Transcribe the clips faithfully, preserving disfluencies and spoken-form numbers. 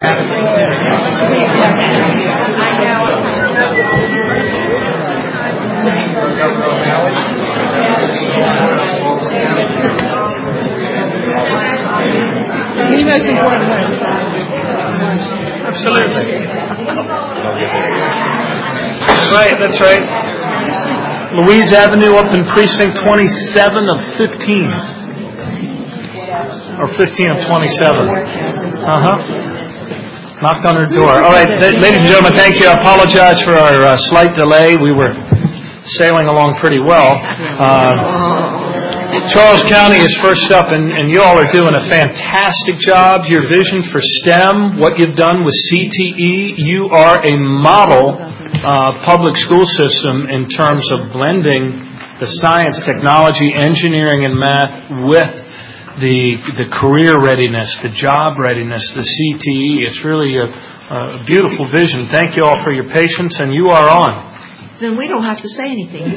The most important one. Absolutely. That's right, that's right. Louise Avenue up in precinct twenty-seven of fifteen. Or fifteen of twenty-seven. Uh-huh. Knocked on her door. All right, th- ladies and gentlemen, thank you. I apologize for our uh, slight delay. We were sailing along pretty well. Uh, Charles County is first up, and, and you all are doing a fantastic job. Your vision for STEM, what you've done with C T E, you are a model uh, public school system in terms of blending the science, technology, engineering, and math with the the career readiness, the job readiness, the C T E. It's really a, a beautiful vision. Thank you all for your patience, and you are on. Then we don't have to say anything.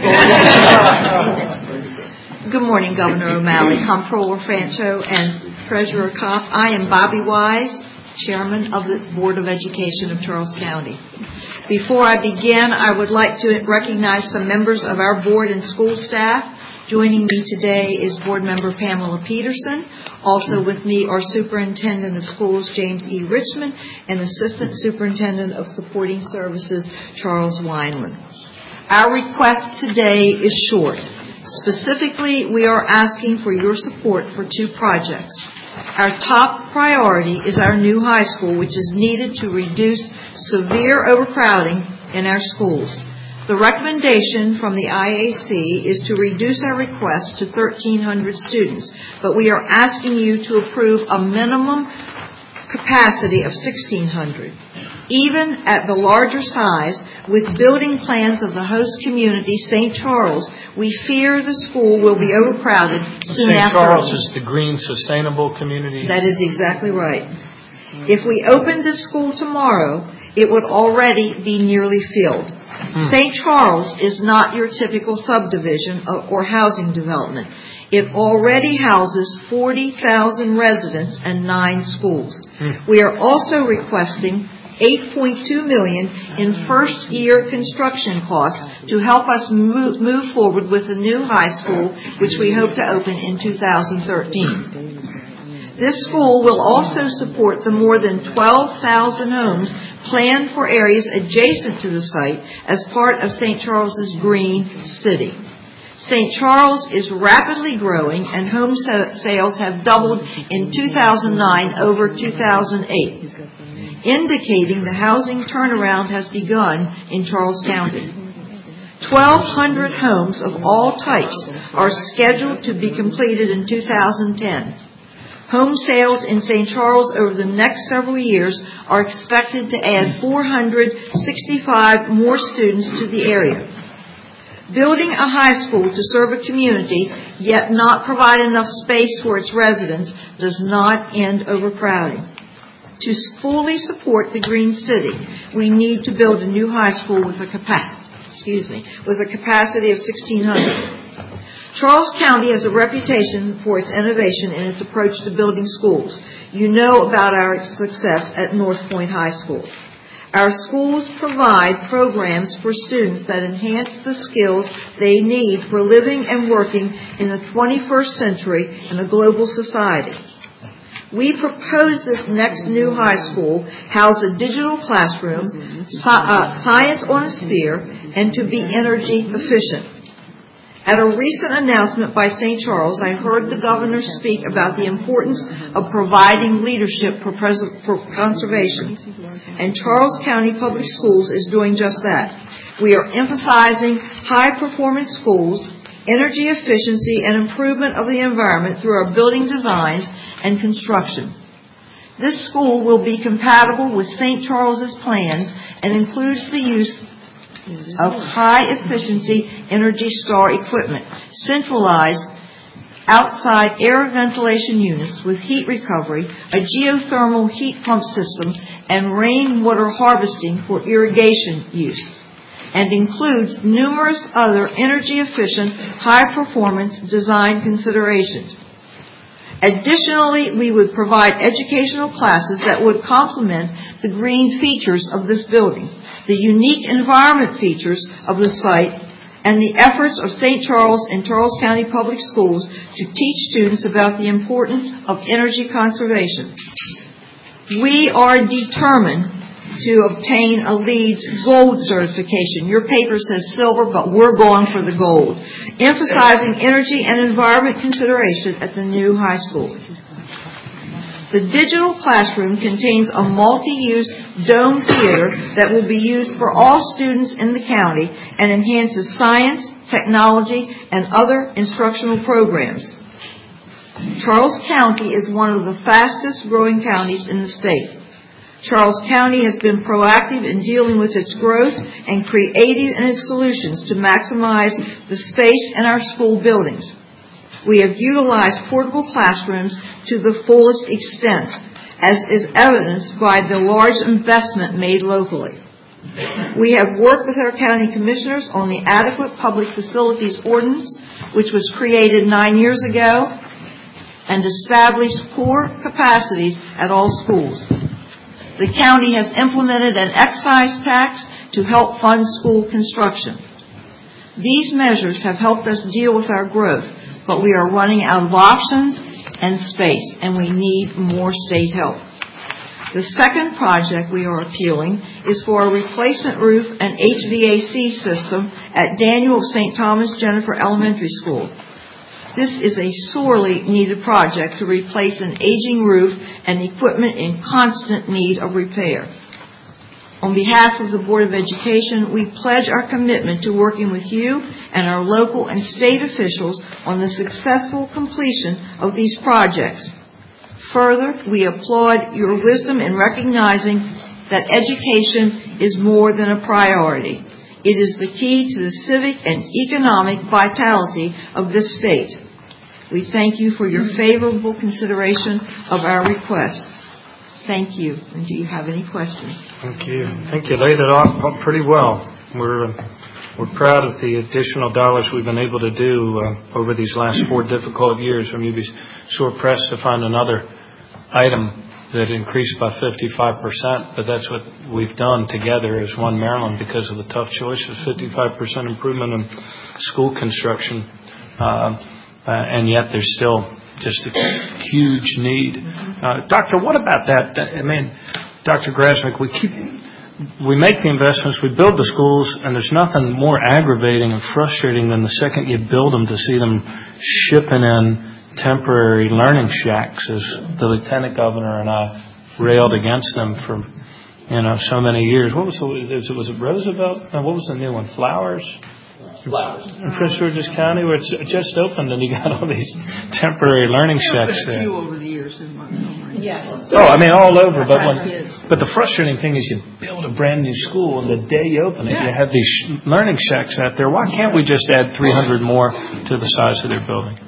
Good morning, Governor O'Malley, Comptroller Francho, and Treasurer Kopp. I am Bobby Wise, Chairman of the Board of Education of Charles County. Before I begin, I would like to recognize some members of our board and school staff. Joining me today is Board Member Pamela Peterson. Also with me are Superintendent of Schools James E. Richmond and Assistant Superintendent of Supporting Services Charles Wineland. Our request today is short. Specifically, we are asking for your support for two projects. Our top priority is our new high school, which is needed to reduce severe overcrowding in our schools. The recommendation from the I A C is to reduce our request to thirteen hundred students, but we are asking you to approve a minimum capacity of sixteen hundred. Even at the larger size, with building plans of the host community, Saint Charles, we fear the school will be overcrowded soon after. Saint Charles is the green, sustainable community. That is exactly right. If we opened this school tomorrow, it would already be nearly filled. Hmm. Saint Charles is not your typical subdivision or housing development. It already houses forty thousand residents and nine schools. Hmm. We are also requesting eight point two million dollars in first-year construction costs to help us move, move forward with the new high school, which we hope to open in two thousand thirteen. This school will also support the more than twelve thousand homes planned for areas adjacent to the site as part of Saint Charles's Green City. Saint Charles is rapidly growing, and home sales have doubled in two thousand nine over two thousand eight. Indicating the housing turnaround has begun in Charles County. twelve hundred homes of all types are scheduled to be completed in two thousand ten. Home sales in Saint Charles over the next several years are expected to add four hundred sixty-five more students to the area. Building a high school to serve a community, yet not provide enough space for its residents, does not end overcrowding. To fully support the Green City, we need to build a new high school with a capacity, excuse me, with a capacity of sixteen hundred. Charles County has a reputation for its innovation in its approach to building schools. You know about our success at North Point High School. Our schools provide programs for students that enhance the skills they need for living and working in the twenty-first century in a global society. We propose this next new high school house a digital classroom, sci- uh, science on a sphere, and to be energy efficient. At a recent announcement by Saint Charles, I heard the governor speak about the importance of providing leadership for, pres- for conservation, and Charles County Public Schools is doing just that. We are emphasizing high-performance schools, energy efficiency, and improvement of the environment through our building designs and construction. This school will be compatible with Saint Charles's plans and includes the use of high-efficiency Energy Star equipment, centralized outside air ventilation units with heat recovery, a geothermal heat pump system, and rainwater harvesting for irrigation use, and includes numerous other energy-efficient, high-performance design considerations. Additionally, we would provide educational classes that would complement the green features of this building, the unique environment features of the site, and the efforts of Saint Charles and Charles County Public Schools to teach students about the importance of energy conservation. We are determined to obtain a LEED's gold certification. Your paper says silver, but we're going for the gold, emphasizing energy and environment consideration at the new high school. The digital classroom contains a multi-use dome theater that will be used for all students in the county and enhances science, technology, and other instructional programs. Charles County is one of the fastest growing counties in the state. Charles County has been proactive in dealing with its growth and creative in its solutions to maximize the space in our school buildings. We have utilized portable classrooms to the fullest extent, as is evidenced by the large investment made locally. We have worked with our county commissioners on the adequate public facilities ordinance, which was created nine years ago, and established core capacities at all schools. The county has implemented an excise tax to help fund school construction. These measures have helped us deal with our growth, but we are running out of options and space, and we need more state help. The second project we are appealing is for a replacement roof and H V A C system at Daniel Saint Thomas Jennifer Elementary School. This is a sorely needed project to replace an aging roof and equipment in constant need of repair. On behalf of the Board of Education, we pledge our commitment to working with you and our local and state officials on the successful completion of these projects. Further, we applaud your wisdom in recognizing that education is more than a priority. It is the key to the civic and economic vitality of this state. We thank you for your favorable consideration of our request. Thank you. And do you have any questions? Thank you. I think you laid it off pretty well. We're we're proud of the additional dollars we've been able to do uh, over these last four difficult years. I mean, you'd be sore pressed to find another item that increased by fifty-five percent, but that's what we've done together as One Maryland because of the tough choices. fifty-five percent improvement in school construction. Uh, Uh, and yet there's still just a huge need. Uh, Doctor, what about that? I mean, Doctor Grasmick, we keep, we make the investments, we build the schools, and there's nothing more aggravating and frustrating than the second you build them to see them shipping in temporary learning shacks, as the Lieutenant Governor and I railed against them for, you know, so many years. What was the, was it Roosevelt? No, what was the new one? Flowers? Flowers. In Prince George's County, where it's just opened, and you got all these temporary learning shacks there. There's a few over the years in Montgomery. Yes. Oh, I mean, all over. But when, but the frustrating thing is, you build a brand new school, and the day you open it, you have these sh- learning shacks out there. Why can't we just add three hundred more to the size of their building?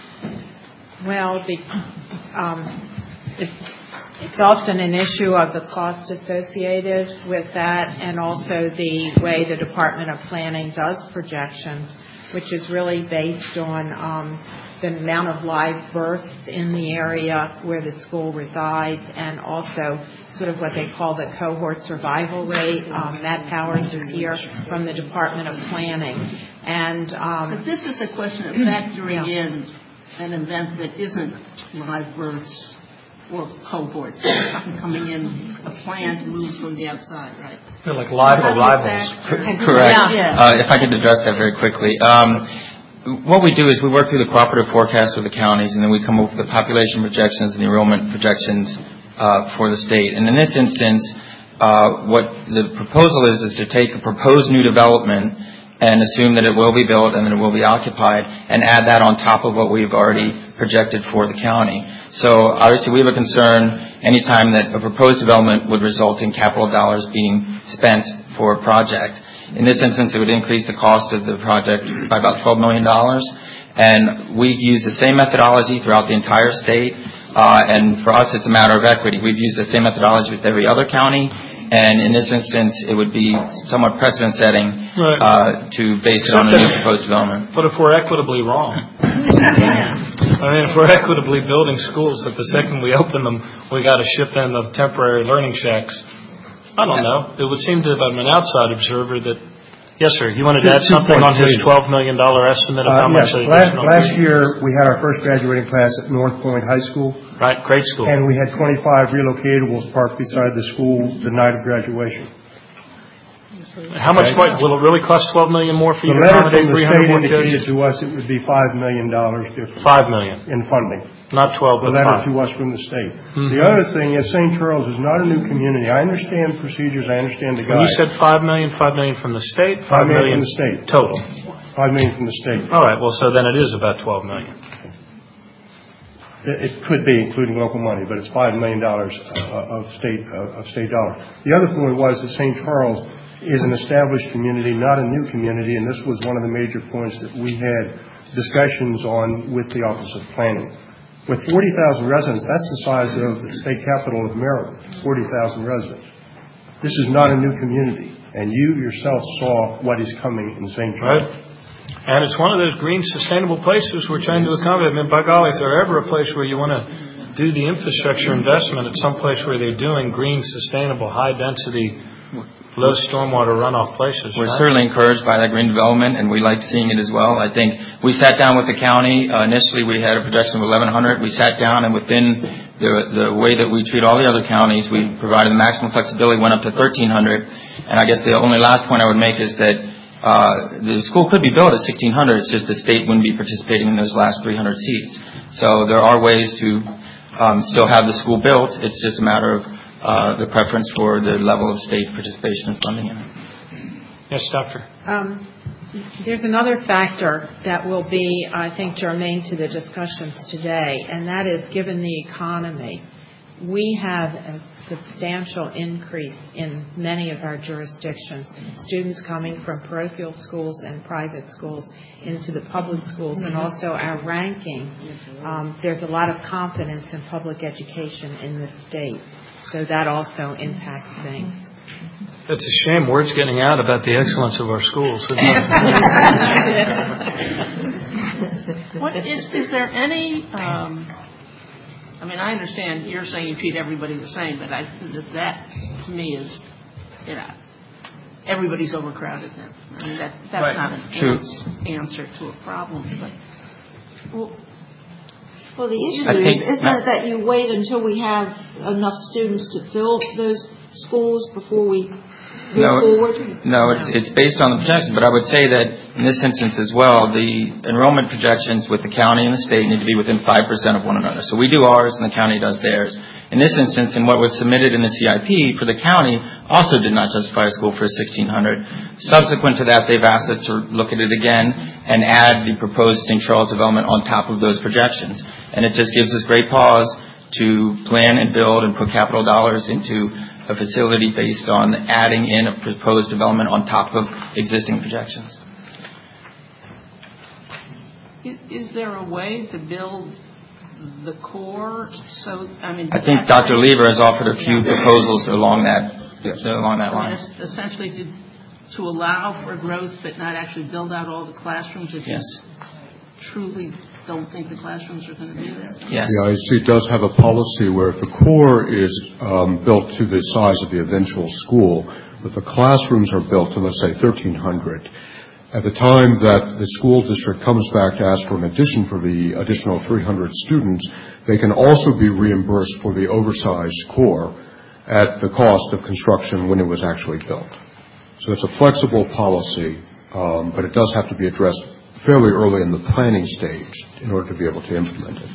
Well, the, um, it's. It's often an issue of the cost associated with that, and also the way the Department of Planning does projections, which is really based on um, the amount of live births in the area where the school resides, and also sort of what they call the cohort survival rate. Um, Matt Powers is here from the Department of Planning. And um, But this is a question of factoring yeah. in an event that isn't live births or cohorts, something coming in, a plant moves from the outside, right? They're like live arrivals. Correct. Yeah. Uh, if I could address that very quickly. Um, what we do is we work through the cooperative forecast with the counties, and then we come up with the population projections and the enrollment projections uh, for the state. And in this instance, uh, what the proposal is is to take a proposed new development and assume that it will be built and that it will be occupied, and add that on top of what we've already projected for the county. So obviously we have a concern anytime that a proposed development would result in capital dollars being spent for a project. In this instance, it would increase the cost of the project by about twelve million dollars. And we use the same methodology throughout the entire state. Uh, and for us, it's a matter of equity. We've used the same methodology with every other county. And in this instance, it would be somewhat precedent-setting right. uh, to base it Except on a new proposed development. But if we're equitably wrong. I mean, if we're equitably building schools, that the second we open them, we got to ship in the temporary learning shacks. I don't know. It would seem to, I'm an outside observer, that, yes, sir, you wanted to add something on his twelve million dollars estimate of how much? Yes, last, last year we had our first graduating class at North Point High School. Right, great school. And we had twenty-five relocatables parked beside the school the night of graduation. How much okay. Will it really cost twelve million dollars more for you to accommodate three hundred more kids? The letter from the state indicated to us it would be five million dollars difference. five million dollars in funding. Not twelve, the but letter five. to us from the state. Mm-hmm. The other thing is Saint Charles is not a new community. I understand procedures. I understand the guide. You said five million dollars, five million dollars from the state? five million dollars from the state. Total? five million dollars from the state. All right. Well, so then it is about twelve million dollars. It could be, including local money, but it's five million dollars of state of state dollars. The other point was that Saint Charles is an established community, not a new community, and this was one of the major points that we had discussions on with the Office of Planning. With forty thousand residents, that's the size of the state capital of Maryland, forty thousand residents. This is not a new community, and you yourself saw what is coming in Saint Charles. Right. And it's one of those green, sustainable places we're trying to accommodate. I mean, by golly, if there's ever a place where you want to do the infrastructure investment, it's some place where they're doing green, sustainable, high-density, low stormwater runoff places. We're right? certainly encouraged by that green development, and we like seeing it as well. I think we sat down with the county. Uh, initially, we had a projection of eleven hundred. We sat down, and within the, the way that we treat all the other counties, we provided the maximum flexibility, went up to thirteen hundred. And I guess the only last point I would make is that Uh, the school could be built at sixteen hundred. It's just the state wouldn't be participating in those last three hundred seats. So there are ways to um, still have the school built. It's just a matter of uh, the preference for the level of state participation and funding in it. Yes, Doctor. Um, there's another factor that will be, I think, germane to the discussions today, and that is, given the economy, we have a substantial increase in many of our jurisdictions. Students coming from parochial schools and private schools into the public schools, and also our ranking. Um, there's a lot of confidence in public education in this state, so that also impacts things. It's a shame word's getting out about the excellence of our schools. Isn't it? What is, is there any... Um, I mean, I understand you're saying you treat everybody the same, but I that, that to me is, you know, everybody's overcrowded then. I mean, that, that's right. not an True. answer to a problem. But, well, well, the issue I is, isn't no. it that you wait until we have enough students to fill those schools before we move no, forward? No, it's, it's based on the projections, but I would say that in this instance as well, the enrollment projections with the county and the state need to be within five percent of one another. So we do ours and the county does theirs. In this instance, and what was submitted in the C I P for the county also did not justify a school for sixteen hundred. Subsequent to that, they've asked us to look at it again and add the proposed Saint Charles development on top of those projections. And it just gives us great pause to plan and build and put capital dollars into a facility based on adding in a proposed development on top of existing projections. Is there a way to build the core? So, I mean, I think Doctor Lever has offered a few yeah. proposals along that along that line. I mean, essentially, to to allow for growth, but not actually build out all the classrooms. If yes. you truly don't think the classrooms are going to be there. Yes. The I C does have a policy where if the core is um, built to the size of the eventual school, if the classrooms are built to, let's say, thirteen hundred, at the time that the school district comes back to ask for an addition for the additional three hundred students, they can also be reimbursed for the oversized core at the cost of construction when it was actually built. So it's a flexible policy, um, but it does have to be addressed fairly early in the planning stage in order to be able to implement it.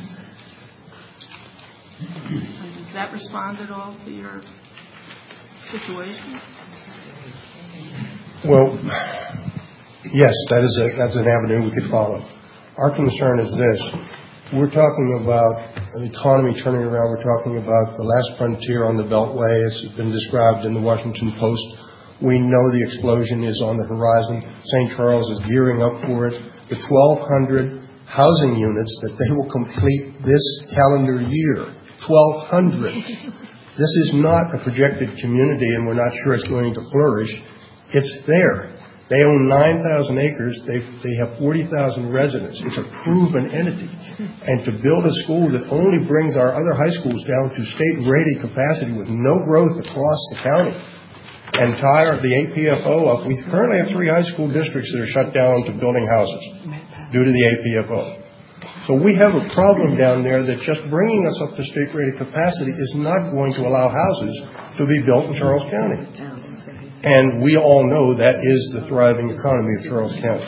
Does that respond at all to your situation? Well, yes, that is a, that's an avenue we could follow. Our concern is this. We're talking about an economy turning around. We're talking about the last frontier on the Beltway, as has been described in the Washington Post. We know the explosion is on the horizon. Saint Charles is gearing up for it. The twelve hundred housing units that they will complete this calendar year, twelve hundred. This is not a projected community, and we're not sure it's going to flourish. It's there. They own nine thousand acres. They they have forty thousand residents. It's a proven entity. And to build a school that only brings our other high schools down to state-rated capacity with no growth across the county and tie the A P F O up. We currently have three high school districts that are shut down to building houses due to the A P F O. So we have a problem down there that just bringing us up to state-rated capacity is not going to allow houses to be built in Charles County. And we all know that is the thriving economy of Charles County.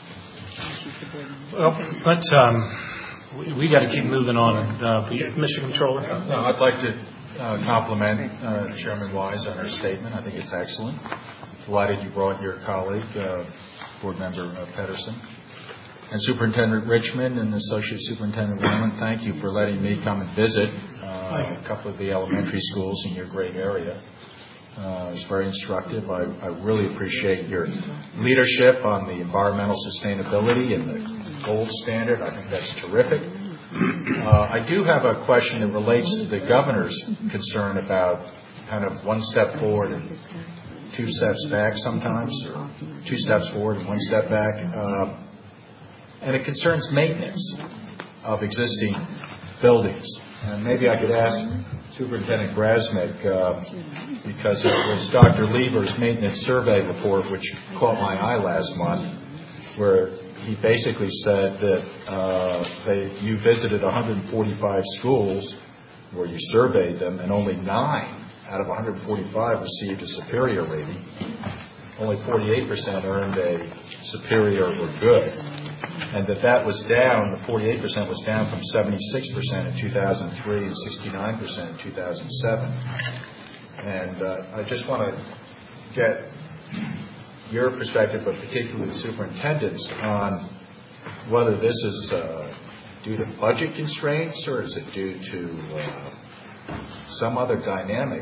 Well, let's, um, we, we got to keep moving on. Uh, Mister Controller? No, I'd like to uh, compliment uh, Chairman Wise on her statement. I think it's excellent. Delighted you brought your colleague, uh, Board Member uh, Pedersen. And Superintendent Richmond and Associate Superintendent Wayland, thank you for letting me come and visit uh, a couple of the elementary schools in your great area. Uh, it was very instructive. I, I really appreciate your leadership on the environmental sustainability and the gold standard. I think that's terrific. Uh, I do have a question that relates to the governor's concern about kind of one step forward and two steps back sometimes, or two steps forward and one step back. Uh, and it concerns maintenance of existing buildings. And maybe I could ask Superintendent Grasmick, uh, because it was Doctor Lieber's maintenance survey report, which caught my eye last month, where he basically said that uh, they, you visited one hundred forty-five schools where you surveyed them, and only nine out of one hundred forty-five received a superior rating. Only forty-eight percent earned a superior or good. And that that was down, the forty-eight percent was down from seventy-six percent in two thousand three and sixty-nine percent in two thousand seven. And uh, I just want to get your perspective, but particularly the superintendent's, on whether this is uh, due to budget constraints or is it due to uh, some other dynamic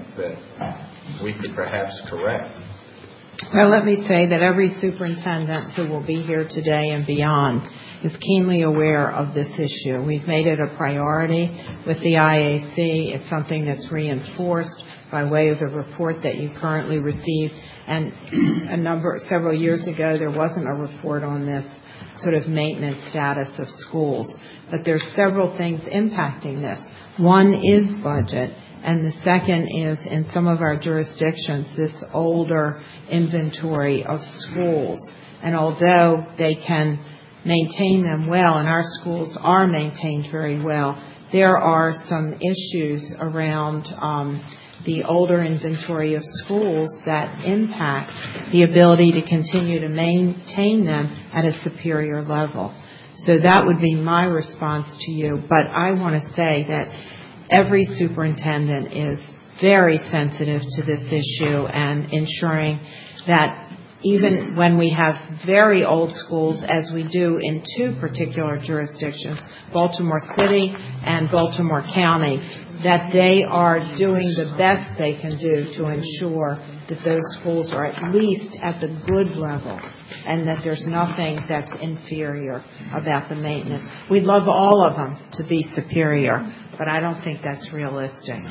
that we could perhaps correct. Well, let me say that every superintendent who will be here today and beyond is keenly aware of this issue. We've made it a priority with the I A C. It's something that's reinforced by way of the report that you currently receive. And a number, several years ago, there wasn't a report on this sort of maintenance status of schools. But there's several things impacting this. One is budget. And the second is, in some of our jurisdictions, this older inventory of schools. And although they can maintain them well, and our schools are maintained very well, there are some issues around um, the older inventory of schools that impact the ability to continue to maintain them at a superior level. So that would be my response to you. But I want to say that every superintendent is very sensitive to this issue and ensuring that even when we have very old schools, as we do in two particular jurisdictions, Baltimore City and Baltimore County, that they are doing the best they can do to ensure that those schools are at least at the good level and that there's nothing that's inferior about the maintenance. We'd love all of them to be superior, but I don't think that's realistic.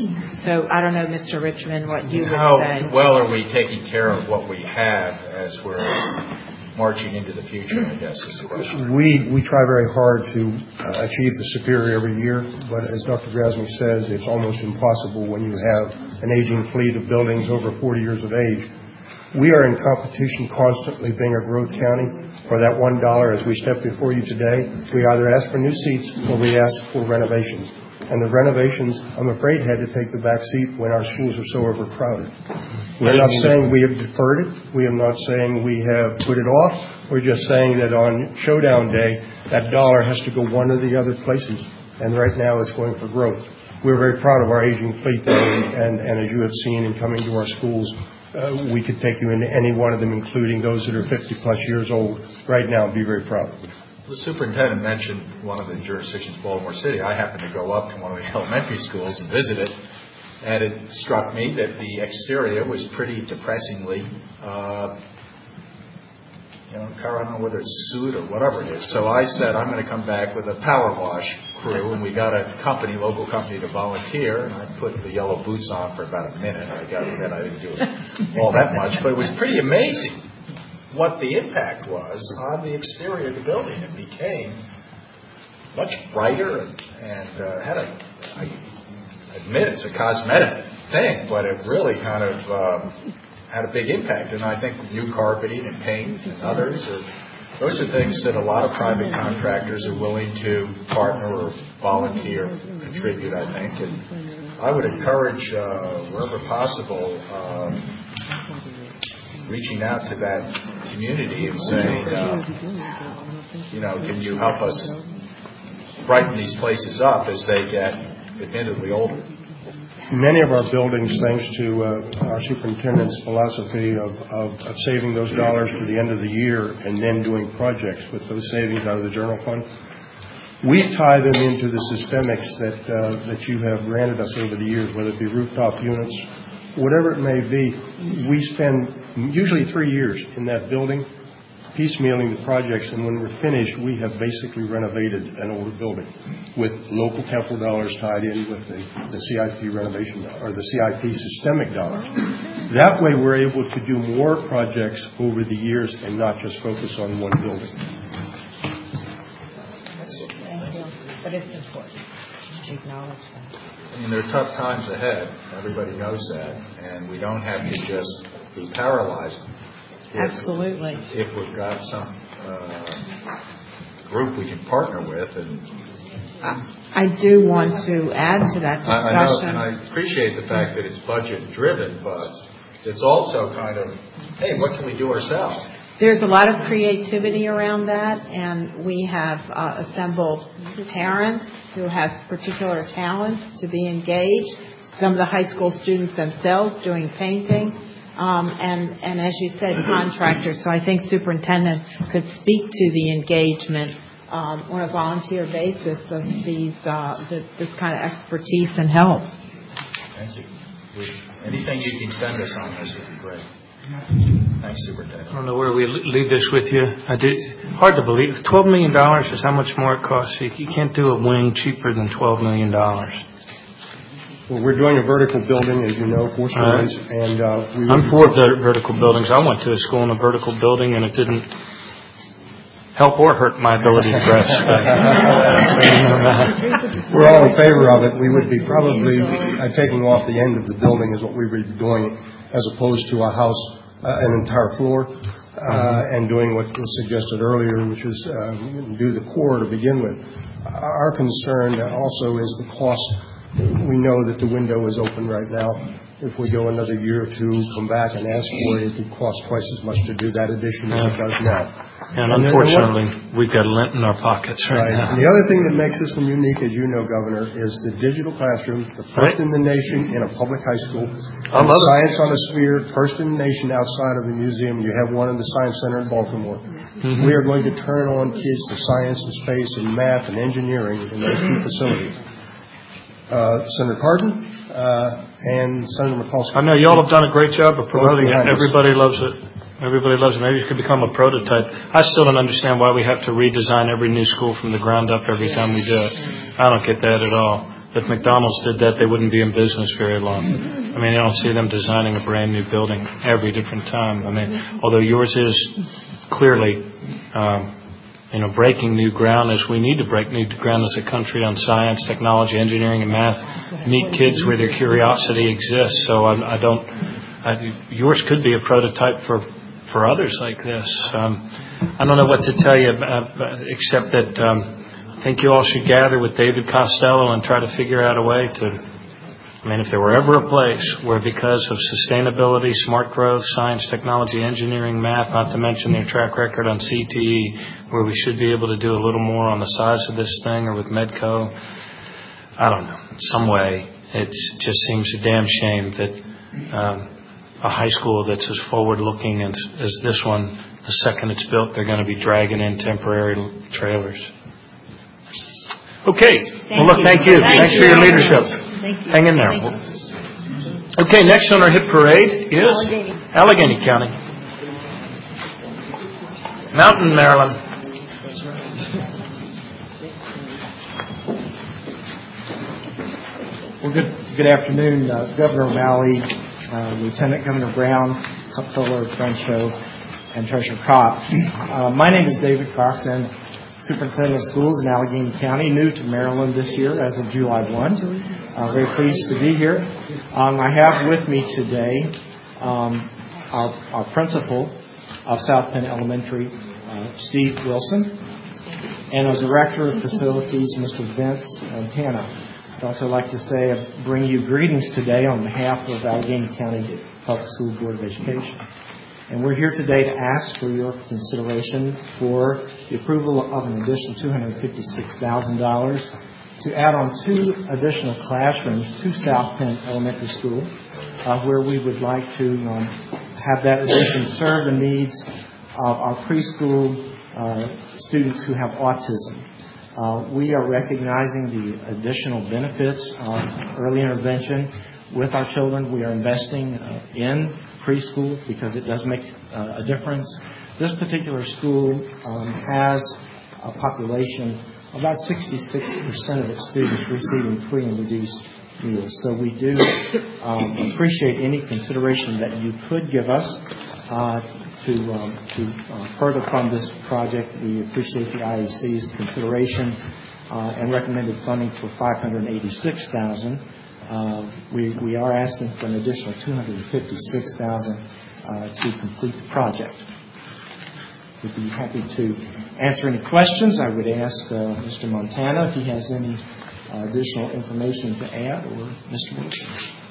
So I don't know, Mister Richmond, what you would How say. How well are we taking care of what we have as we're marching into the future, I guess, is the question. We, we try very hard to uh, achieve the superior every year, but as Doctor Grasmick says, it's almost impossible when you have an aging fleet of buildings over forty years of age. We are in competition constantly being a growth county. For that one dollar, as we step before you today, we either ask for new seats or we ask for renovations. And the renovations, I'm afraid, had to take the back seat when our schools are so overcrowded. We're not saying we have deferred it. We are not saying we have put it off. We're just saying that on showdown day, that dollar has to go one of the other places. And right now it's going for growth. We're very proud of our aging fleet, though, and, and as you have seen in coming to our schools, uh, we could take you into any one of them, including those that are fifty plus years old right now, and be very proud of them. The superintendent mentioned one of the jurisdictions, Baltimore City. I happened to go up to one of the elementary schools and visit it, and it struck me that the exterior was pretty depressingly, uh, you know, I don't know whether it's soot or whatever it is. So I said, I'm going to come back with a power wash crew, and we got a company, local company, to volunteer, and I put the yellow boots on for about a minute. I got to admit I didn't do it all that much, but it was pretty amazing what the impact was on the exterior of the building. It became much brighter and, and uh, had a, I admit it's a cosmetic thing, but it really kind of um, had a big impact. And I think new carpeting and paint and others, are, those are things that a lot of private contractors are willing to partner or volunteer, contribute, I think. And I would encourage, uh, wherever possible, um, reaching out to that community and saying, uh, you know, can you help us brighten these places up as they get admittedly older? Many of our buildings, thanks to uh, our superintendent's philosophy of, of, of saving those dollars to the end of the year and then doing projects with those savings out of the general fund, we tie them into the systemics that uh, that you have granted us over the years, whether it be rooftop units, whatever it may be. We spend usually three years in that building, piecemealing the projects, and when we're finished, we have basically renovated an older building with local capital dollars tied in with the, the C I P renovation, or the C I P systemic dollars. That way, we're able to do more projects over the years and not just focus on one building. But it's important to acknowledge that. I mean, there are tough times ahead. Everybody knows that. And we don't have to just be paralyzed. If, Absolutely. If we've got some uh, group we can partner with. And I do want to add to that discussion. I, I know, and I appreciate the fact that it's budget driven, but it's also kind of, hey, what can we do ourselves? There's a lot of creativity around that, and we have uh, assembled parents who have particular talents to be engaged, some of the high school students themselves doing painting, um, and, and as you said, contractors. So I think superintendent could speak to the engagement um, on a volunteer basis of these uh, the, this kind of expertise and help. Thank you. Anything you can send us on this would be great. Thanks, Superintendent. I don't know where we leave this with you. I did, hard to believe. twelve million dollars is how much more it costs. You, you can't do a wing cheaper than twelve million dollars. Well, we're doing a vertical building, as you know, four stories. Uh, and uh, we I'm for the vertical buildings. I went to a school in a vertical building, and it didn't help or hurt my ability to breastfeed. We're all in favor of it. We would be probably uh, taking off the end of the building is what we would be doing, as opposed to a house, uh, an entire floor, uh, and doing what was suggested earlier, which is uh, do the core to begin with. Our concern also is the cost. We know that the window is open right now. If we go another year or two, come back and ask for it, it could cost twice as much to do that addition as it does now. And unfortunately, and what, we've got lint in our pockets right, right now. And the other thing that makes this one unique, as you know, Governor, is the digital classroom, the first right. in the nation in a public high school. And the Science on a Sphere, first in the nation outside of the museum. You have one in the Science Center in Baltimore. Mm-hmm. We are going to turn on kids to science and space and math and engineering in those two facilities. Uh, Senator Cardin uh, and Senator McCauley. I know y'all have done a great job of promoting it. Everybody loves it. Everybody loves it. Maybe it could become a prototype. I still don't understand why we have to redesign every new school from the ground up every time we do it. I don't get that at all. If McDonald's did that, they wouldn't be in business very long. I mean, I don't see them designing a brand new building every different time. I mean, although yours is clearly, um, you know, breaking new ground, as we need to break new ground as a country on science, technology, engineering, and math. Meet kids where their curiosity exists. So I, I don't. I, yours could be a prototype for. for others like this. Um, I don't know what to tell you, uh, except that um, I think you all should gather with David Costello and try to figure out a way to, I mean, if there were ever a place where because of sustainability, smart growth, science, technology, engineering, math, not to mention their track record on C T E, where we should be able to do a little more on the size of this thing or with Medco, I don't know, some way. It just seems a damn shame that um, a high school that's as forward-looking as, as this one, the second it's built, they're going to be dragging in temporary trailers. Okay. Thank well, look, you. thank you. Thank Thanks you. for your leadership. Thank you. Hang in there. You. Okay, next on our hit parade is Allegheny, Allegheny County. Mountain, Maryland. Well, good, good afternoon, uh, Governor O'Malley, Uh, Lieutenant Governor Brown, Comptroller Frencho, and Treasurer Kopp. Uh, my name is David Cox, and Superintendent of Schools in Allegheny County, new to Maryland this year as of July first. Uh, very pleased to be here. Um, I have with me today um, our, our principal of South Penn Elementary, uh, Steve Wilson, and our Director of Facilities, Mister Vince Montana. I'd also like to say, I bring you greetings today on behalf of Allegheny County Public School Board of Education. And we're here today to ask for your consideration for the approval of an additional two hundred fifty-six thousand dollars to add on two additional classrooms to South Penn Elementary School, uh, where we would like to um, have that addition serve the needs of our preschool uh, students who have autism. Uh, we are recognizing the additional benefits of early intervention with our children. We are investing uh, in preschool because it does make uh, a difference. This particular school um, has a population of about sixty-six percent of its students receiving free and reduced meals. So we do um, appreciate any consideration that you could give us uh, to um, to uh, further fund this project. We appreciate the I A C's consideration uh, and recommended funding for five hundred eighty-six thousand dollars. Uh, we, we are asking for an additional two hundred fifty-six thousand dollars uh, to complete the project. We'd be happy to answer any questions. I would ask uh, Mister Montana if he has any uh, additional information to add, or Mister Wilson.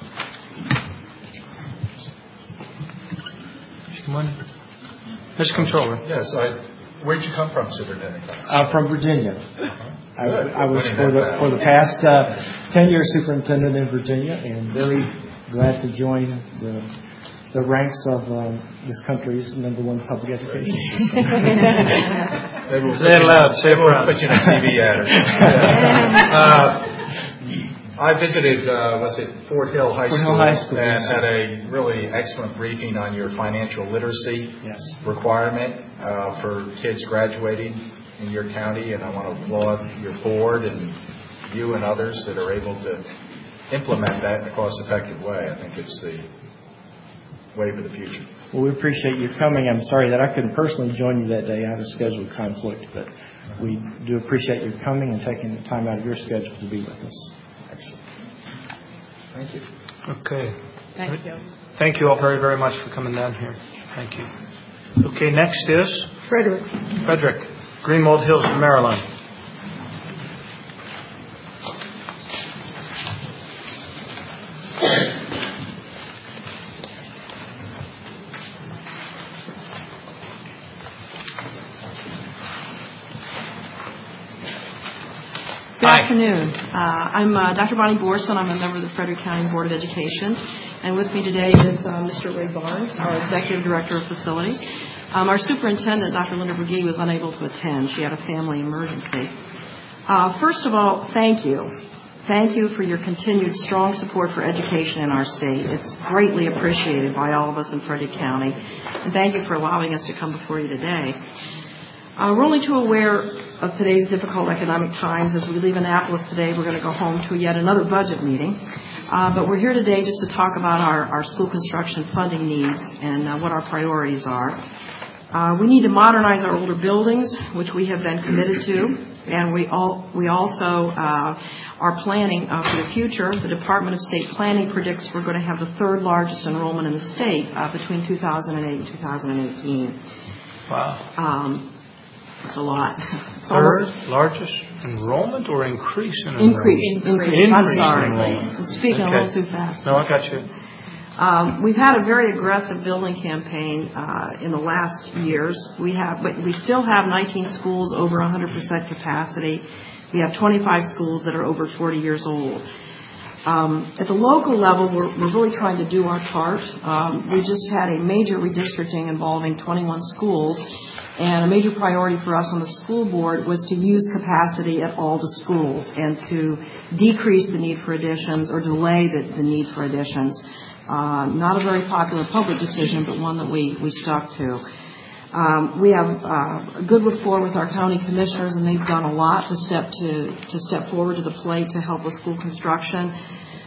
Good morning. Mister Controller. Yes, I, where'd you come from, Superintendent? Uh, from Virginia. Uh-huh. I, I was for the for the past uh, ten years superintendent in Virginia, and very glad to join the the ranks of um, this country's number one public education system. Say it loud. Say it loud. Put you in a T V ad or something. uh, I visited, uh, was it Fort Hill High Fort School, Hill High School and yes. had a really excellent briefing on your financial literacy yes. requirement uh, for kids graduating in your county, and I want to applaud your board and you and others that are able to implement that in a cost-effective way. I think it's the way for the future. Well, we appreciate you coming. I'm sorry that I couldn't personally join you that day. I had a scheduled conflict, but we do appreciate you coming and taking the time out of your schedule to be with us. Excellent. Thank you. Okay. Thank you. Thank you all very, very much for coming down here. Thank you. Okay, next is Frederick. Frederick. Greenwald Hills, Maryland. Good afternoon. Uh, I'm uh, Doctor Bonnie Borson. I'm a member of the Frederick County Board of Education. And with me today is uh, Mister Ray Barnes, our Executive Director of Facilities. Um, our superintendent, Doctor Linda Berge, was unable to attend. She had a family emergency. Uh, first of all, thank you. Thank you for your continued strong support for education in our state. It's greatly appreciated by all of us in Frederick County. And thank you for allowing us to come before you today. Uh, we're only too aware of today's difficult economic times. As we leave Annapolis today, we're going to go home to yet another budget meeting. Uh, but we're here today just to talk about our, our school construction funding needs and uh, what our priorities are. Uh, we need to modernize our older buildings, which we have been committed to, and we all we also uh, are planning uh, for the future. The Department of State Planning predicts we're going to have the third largest enrollment in the state uh, between two thousand eight and two thousand eighteen. Wow. Um, it's a lot. It's Third almost largest enrollment or increase in enrollment? increase. Increase. Increase I'm in sorry. enrollment. I'm speaking Okay. a little too fast. No, I got you. Um, we've had a very aggressive building campaign uh, in the last years. We have, but we still have nineteen schools over one hundred percent capacity. We have twenty-five schools that are over forty years old. Um, at the local level, we're, we're really trying to do our part. Um, we just had a major redistricting involving twenty-one schools, and a major priority for us on the school board was to use capacity at all the schools and to decrease the need for additions or delay the, the need for additions. Uh, not a very popular public decision, but one that we, we stuck to. Um, we have uh, a good rapport with our county commissioners, and they've done a lot to step to to step forward to the plate to help with school construction.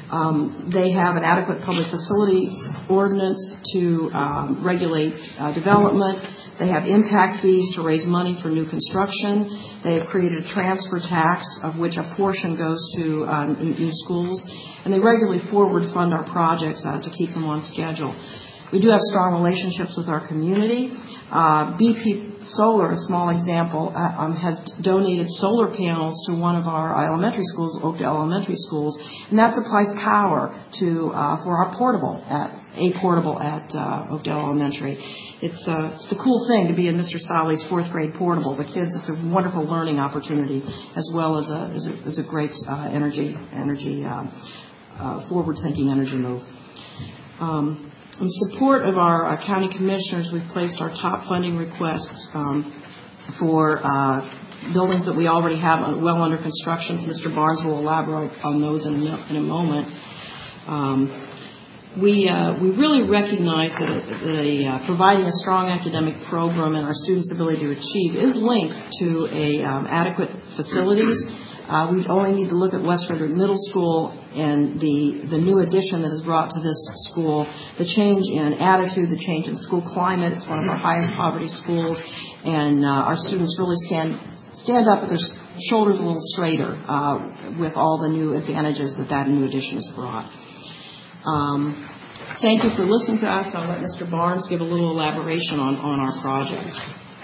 Um, they have an adequate public facility ordinance to um, regulate uh, development. They have impact fees to raise money for new construction. They have created a transfer tax, of which a portion goes to uh, new schools. And they regularly forward fund our projects uh, to keep them on schedule. We do have strong relationships with our community. Uh, B P Solar, a small example, uh, um, has donated solar panels to one of our elementary schools, Oakdale Elementary Schools, and that supplies power to uh, for our portable at a portable at uh, Oakdale Elementary. It's, uh, it's the cool thing to be in Mister Solly's fourth grade portable. The kids, it's a wonderful learning opportunity as well as a as a, as a great uh, energy energy uh, uh, forward-thinking energy move. Um, In support of our uh, county commissioners, we've placed our top funding requests um, for uh, buildings that we already have well under construction. Mister Barnes will elaborate on those in a, in a moment. Um, we uh, we really recognize that, a, that a, uh, providing a strong academic program and our students' ability to achieve is linked to a um, adequate facilities. Uh, we only need to look at West Frederick Middle School and the, the new addition that is brought to this school, the change in attitude, the change in school climate. It's one of our highest poverty schools, and uh, our students really stand stand up with their shoulders a little straighter uh, with all the new advantages that that new addition has brought. Um, thank you for listening to us. I'll let Mister Barnes give a little elaboration on, on our projects.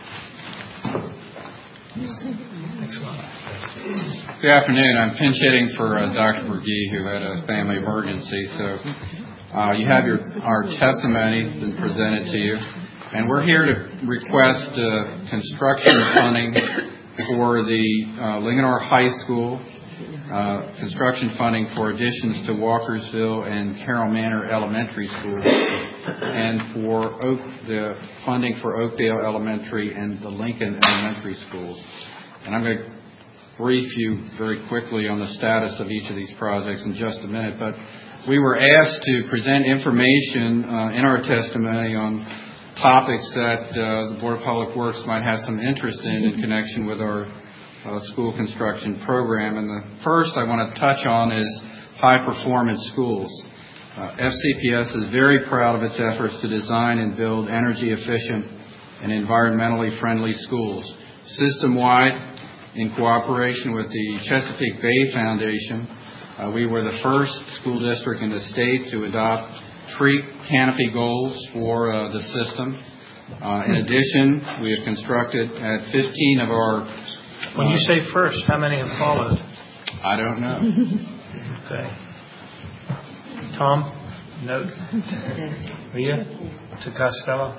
Excellent. Good afternoon. I'm pinch hitting for uh, Doctor Berge, who had a family emergency. So uh, you have your our testimony been presented to you, and we're here to request uh, construction funding for the uh, Linganore High School, uh, construction funding for additions to Walkersville and Carroll Manor Elementary Schools, and for Oak, the funding for Oakdale Elementary and the Lincoln Elementary Schools. And I'm going to brief you very quickly on the status of each of these projects in just a minute, but we were asked to present information uh, in our testimony on topics that uh, the Board of Public Works might have some interest in in connection with our uh, school construction program. And the first I want to touch on is high-performance schools. Uh, F C P S is very proud of its efforts to design and build energy-efficient and environmentally friendly schools. System-wide, in cooperation with the Chesapeake Bay Foundation, uh, we were the first school district in the state to adopt tree canopy goals for uh, the system. Uh, in addition, we have constructed at fifteen of our... Uh, when you say first, how many have followed? I don't know. Okay. Tom, note. Leah, to Costello.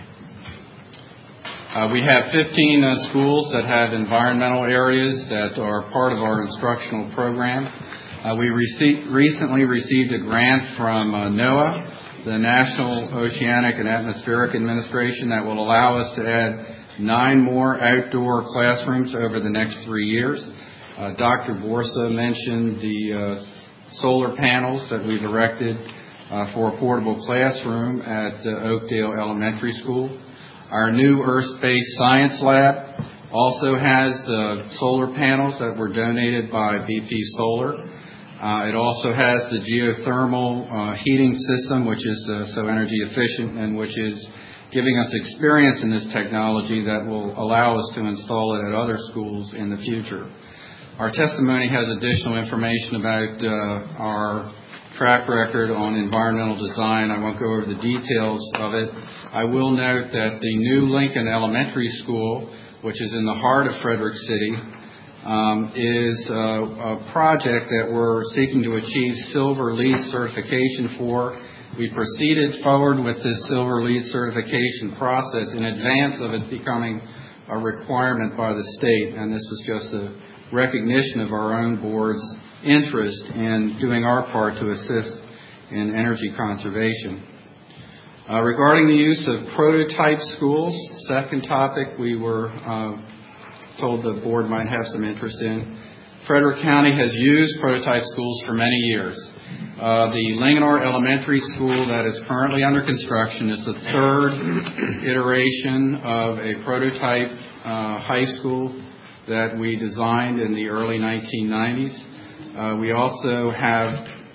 Uh, we have fifteen uh, schools that have environmental areas that are part of our instructional program. Uh, we received, recently received a grant from uh, NOAA, the National Oceanic and Atmospheric Administration, that will allow us to add nine more outdoor classrooms over the next three years. Uh, Doctor Borsa mentioned the uh, solar panels that we've erected uh, for a portable classroom at uh, Oakdale Elementary School. Our new Earth-based science lab also has uh, solar panels that were donated by B P Solar. Uh, it also has the geothermal uh, heating system, which is uh, so energy efficient and which is giving us experience in this technology that will allow us to install it at other schools in the future. Our testimony has additional information about uh, our track record on environmental design. I won't go over the details of it. I will note that the new Lincoln Elementary School, which is in the heart of Frederick City, um, is a, a project that we're seeking to achieve Silver LEED certification for. We proceeded forward with this Silver LEED certification process in advance of it becoming a requirement by the state, and this was just a recognition of our own board's interest in doing our part to assist in energy conservation. Uh, regarding the use of prototype schools, second topic we were uh, told the board might have some interest in. Frederick County has used prototype schools for many years. Uh, the Linganore Elementary School that is currently under construction is the third iteration of a prototype uh, high school that we designed in the early nineteen nineties. Uh, we also have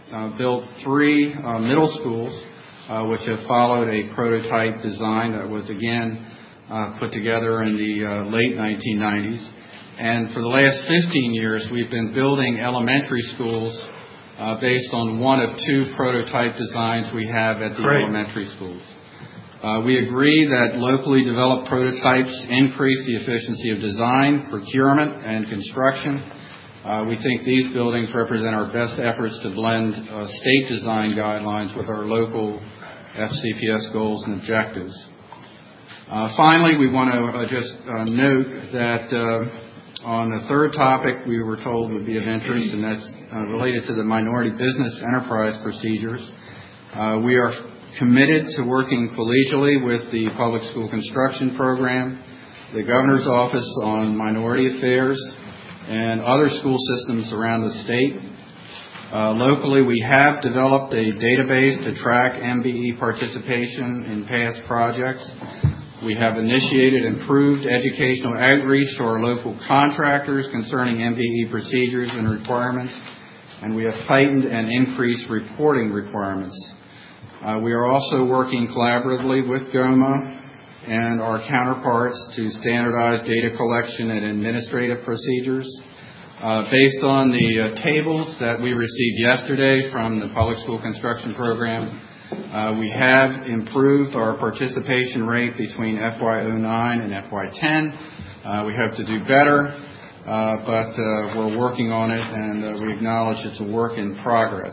uh, built three uh, middle schools, uh, which have followed a prototype design that was, again, uh, put together in the uh, late nineteen nineties. And for the last fifteen years, we've been building elementary schools uh, based on one of two prototype designs we have at the Great. elementary schools. Uh, we agree that locally developed prototypes increase the efficiency of design, procurement, and construction. Uh, we think these buildings represent our best efforts to blend uh, state design guidelines with our local F C P S goals and objectives. Uh, finally, we want to uh, just uh, note that uh, on the third topic we were told would be of interest, and that's uh, related to the minority business enterprise procedures. Uh, we are committed to working collegially with the Public School Construction Program, the Governor's Office on Minority Affairs, and other school systems around the state. Uh, locally, we have developed a database to track M B E participation in past projects. We have initiated improved educational outreach to our local contractors concerning M B E procedures and requirements, and we have tightened and increased reporting requirements. Uh, we are also working collaboratively with GOMA and our counterparts to standardize data collection and administrative procedures. Uh, based on the uh, tables that we received yesterday from the Public School Construction Program, uh, we have improved our participation rate between F Y oh nine and F Y ten. Uh, we hope to do better, uh, but uh, we're working on it, and uh, we acknowledge it's a work in progress.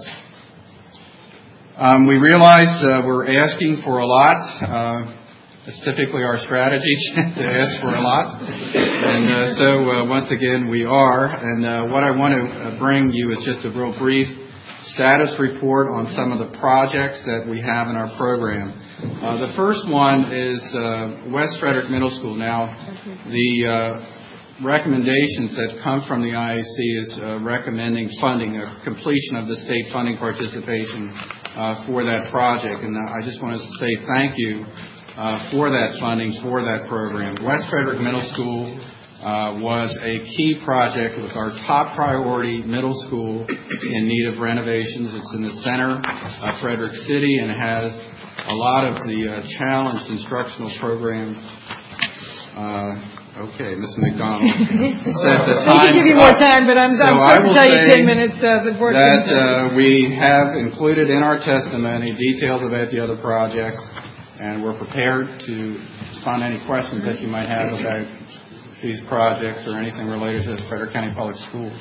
Um, we realize uh, we're asking for a lot. Uh, it's typically our strategy to ask for a lot. And uh, so, uh, once again, we are. And uh, what I want to uh, bring you is just a real brief status report on some of the projects that we have in our program. Uh, the first one is uh, West Frederick Middle School. Now, the uh, recommendations that come from the I A C is uh, recommending funding, a completion of the state funding participation Uh, for that project, and uh, I just want to say thank you uh, for that funding, for that program. West Frederick Middle School uh, was a key project. It was our top priority middle school in need of renovations. It's in the center of Frederick City and has a lot of the uh, challenged instructional programs. Uh, Okay, Miz McDonald. Said the I can give you more time, but I'm, so I'm supposed to tell you ten minutes. Uh, the board that uh, we have included in our testimony details about the other projects, and we're prepared to respond to any questions that you might have about these projects or anything related to the Frederick County Public Schools.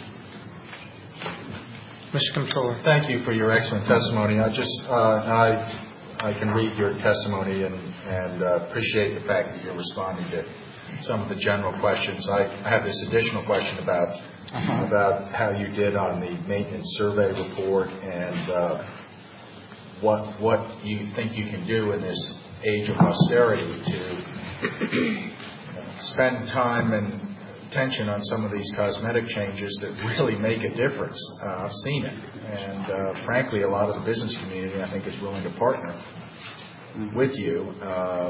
Mister Comptroller. Thank you for your excellent testimony. I just uh, I I can read your testimony and and uh, appreciate the fact that you're responding to some of the general questions. I, I have this additional question about uh-huh. about how you did on the maintenance survey report and uh, what what you think you can do in this age of austerity to you know, spend time and attention on some of these cosmetic changes that really make a difference. Uh, I've seen it, and uh, frankly, a lot of the business community, I think, is willing to partner with you. Uh,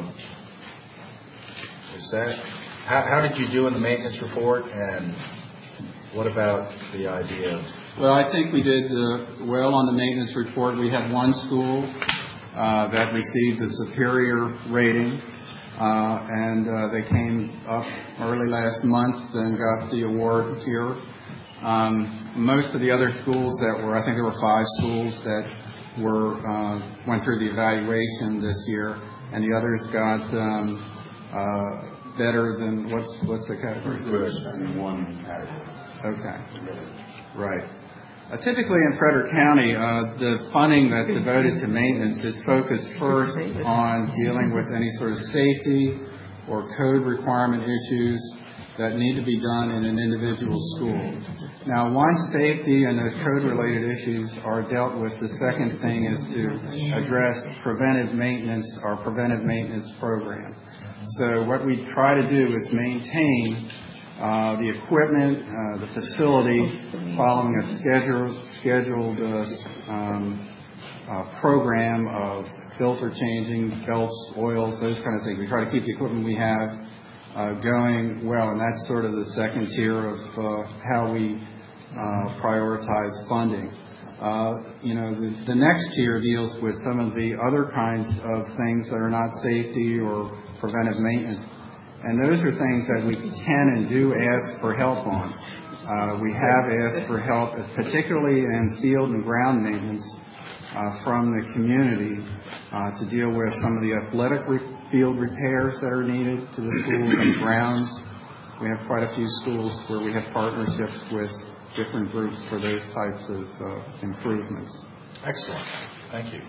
Is that how, how did you do in the maintenance report, and what about the idea of? Well, I think we did uh, well on the maintenance report. We had one school uh, that received a superior rating, uh, and uh, they came up early last month and got the award here. Um, most of the other schools that were, I think there were five schools that were uh, went through the evaluation this year, and the others got. Um, Uh, better than, what's what's the category? Good in one category. Okay. Right. Uh, typically in Frederick County, uh, the funding that's devoted to maintenance is focused first on dealing with any sort of safety or code requirement issues that need to be done in an individual school. Now, once safety and those code-related issues are dealt with, the second thing is to address preventive maintenance or preventive maintenance program. So what we try to do is maintain uh, the equipment, uh, the facility, following a scheduled, scheduled uh, um, uh, program of filter changing, belts, oils, those kind of things. We try to keep the equipment we have uh, going well, and that's sort of the second tier of uh, how we uh, prioritize funding. Uh, you know, the, the next tier deals with some of the other kinds of things that are not safety or preventive maintenance. And those are things that we can and do ask for help on. Uh, we have asked for help, particularly in field and ground maintenance uh, from the community uh, to deal with some of the athletic re- field repairs that are needed to the schools and grounds. We have quite a few schools where we have partnerships with different groups for those types of uh, improvements. Excellent. Thank you.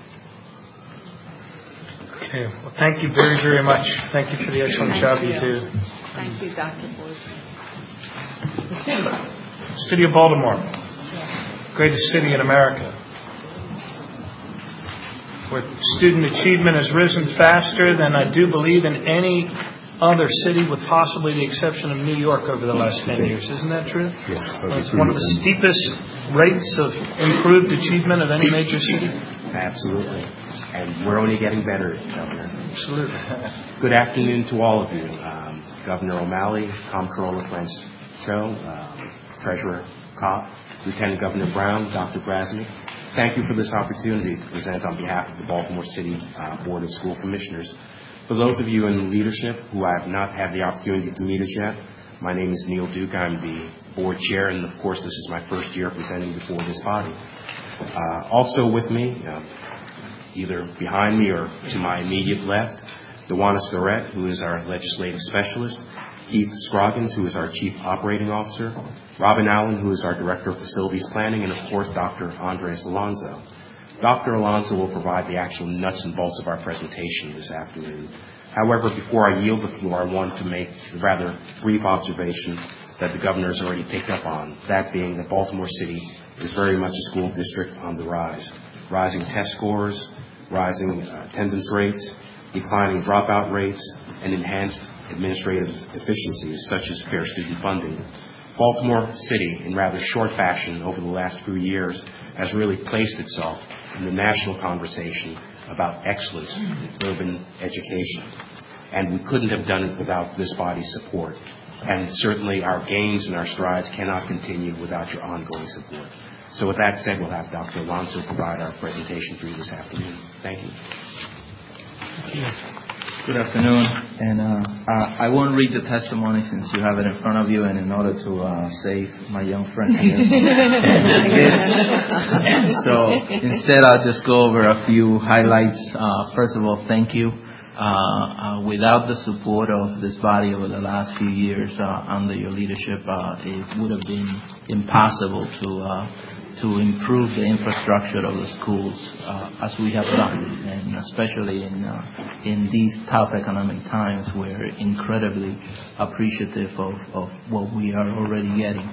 Okay. Well, thank you very, very much. Thank you for the excellent thank job you. you do. Thank you, Doctor Boyd. The city. City of Baltimore. Greatest city in America. Where student achievement has risen faster than I do believe in any other city, with possibly the exception of New York over the last ten years. Isn't that true? Yes. It's one of the steepest rates of improved achievement of any major city. Absolutely. And we're only getting better, Governor. Absolutely. Good afternoon to all of you. Um, Governor O'Malley, Comptroller Francisco, um, Treasurer Kopp, Lieutenant Governor Brown, Doctor Brasney. Thank you for this opportunity to present on behalf of the Baltimore City uh, Board of School Commissioners. For those of you in leadership who I have not had the opportunity to meet us yet, my name is Neil Duke. I'm the board chair, and of course this is my first year presenting before this body. Uh, also with me, uh, either behind me or to my immediate left, Dewana Storette, who is our legislative specialist, Keith Scroggins, who is our chief operating officer, Robin Allen, who is our director of facilities planning, and of course Doctor Andres Alonso. Doctor Alonso will provide the actual nuts and bolts of our presentation this afternoon. However, before I yield the floor, I want to make a rather brief observation that the governor has already picked up on, that being that Baltimore City is very much a school district on the rise. Rising test scores, rising uh, attendance rates, declining dropout rates, and enhanced administrative efficiencies such as fair student funding. Baltimore City, in rather short fashion over the last few years, has really placed itself in the national conversation about excellence in urban education. And we couldn't have done it without this body's support. And certainly our gains and our strides cannot continue without your ongoing support. So with that said, we'll have Doctor Alonso provide our presentation for you this afternoon. Thank you. Thank you. Good afternoon, and uh, uh, I won't read the testimony since you have it in front of you, and in order to uh, save my young friend here. So instead, I'll just go over a few highlights. Uh, first of all, thank you. Uh, uh, without the support of this body over the last few years uh, under your leadership, uh, it would have been impossible to uh, to improve the infrastructure of the schools uh, as we have done, and especially in uh, in these tough economic times, we're incredibly appreciative of, of what we are already getting.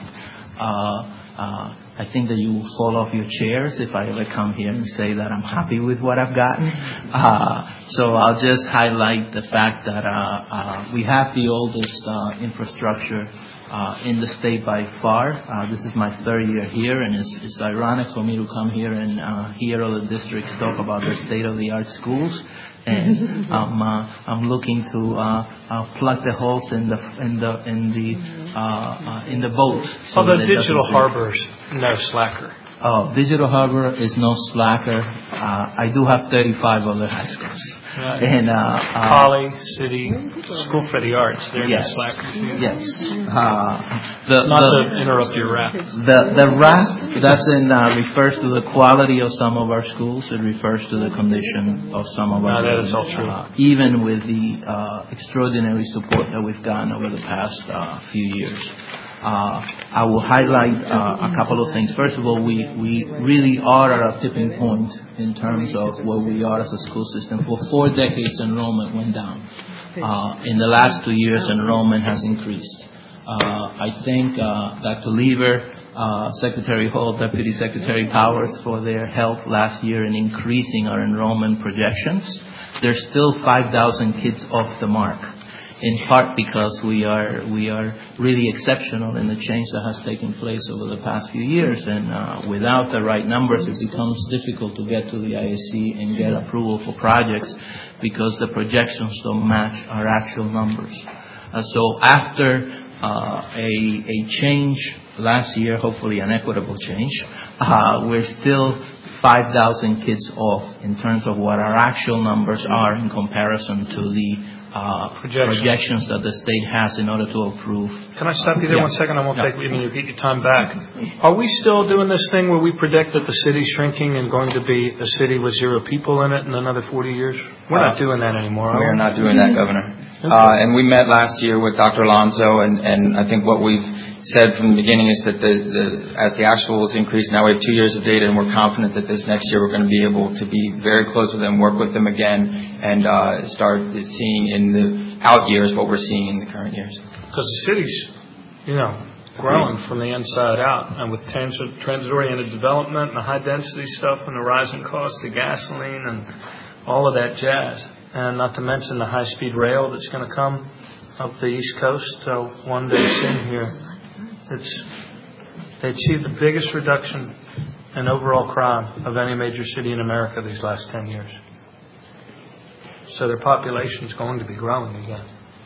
Uh, uh, I think that you will fall off your chairs if I ever come here and say that I'm happy with what I've gotten. Uh, so I'll just highlight the fact that uh, uh, we have the oldest uh, infrastructure Uh, in the state by far. Uh, this is my third year here, and it's, it's ironic for me to come here and uh, hear other districts talk about their state-of-the-art schools. And um, uh, I'm looking to uh, uh, plug the holes in the in the in the uh, uh, in the boat. So Although Digital Harbor's no slacker. Oh, Digital Harbor is no slacker. Uh, I do have thirty-five other high schools. Right. And uh, uh, Poly, City, School for the Arts, they're yes, no slackers. Yes. Uh, the, Not the, to interrupt your rap. The the rap doesn't uh, refers to the quality of some of our schools. It refers to the condition of some of our No, that buildings. is all true. Uh, even with the uh, extraordinary support that we've gotten over the past uh, few years. Uh, I will highlight uh, a couple of things. First of all, we, we really are at a tipping point in terms of where we are as a school system. For four decades, enrollment went down. Uh, in the last two years, enrollment has increased. Uh, I thank uh, Doctor Lever, uh, Secretary Hall, Deputy Secretary Powers for their help last year in increasing our enrollment projections. There's still five thousand kids off the mark, in part because we are we are really exceptional in the change that has taken place over the past few years. And uh, without the right numbers, it becomes difficult to get to the I S C and get approval for projects because the projections don't match our actual numbers. Uh, so after uh, a, a change last year, hopefully an equitable change. Uh, we're still five thousand kids off in terms of what our actual numbers are in comparison to the uh, Projection. projections that the state has in order to approve. Can I stop you there Yeah. one second? I won't Yeah. take, I mean, you get your time back. Are we still doing this thing where we predict that the city's shrinking and going to be a city with zero people in it in another forty years? We're not doing that anymore, are we? We are not doing that, Governor. Uh, and we met last year with Doctor Alonso, and, and I think what we've said from the beginning is that the, the, as the actuals increase, now we have two years of data, and we're confident that this next year we're going to be able to be very close with them, work with them again, and uh, start seeing in the out years what we're seeing in the current years. Because the city's, you know, growing from the inside out, and with transit, transit-oriented development and the high-density stuff and the rising cost of gasoline and all of that jazz, and not to mention the high-speed rail that's going to come up the East Coast uh, one day soon here. It's, they achieved the biggest reduction in overall crime of any major city in America these last ten years. So their population is going to be growing again.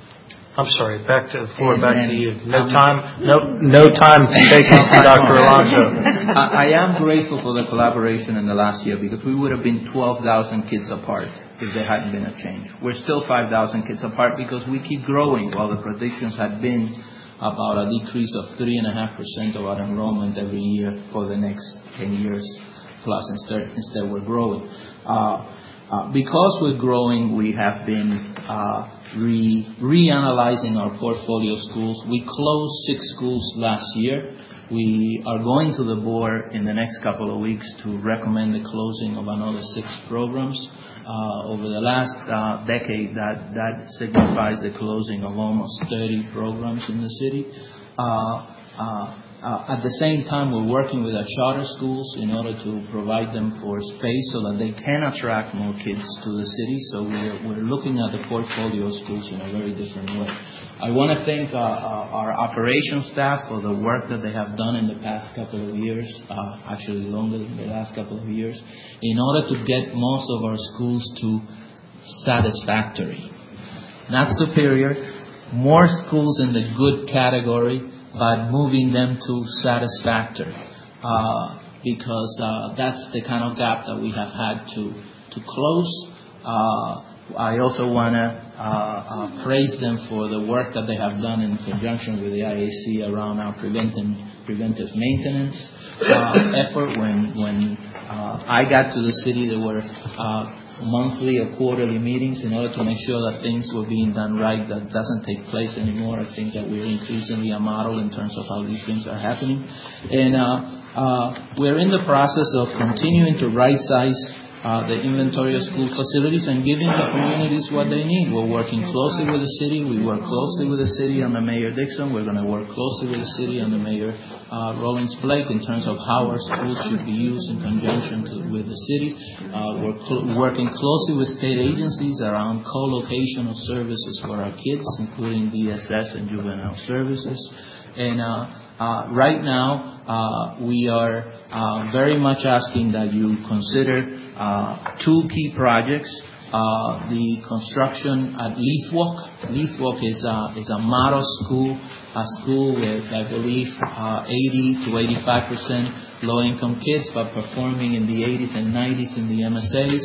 I'm sorry, back to the floor, And- back and, to you. No um, time, no, no time taken from Doctor Alonso. I, I am grateful for the collaboration in the last year because we would have been twelve thousand kids apart if there hadn't been a change. We're still five thousand kids apart because we keep growing while the predictions had been about a decrease of three point five percent of our enrollment every year for the next ten years plus. Instead, instead we're growing. Uh, uh, because we're growing, we have been uh, re reanalyzing our portfolio schools. We closed six schools last year. We are going to the board in the next couple of weeks to recommend the closing of another six programs. Uh, over the last uh, decade, that, that signifies the closing of almost thirty programs in the city. Uh, uh, uh, at the same time, we're working with our charter schools in order to provide them for space so that they can attract more kids to the city. So we're, we're looking at the portfolio of schools in a very different way. I want to thank uh, uh, our operations staff for the work that they have done in the past couple of years, uh, actually longer than the last couple of years, in order to get most of our schools to satisfactory. Not superior, more schools in the good category, but moving them to satisfactory. Uh, because uh, that's the kind of gap that we have had to, to close. Uh, I also want to uh, uh, praise them for the work that they have done in conjunction with the I A C around our preventing, preventive maintenance uh, effort. When when uh, I got to the city, there were uh, monthly or quarterly meetings in order to make sure that things were being done right. That doesn't take place anymore. I think that we're increasingly a model in terms of how these things are happening. And uh, uh, we're in the process of continuing to right-size Uh, the inventory of school facilities and giving the communities what they need. We're working closely with the city. We work closely with the city under Mayor Dixon. We're going to work closely with the city under Mayor uh, Rollins Blake in terms of how our schools should be used in conjunction to, with the city. Uh, we're cl- working closely with state agencies around co-location of services for our kids, including D S S and juvenile services. And uh, uh, right now, uh, we are uh, very much asking that you consider uh, two key projects. Uh, the construction at Leafwalk. Leafwalk is a, is a model school, a school with, I believe, uh, eighty to eighty-five percent low-income kids, but performing in the eighties and nineties in the M S As.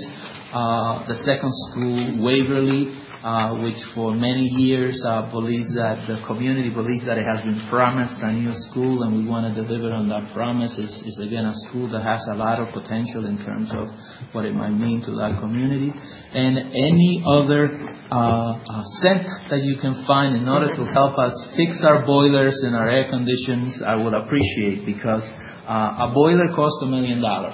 Uh, the second school, Waverly, Uh, which for many years uh, believes that the community believes that it has been promised a new school, and we want to deliver on that promise. Is is again a school that has a lot of potential in terms of what it might mean to that community, and any other uh, uh, cent that you can find in order to help us fix our boilers and our air conditions, I would appreciate, because uh, a boiler costs a million dollars,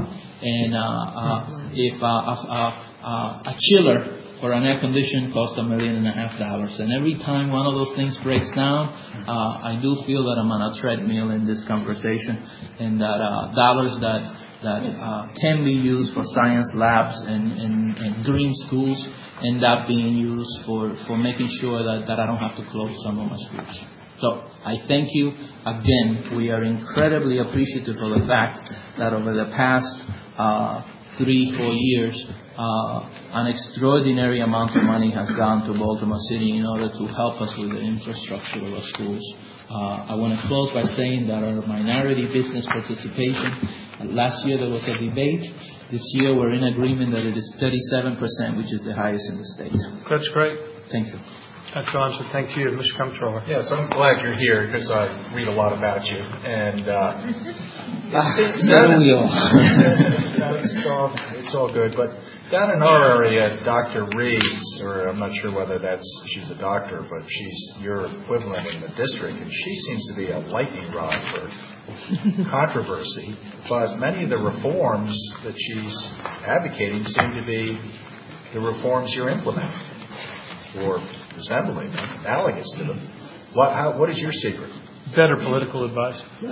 and uh, uh, if uh, uh, uh, a chiller for an air condition costs a million and a half dollars. And every time one of those things breaks down, uh, I do feel that I'm on a treadmill in this conversation, and that uh, dollars that that uh, can be used for science labs and, and, and green schools end up being used for, for making sure that, that I don't have to close some of my schools. So I thank you. Again, we are incredibly appreciative of the fact that over the past uh, three, four years, uh, an extraordinary amount of money has gone to Baltimore City in order to help us with the infrastructure of our schools. Uh, I want to close by saying that our minority business participation, uh, last year there was a debate. This year we're in agreement that it is thirty-seven percent, which is the highest in the state. That's great. Thank you. Doctor Johnson, thank you. Mister Comptroller. Yes, I'm glad you're here because I read a lot about you. And uh, so do we all. it's, all, it's all good. But down in our area, Doctor Reeves, or I'm not sure whether that's she's a doctor, but she's your equivalent in the district, and she seems to be a lightning rod for controversy. But many of the reforms that she's advocating seem to be the reforms you're implementing, or resembling them, analogous to them. What, how, what is your secret? Better political advice. Uh,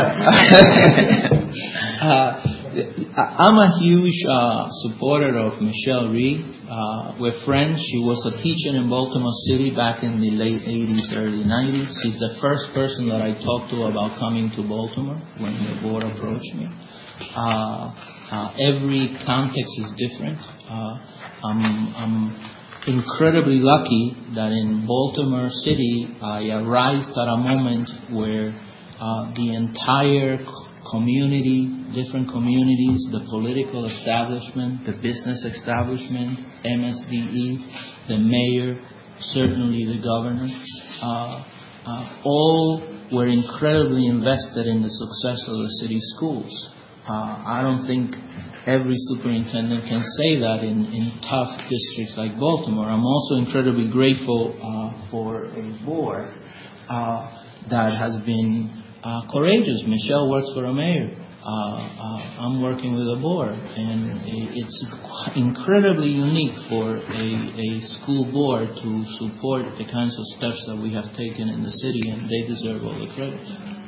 uh, I'm a huge uh, supporter of Michelle Reed. Uh, we're friends. She was a teacher in Baltimore City back in the late eighties, early nineties. She's the first person that I talked to about coming to Baltimore when the board approached me. Uh, uh, every context is different. Uh, I'm, I'm incredibly lucky that in Baltimore City I arrived at a moment where uh, the entire community, different communities, the political establishment, the business establishment, M S D E, the mayor, certainly the governor, uh, uh, all were incredibly invested in the success of the city schools. Uh, I don't think every superintendent can say that in, in tough districts like Baltimore. I'm also incredibly grateful uh, for a board uh, that has been uh, courageous. Michelle works for a mayor. Uh, uh, I'm working with a board, and it's incredibly unique for a, a school board to support the kinds of steps that we have taken in the city, and they deserve all the credit.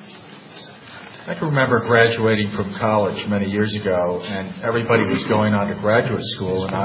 I can remember graduating from college many years ago, and everybody was going on to graduate school, and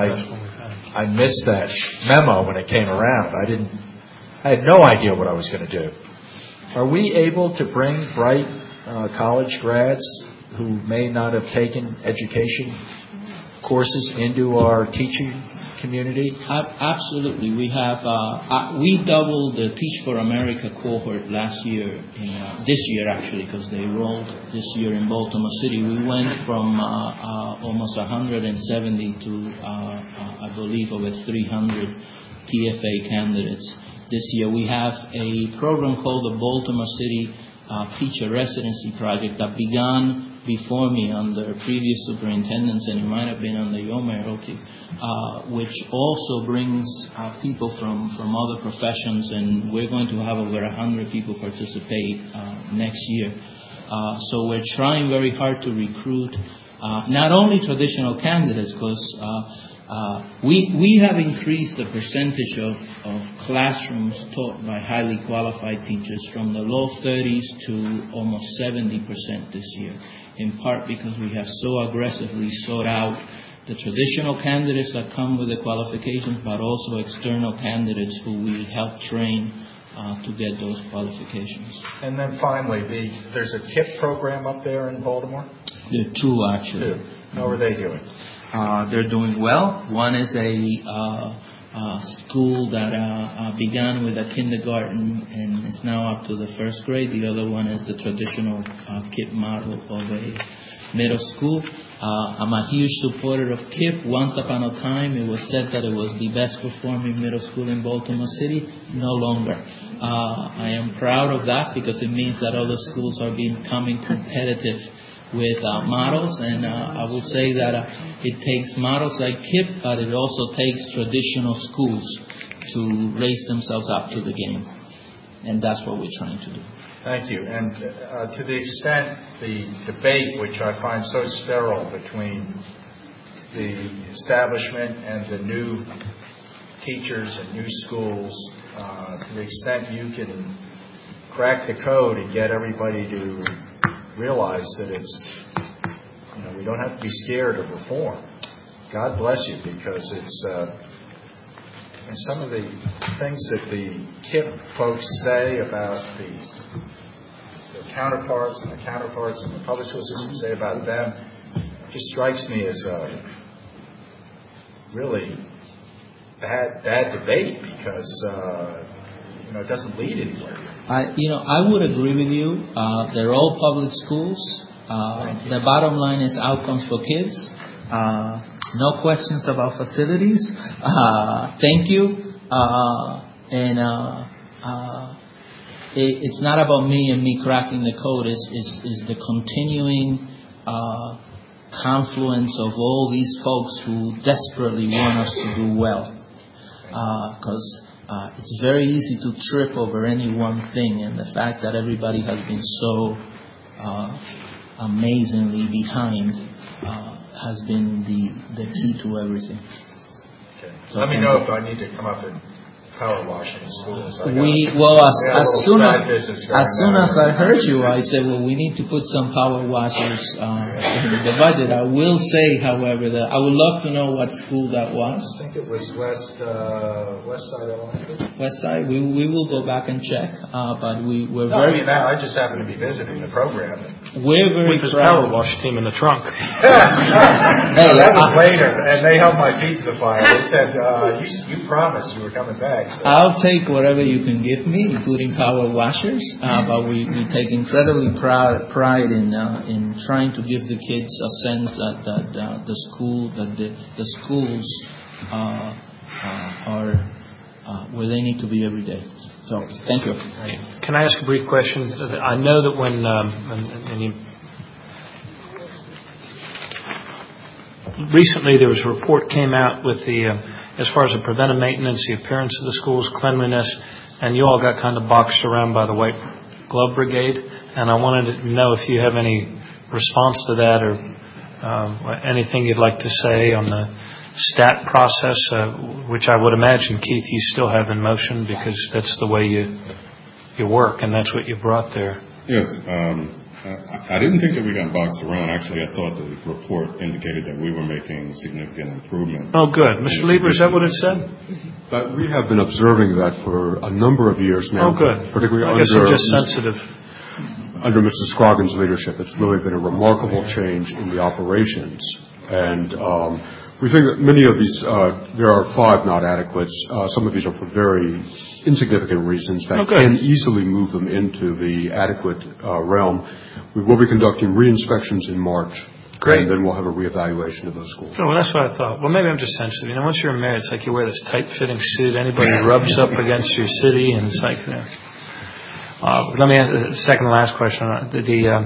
I I missed that memo when it came around. I didn't, I had no idea what I was going to do. Are we able to bring bright uh, college grads who may not have taken education courses into our teaching community? Absolutely. We have uh, uh, we doubled the Teach for America cohort last year, in, uh, this year actually, because they enrolled this year in Baltimore City. We went from uh, uh, almost one hundred seventy to, uh, uh, I believe, over three hundred T F A candidates. This year we have a program called the Baltimore City uh, Teacher Residency Project that began before me under previous superintendents, and it might have been under your mayoralty, uh, which also brings uh, people from, from other professions, and we're going to have over one hundred people participate uh, next year. Uh, so we're trying very hard to recruit uh, not only traditional candidates, because uh, uh, we, we have increased the percentage of, of classrooms taught by highly qualified teachers from the low thirties to almost seventy percent this year, in part because we have so aggressively sought out the traditional candidates that come with the qualifications, but also external candidates who we help train uh, to get those qualifications. And then finally, the, there's a K I P program up there in Baltimore? There are two, actually. Two. How are they doing? Uh, they're doing well. One is a uh, uh, school that uh, uh, began with a kindergarten and is now up to the first grade. The other one is the traditional uh, K I P model of a middle school. Uh, I'm a huge supporter of K I P. Once upon a time, it was said that it was the best performing middle school in Baltimore City. No longer. Uh, I am proud of that because it means that other schools are becoming competitive with uh, models, and uh, I will say that uh, it takes models like K I P, but it also takes traditional schools to raise themselves up to the game, and that's what we're trying to do. Thank you. And uh, to the extent the debate, which I find so sterile between the establishment and the new teachers and new schools, uh, to the extent you can crack the code and get everybody to realize that it's, you know, we don't have to be scared of reform. God bless you, because it's, uh, and some of the things that the K I P folks say about the, the counterparts and the counterparts in the public school system say about them just strikes me as a really bad bad debate because uh, you know it doesn't lead anywhere. I, you know, I would agree with you. Uh, they're all public schools. Uh, the bottom line is outcomes for kids. Uh, no questions about facilities. Uh, thank you. Uh, and uh, uh, it, it's not about me and me cracking the code. It's, it's, it's the continuing uh, confluence of all these folks who desperately want us to do well. Because uh, uh, it's very easy to trip over any one thing, and the fact that everybody has been so uh, amazingly behind uh, has been the, the key to everything. Okay. So Let me know if I need to come up and power wash in schools. I we got, well as, as soon as as soon as I heard you, I said, well, we need to put some power washers uh, in the budget. I will say, however, that I would love to know what school that was. I think it was West uh, West Side Elementary. West Side. We we will go back and check, uh, but we we're no, very. I mean, I just happen to be visiting the program. We're very with his proud. power wash team in the trunk. Hey, no, that was later, and they held my feet to the fire. They said, uh, "You you promised you were coming back." So. I'll take whatever you can give me, including power washers. Uh, but we, we take incredibly proud, pride in uh, in trying to give the kids a sense that that uh, the school that the the schools uh, uh, are uh, where they need to be every day. So thank you. Can I ask a brief question? I know that when um, and, and you, recently there was a report came out with the. Uh, as far as the preventive maintenance, the appearance of the schools, cleanliness, and you all got kind of boxed around by the White Glove Brigade, and I wanted to know if you have any response to that or uh, anything you'd like to say on the STAT process, uh, which I would imagine, Keith, you still have in motion because that's the way you you work and that's what you brought there. Yes. Um, I, I didn't think that we got boxed around. Actually, I thought the report indicated that we were making significant improvement. Oh, good. Mister Lieber, is that what it said? But we have been observing that for a number of years now. Oh, good. Particularly I guess under, I'm just sensitive. Under Mister Scroggins' leadership, it's really been a remarkable change in the operations. And um, we think that many of these, uh, there are five not adequates. Uh, some of these are for very insignificant reasons that oh, can easily move them into the adequate uh, realm. We will be conducting re-inspections in March. Great. And then we'll have a reevaluation of those schools. Oh, well, that's what I thought. Well, maybe I'm just sensitive. You know, once you're married, it's like you wear this tight-fitting suit. Anybody rubs up against your city, and it's like, you know. Uh, let me ask the second and last question. The, the um,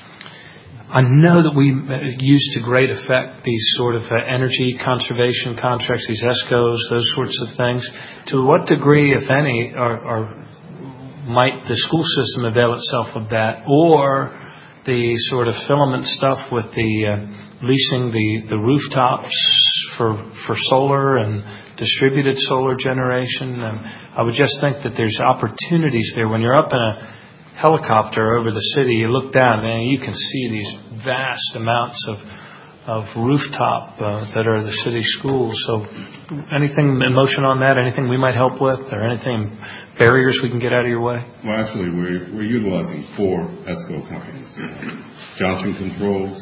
I know that we use to great effect these sort of uh, energy conservation contracts, these ESCOs, those sorts of things. To what degree, if any, are, are might the school system avail itself of that, or the sort of filament stuff with the uh, leasing the, the rooftops for for solar and distributed solar generation? And I would just think that there's opportunities there. When you're up in a helicopter over the city, you look down and you can see these vast amounts of of rooftop uh, that are the city schools. So anything in motion on that? Anything we might help with, or anything, barriers we can get out of your way? Well, actually, we're, we're utilizing four ESCO companies. Johnson Controls,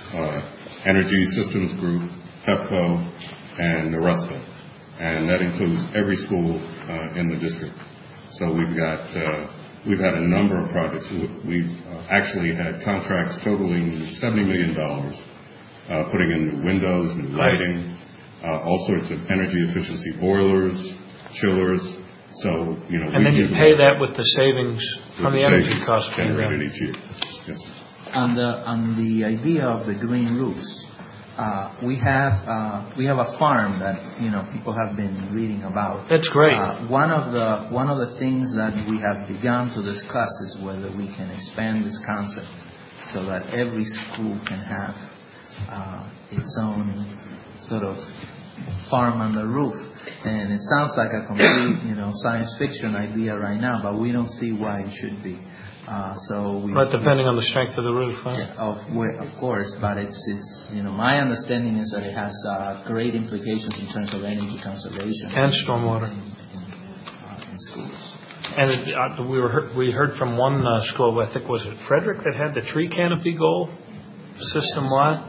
uh, Energy Systems Group, Pepco, and Neresto. And that includes every school uh, in the district. So we've got, uh, we've had a number of projects. We've uh, actually had contracts totaling seventy million dollars. Uh, putting in new windows, new lighting, uh, all sorts of energy efficiency boilers, chillers. So, you know, and then you pay that with the savings from the, the energy cost generated each year. Yes. On the on the idea of the green roofs, uh, we have uh, we have a farm that you know people have been reading about. That's great. Uh, one of the one of the things that we have begun to discuss is whether we can expand this concept so that every school can have Uh, its own sort of farm on the roof. And it sounds like a complete, you know, science fiction idea right now, but we don't see why it should be. Uh, so we, but depending on the strength of the roof, huh? Yeah, of, of course, but it's, it's, you know, my understanding is that it has uh, great implications in terms of energy conservation. And stormwater. In, in, uh, in schools. And it, uh, we were heard, we heard from one uh, school, I think was it Frederick, that had the tree canopy goal system-wide.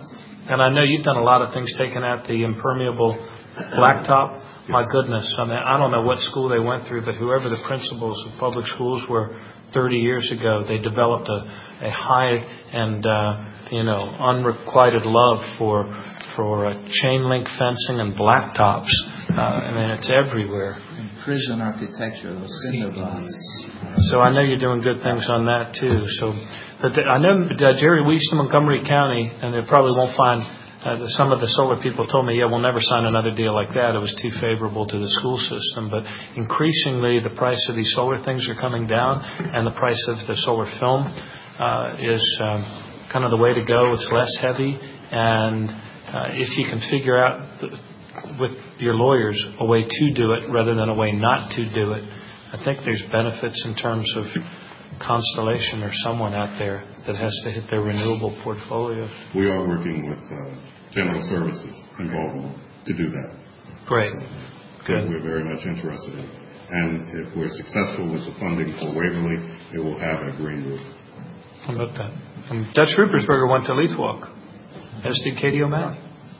And I know you've done a lot of things, taking out the impermeable blacktop. My goodness, I mean, I don't know what school they went through, but whoever the principals of public schools were thirty years ago, they developed a, a high and, uh, you know, unrequited love for for uh, chain link fencing and blacktops. Uh, I mean, it's everywhere. And prison architecture, those cinder blocks. So I know you're doing good things on that, too. So, but the, I know uh, Jerry Weist in Montgomery County, and they probably won't find... Uh, some of the solar people told me, yeah, we'll never sign another deal like that. It was too favorable to the school system. But increasingly, the price of these solar things are coming down, and the price of the solar film uh, is um, kind of the way to go. It's less heavy, and uh, if you can figure out the, with your lawyers a way to do it rather than a way not to do it, I think there's benefits in terms of Constellation or someone out there that has to hit their renewable portfolio. We are working with uh, General Services in Baltimore to do that. Great. So, Good. We're very much interested in it. And if we're successful with the funding for Waverly, it will have a green roof. How about that? And Dutch Ruppersberger went to Leithwalk, as did Katie O'Malley.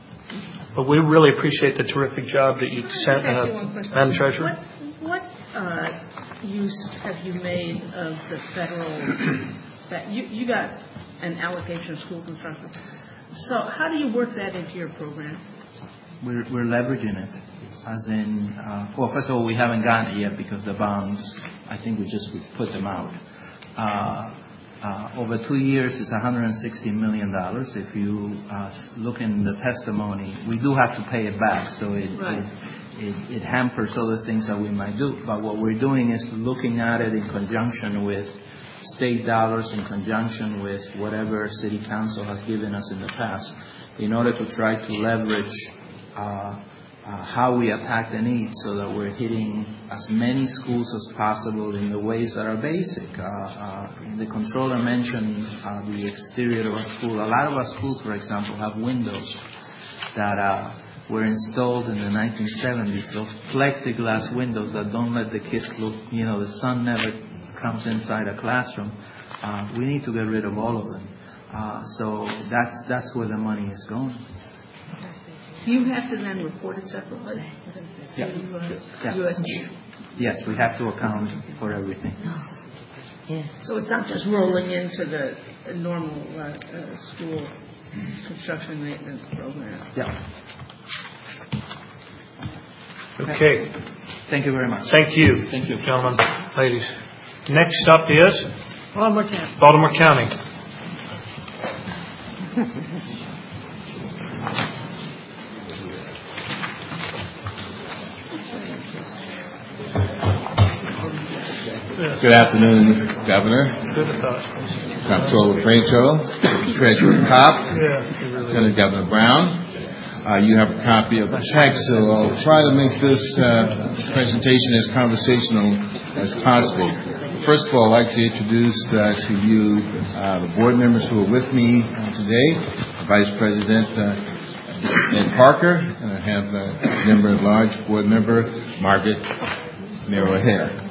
But we really appreciate the terrific job that you sent, uh, Madam Treasurer. What, what uh, use have you made of the federal, that you, you got an allocation of school construction. So how do you work that into your program? We're, we're leveraging it. As in, uh, well, first of all, we haven't gotten it yet because the bonds, I think we just we put them out. Uh, uh, over two years, it's one hundred sixty million dollars. If you uh, look in the testimony, we do have to pay it back, so it, right. it, it, it hampers other things that we might do. But what we're doing is looking at it in conjunction with state dollars, in conjunction with whatever city council has given us in the past, in order to try to leverage uh, Uh, how we attack the needs so that we're hitting as many schools as possible in the ways that are basic. Uh, uh, the controller mentioned uh, the exterior of our school. A lot of our schools, for example, have windows that uh, were installed in the nineteen seventies, those plexiglass windows that don't let the kids look, you know, the sun never comes inside a classroom. Uh, we need to get rid of all of them. Uh, so that's, that's where the money is going. Do you have to then report it separately? Yeah. To, uh, Yeah. U S D A? Yes, we have to account for everything. Yeah. So it's not just rolling into the normal uh, uh, school construction maintenance program. Yeah. Okay. Thank you very much. Thank you. Thank you, gentlemen, ladies. Next up is Baltimore County. Baltimore County. Good afternoon, Governor. Comptroller Franco, Treasurer Kopp, Lieutenant Governor Brown. Uh, you have a copy of the text, so I'll try to make this uh, presentation as conversational as possible. First of all, I'd like to introduce uh, to you uh, the board members who are with me uh, today. Vice President uh, Ed Parker, and I have a member at large, board member Margaret Mero-O'Hare.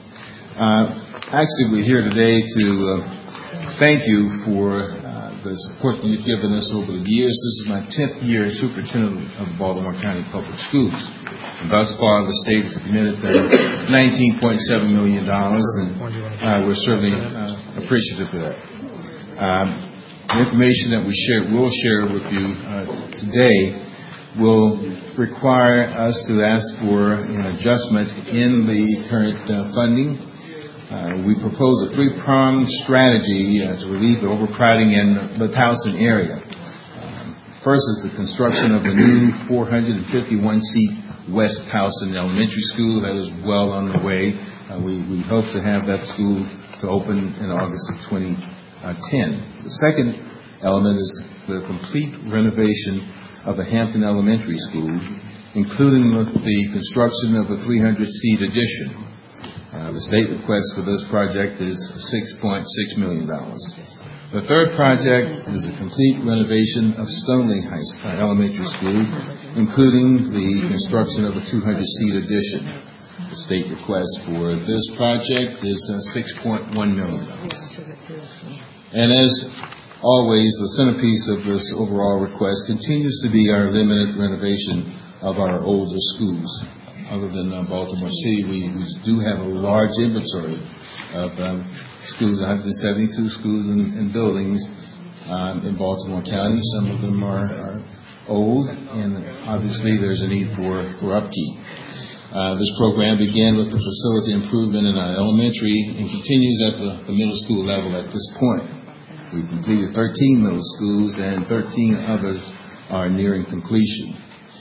Uh, actually, we're here today to uh, thank you for uh, the support that you've given us over the years. This is my tenth year as superintendent of Baltimore County Public Schools. And thus far, the state has committed uh, nineteen point seven million dollars, and uh, we're certainly uh, appreciative of that. Um, the information that we share, will share with you uh, today will require us to ask for an adjustment in the current uh, funding. Uh, we propose a three-pronged strategy uh, to relieve the overcrowding in the Towson area. Um, first is the construction of the new four hundred fifty-one seat West Towson Elementary School. That is well on the way. Uh, we, we hope to have that school to open in August of twenty ten. The second element is the complete renovation of the Hampton Elementary School, including the construction of a three hundred seat addition. Uh, the state request for this project is six point six million dollars. The third project is a complete renovation of Stoneleigh High School, Elementary School, including the construction of a two hundred seat addition. The state request for this project is uh, six point one million dollars. And as always, the centerpiece of this overall request continues to be our limited renovation of our older schools. Other than uh, Baltimore City, we, we do have a large inventory of um, schools, one hundred seventy-two schools and, and buildings um, in Baltimore County. Some of them are, are old, and obviously there's a need for, for upkeep. Uh, this program began with the facility improvement in our elementary and continues at the, the middle school level at this point. We've completed thirteen middle schools and thirteen others are nearing completion.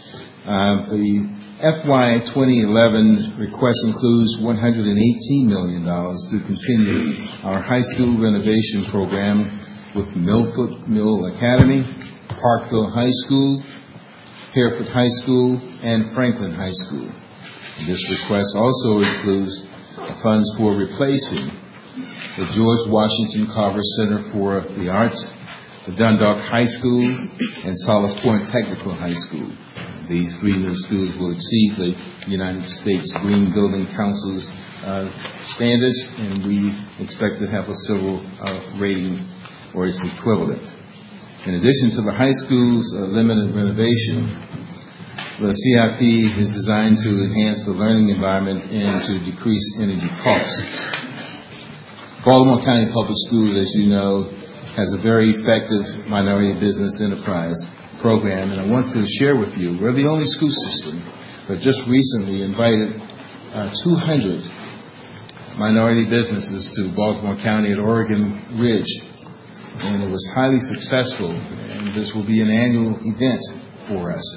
Uh, the F Y twenty eleven request includes one hundred eighteen million dollars to continue our high school renovation program with Milford Mill Academy, Parkville High School, Hereford High School, and Franklin High School. This request also includes funds for replacing the George Washington Carver Center for the Arts, the Dundalk High School, and Solace Point Technical High School. These three new schools will exceed the United States Green Building Council's uh, standards, and we expect to have a silver uh, rating or its equivalent. In addition to the high school's uh, limited renovation, the C I P is designed to enhance the learning environment and to decrease energy costs. Baltimore County Public Schools, as you know, has a very effective minority business enterprise program, and I want to share with you, we're the only school system that just recently invited uh, two hundred minority businesses to Baltimore County at Oregon Ridge, and it was highly successful, and this will be an annual event for us.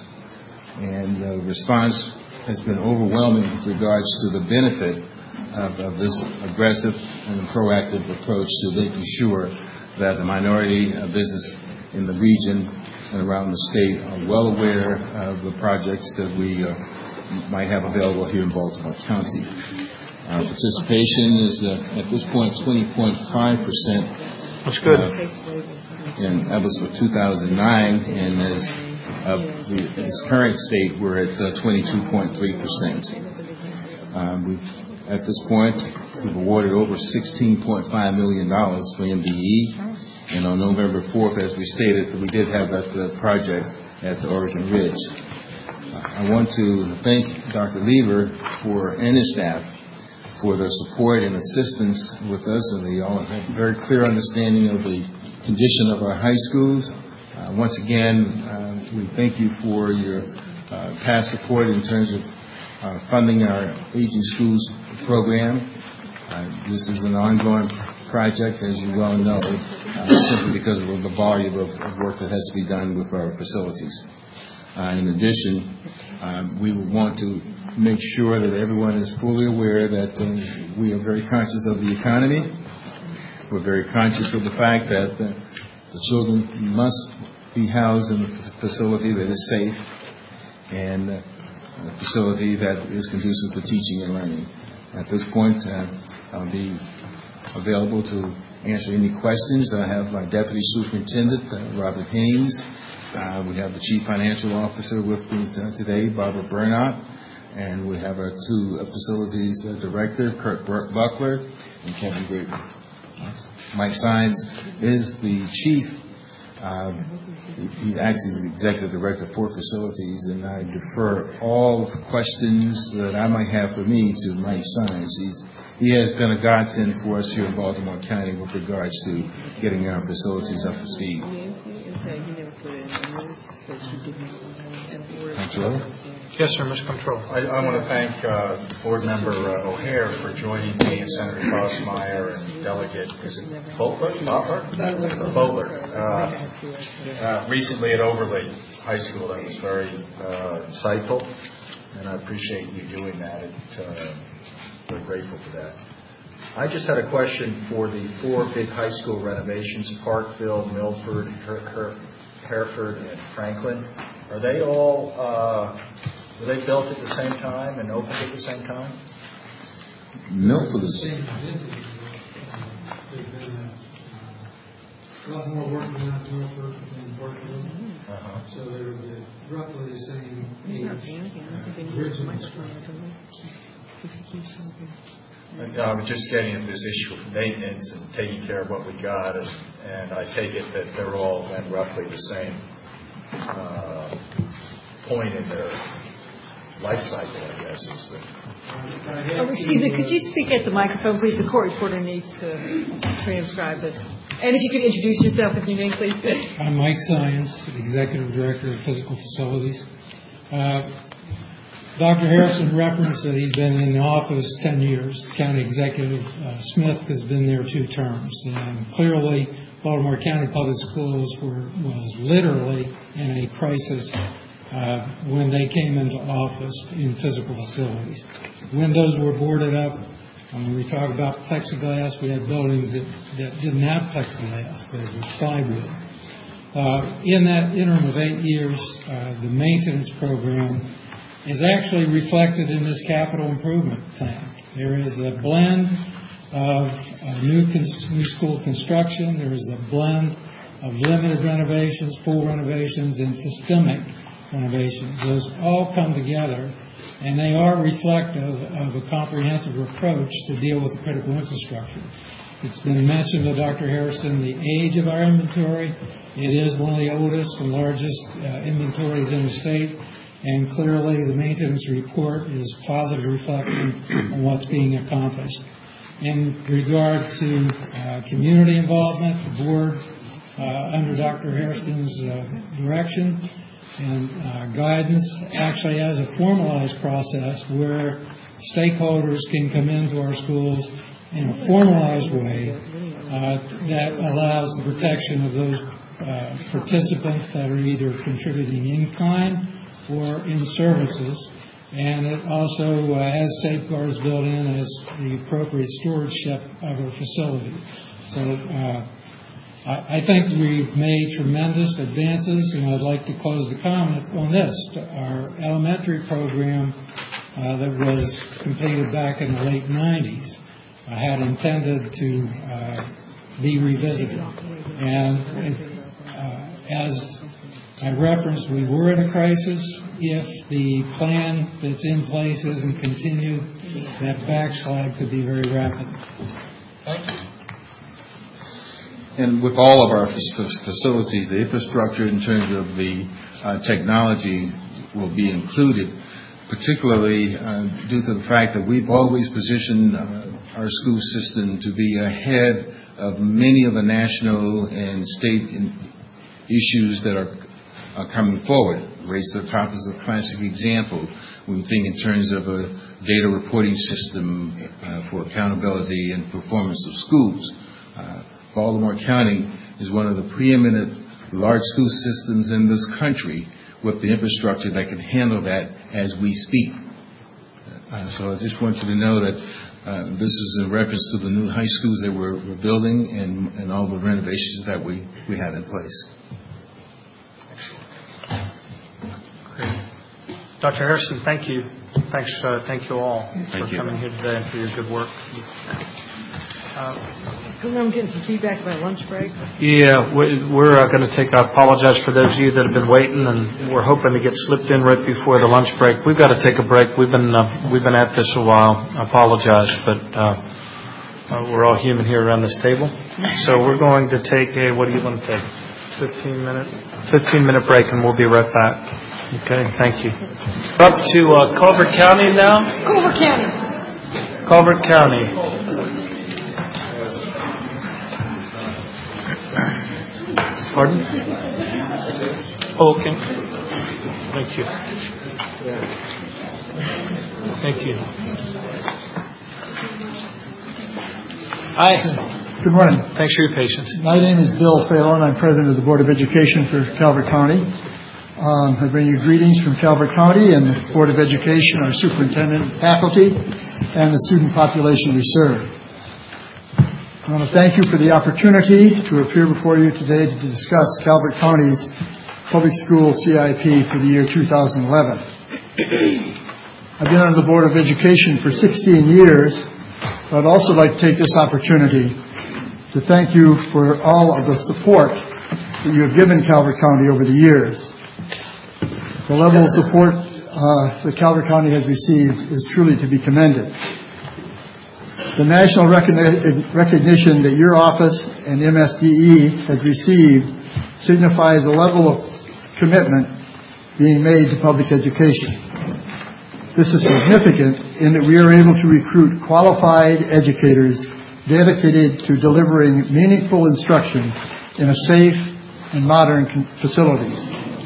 And the response has been overwhelming with regards to the benefit of, of this aggressive and proactive approach to making sure that the minority uh, business in the region and around the state are well aware of the projects that we uh, might have available here in Baltimore County. Our participation is uh, at this point twenty point five percent. That's good. Uh, and that was for two thousand nine, and as of the this current state, we're at uh, twenty-two point three percent. Um, we've, at this point, we've awarded over sixteen point five million dollars for M D E. And on November fourth, as we stated, we did have that uh, project at the Oregon Ridge. I want to thank Doctor Lever for, and his staff for their support and assistance with us, and they all have a very clear understanding of the condition of our high schools. Uh, once again, uh, we thank you for your uh, past support in terms of uh, funding our Aging Schools program. Uh, this is an ongoing project, as you well know, uh, simply because of the volume of, of work that has to be done with our facilities. Uh, in addition, um, we would want to make sure that everyone is fully aware that um, we are very conscious of the economy. We're very conscious of the fact that uh, the children must be housed in a facility that is safe and uh, a facility that is conducive to teaching and learning. At this point, uh, I'll be available to answer any questions. I have my Deputy Superintendent, uh, Robert Haynes. Uh, we have the Chief Financial Officer with me uh, today, Barbara Bernot. And we have our two uh, Facilities uh, Director, Kurt Buckler and Kevin Graber. Mike Sines is the Chief. Um, he's actually the Executive Director for Facilities, and I defer all questions that I might have for me to Mike Sines. He's He has been a godsend for us here in Baltimore County with regards to getting our facilities up to speed. Comptroller? Yes, sir, Mister Comptroller. I, I want to thank uh, Board Member uh, O'Hare for joining me and Senator Crossmeyer and Delegate, is it Butler? Butler? Butler. Uh, uh, recently at Overlea High School. That was very uh, insightful, and I appreciate you doing that. It, uh, We're grateful for that. I just had a question for the four big high school renovations, Parkville, Milford, Her- Her- Hereford, and Franklin. Are they all, uh, were they built at the same time and opened at the same time? Milford is... There's been a lot more work done at Milford than Parkville. Uh-huh. So they were the, roughly the same age. Uh, original. I was just getting at this issue of maintenance and taking care of what we got, and, and I take it that they're all in roughly the same uh, point in their life cycle, I guess. Is that Oh, excuse me, could you speak at the microphone, please? The court reporter needs to transcribe this. And if you could introduce yourself with your name, please. I'm Mike Science, Executive Director of Physical Facilities. Uh, Doctor Harrison referenced that he's been in the office ten years. County Executive uh, Smith has been there two terms. And clearly, Baltimore County Public Schools were, was literally in a crisis Uh, when they came into office in physical facilities. Windows were boarded up. When we talk about plexiglass, we had buildings that, that didn't have plexiglass. They were plywood. Uh, in that interim of eight years, uh, the maintenance program is actually reflected in this capital improvement plan. There is a blend of uh, new, con- new school construction. There is a blend of limited renovations, full renovations, and systemic renovations. Those all come together, and they are reflective of a comprehensive approach to deal with the critical infrastructure. It's been mentioned by Doctor Harrison, the age of our inventory. It is one of the oldest and largest uh, inventories in the state, and clearly the maintenance report is positive reflection on what's being accomplished. In regard to uh, community involvement, the board, uh, under Doctor Harrison's uh, direction, and uh, guidance actually has a formalized process where stakeholders can come into our schools in a formalized way uh, that allows the protection of those uh, participants that are either contributing in kind or in services. And it also uh, has safeguards built in as the appropriate stewardship of our facility. So uh, I think we've made tremendous advances, and I'd like to close the comment on this. Our elementary program uh, that was completed back in the late nineties uh, had intended to uh, be revisited. And it, uh, as I referenced, we were in a crisis. If the plan that's in place isn't continued, that backslide could be very rapid. Thank you. And with all of our facilities, the infrastructure in terms of the uh, technology will be included, particularly uh, due to the fact that we've always positioned uh, our school system to be ahead of many of the national and state in issues that are, are coming forward. Race to the Top is a classic example. We think in terms of a data reporting system uh, for accountability and performance of schools. Uh, Baltimore County is one of the preeminent large school systems in this country with the infrastructure that can handle that as we speak. Uh, so I just want you to know that uh, this is in reference to the new high schools that we're, we're building and, and all the renovations that we, we have in place. Great. Doctor Harrison, thank you. Thanks, uh, thank you all thank for you. coming here today and for your good work. Uh, I'm getting some feedback about lunch break. Yeah, we're uh, going to take. I apologize for those of you that have been waiting, and we're hoping to get slipped in right before the lunch break. We've got to take a break. We've been uh, we've been at this a while. I apologize, but uh, uh, we're all human here around this table. So we're going to take a. What do you want to take? Fifteen minute. Fifteen minute break, and we'll be right back. Okay, thank you. Up to uh, Culver County now. Culver County. Culver County. Pardon? Oh, okay. Thank you. Thank you. Hi. Good morning. Thanks for your patience. My name is Bill Phelan. I'm president of the Board of Education for Calvert County. Um, I bring you greetings from Calvert County and the Board of Education, our superintendent, faculty, and the student population we serve. I want to thank you for the opportunity to appear before you today to discuss Calvert County's public school C I P for the year two thousand eleven. I've been on the Board of Education for sixteen years, but I'd also like to take this opportunity to thank you for all of the support that you have given Calvert County over the years. The level of support uh, that Calvert County has received is truly to be commended. The national recogni- recognition that your office and M S D E has received signifies a level of commitment being made to public education. This is significant in that we are able to recruit qualified educators dedicated to delivering meaningful instruction in a safe and modern facilities.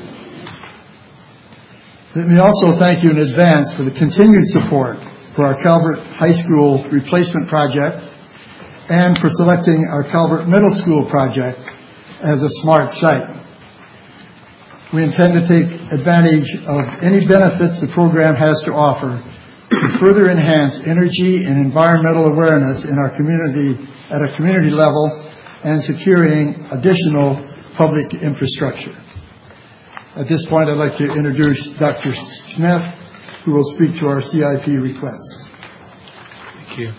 Let me also thank you in advance for the continued support for our Calvert High School replacement project and for selecting our Calvert Middle School project as a smart site. We intend to take advantage of any benefits the program has to offer to further enhance energy and environmental awareness in our community at a community level and securing additional public infrastructure. At this point, I'd like to introduce Doctor Smith, who will speak to our C I P requests. Thank you.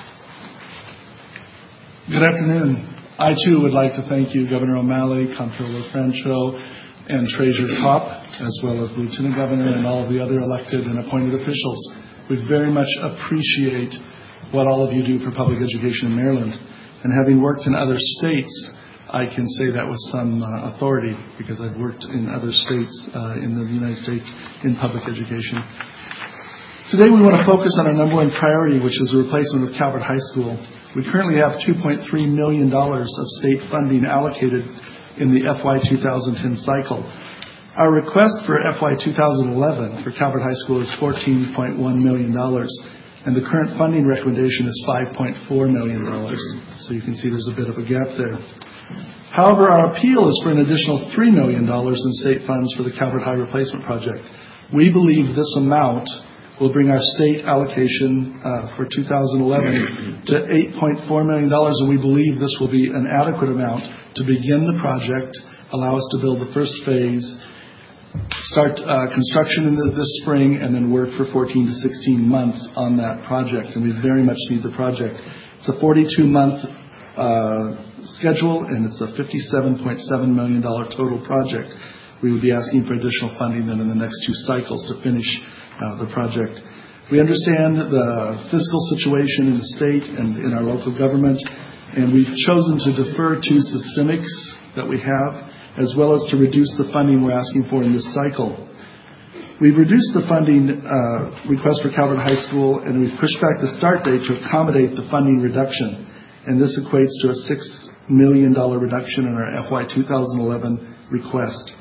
Good afternoon. I, too, would like to thank you, Governor O'Malley, Comptroller Francho, and Treasurer Kopp, as well as Lieutenant Governor and all of the other elected and appointed officials. We very much appreciate what all of you do for public education in Maryland. And having worked in other states, I can say that with some uh, authority because I've worked in other states uh, in the United States in public education. Today we want to focus on our number one priority, which is the replacement of Calvert High School. We currently have two point three million dollars of state funding allocated in the F Y two thousand ten cycle. Our request for F Y two thousand eleven for Calvert High School is fourteen point one million dollars, and the current funding recommendation is five point four million dollars. So you can see there's a bit of a gap there. However, our appeal is for an additional three million dollars in state funds for the Calvert High Replacement Project. We believe this amount will bring our state allocation uh, for two thousand eleven to eight point four million dollars, and we believe this will be an adequate amount to begin the project, allow us to build the first phase, start uh, construction in the, this spring, and then work for fourteen to sixteen months on that project, and we very much need the project. It's a forty-two month uh, schedule, and it's a fifty-seven point seven million dollars total project. We would be asking for additional funding then in the next two cycles to finish uh, the project. We understand the fiscal situation in the state and in our local government, and we've chosen to defer two systemics that we have, as well as to reduce the funding we're asking for in this cycle. We've reduced the funding uh, request for Calvert High School, and we've pushed back the start date to accommodate the funding reduction, and this equates to a six million dollars reduction in our F Y two thousand eleven request.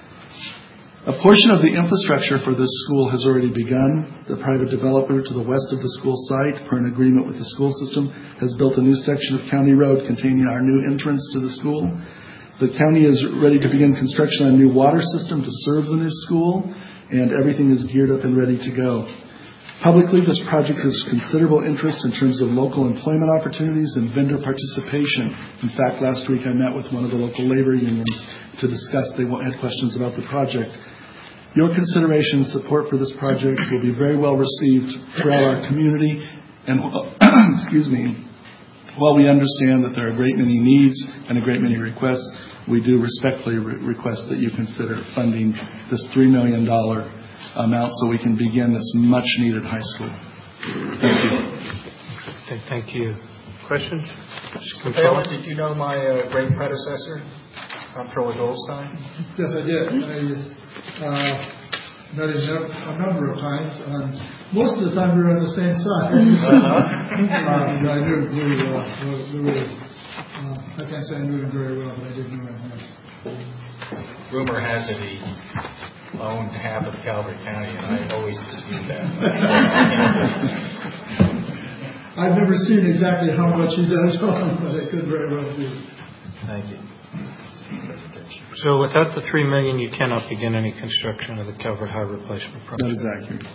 A portion of the infrastructure for this school has already begun. The private developer to the west of the school site, per an agreement with the school system, has built a new section of County Road containing our new entrance to the school. The county is ready to begin construction on a new water system to serve the new school, and everything is geared up and ready to go. Publicly, this project has considerable interest in terms of local employment opportunities and vendor participation. In fact, last week I met with one of the local labor unions to discuss. They had questions about the project. Your consideration and support for this project will be very well received throughout our community, and excuse me, while we understand that there are a great many needs and a great many requests, we do respectfully re- request that you consider funding this three million dollars amount so we can begin this much-needed high school. Thank you. Okay, thank you. Questions? Taylor, did you know my uh, great predecessor, Comptroller Goldstein? Yes, I did. I uh, met him a number of times. Um, most of the time we were on the same side. uh, I knew him very well. Really, uh, I can't say I knew him very well, but I did know him. Yes. Rumor has it he owned half of Calvert County, and I always dispute that. I've never seen exactly how much he does own, but it could very well be. Thank you. So without the three million dollars, you cannot begin any construction of the Calvert High replacement project. That is accurate.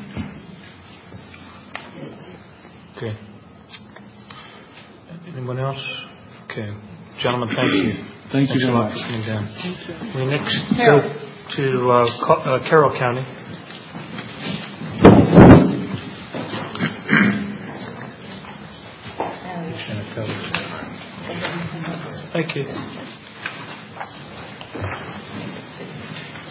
Okay. Anyone else? Okay. Gentlemen, thank you. Thank you Thanks very a lot much. for coming down. Thank you. We next Carroll. go to uh, Co- uh, Carroll County. Thank you.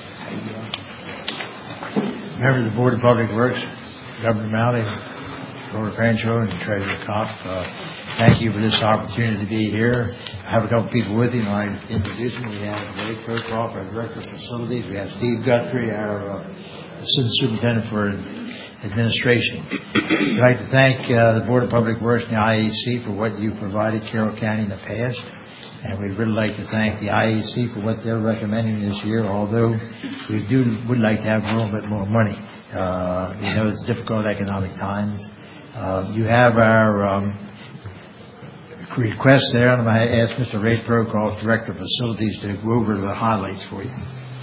Members of the Board of Public Works, Governor Malley, Comptroller Francho and Treasurer Kopp. Uh, thank you for this opportunity to be here. I have a couple people with you, and I introduce them. We have Ray Crowcroft, our Director of Facilities. We have Steve Guthrie, our uh, Assistant Superintendent for Administration. I'd like to thank uh, the Board of Public Works and the I A C for what you provided Carroll County in the past. And we'd really like to thank the I A C for what they're recommending this year, although we do would like to have a little bit more money. Uh, you know, it's difficult economic times. Uh, you have our um, request there, and I'm going to ask Mister Ray Crowcroft, Director of Facilities, to go over the highlights for you.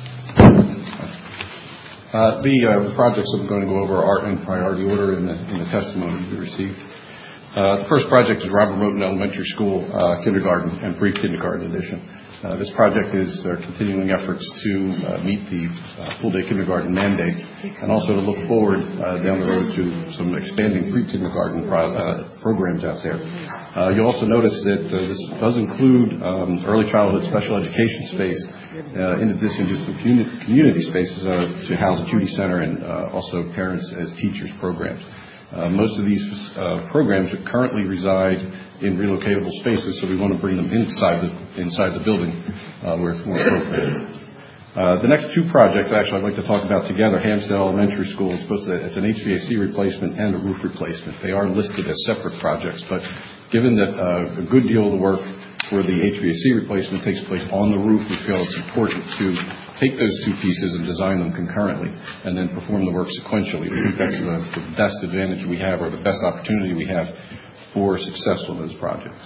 Uh, the uh, projects that I'm going to go over are in priority order in the, in the testimony we received. Uh, the first project is Robert Moten Elementary School uh, Kindergarten and Pre-Kindergarten Edition. Uh, this project is our continuing efforts to uh, meet the uh, full-day kindergarten mandate and also to look forward uh, down the road to some expanding pre-kindergarten pro- uh, programs out there. Uh, you'll also notice that uh, this does include um, early childhood special education space uh, in addition to some community spaces uh, to house the Judy Center and uh, also parents as teachers programs. Uh, most of these uh, programs currently reside in relocatable spaces, so we want to bring them inside the inside the building uh, where it's more appropriate. Uh, the next two projects, actually, I'd like to talk about together. Hampstead Elementary School is supposed to, it's an H V A C replacement and a roof replacement. They are listed as separate projects, but given that uh, a good deal of the work for the H V A C replacement takes place on the roof, we feel it's important to take those two pieces and design them concurrently and then perform the work sequentially. We think that's the, the best advantage we have or the best opportunity we have for success on those projects.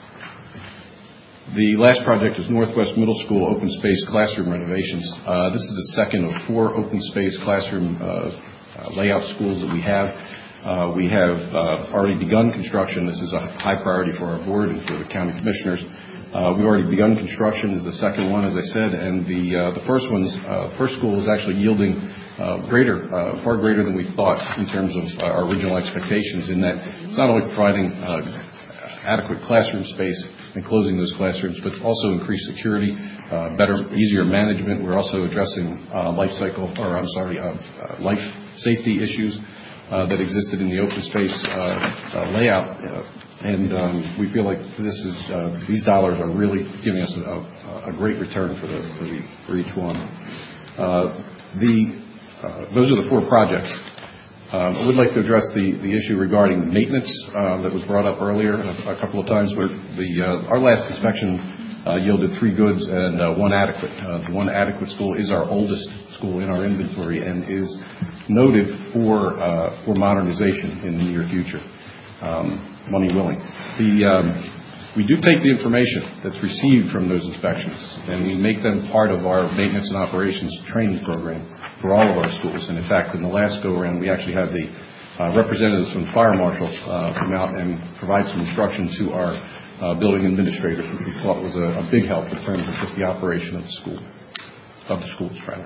The last project is Northwest Middle School open space classroom renovations. Uh, this is the second of four open space classroom uh, uh, layout schools that we have. Uh, we have uh, already begun construction. This is a high priority for our board and for the county commissioners. Uh, we've already begun construction is the second one, as I said, and the uh, the first one's uh, first school is actually yielding uh, greater, uh, far greater than we thought in terms of uh, our original expectations. In that it's not only providing uh, adequate classroom space and closing those classrooms, but also increased security, uh, better, easier management. We're also addressing uh, life cycle, or I'm sorry, uh, uh, life safety issues uh, that existed in the open space uh, uh, layout. Uh, And um, we feel like this is uh, these dollars are really giving us a, a great return for the for, the, for each one. Uh, the uh, those are the four projects. Um, I would like to address the, the issue regarding maintenance uh, that was brought up earlier a, a couple of times. Where the uh, our last inspection uh, yielded three goods and uh, one adequate. Uh, the one adequate school is our oldest school in our inventory and is noted for uh, for modernization in the near future. Um, money willing. The, um, we do take the information that's received from those inspections and we make them part of our maintenance and operations training program for all of our schools. And in fact, in the last go around, we actually had the uh, representatives from Fire Marshal uh, come out and provide some instruction to our uh, building administrators, which we thought was a, a big help in terms of just the operation of the school, of the schools, rather.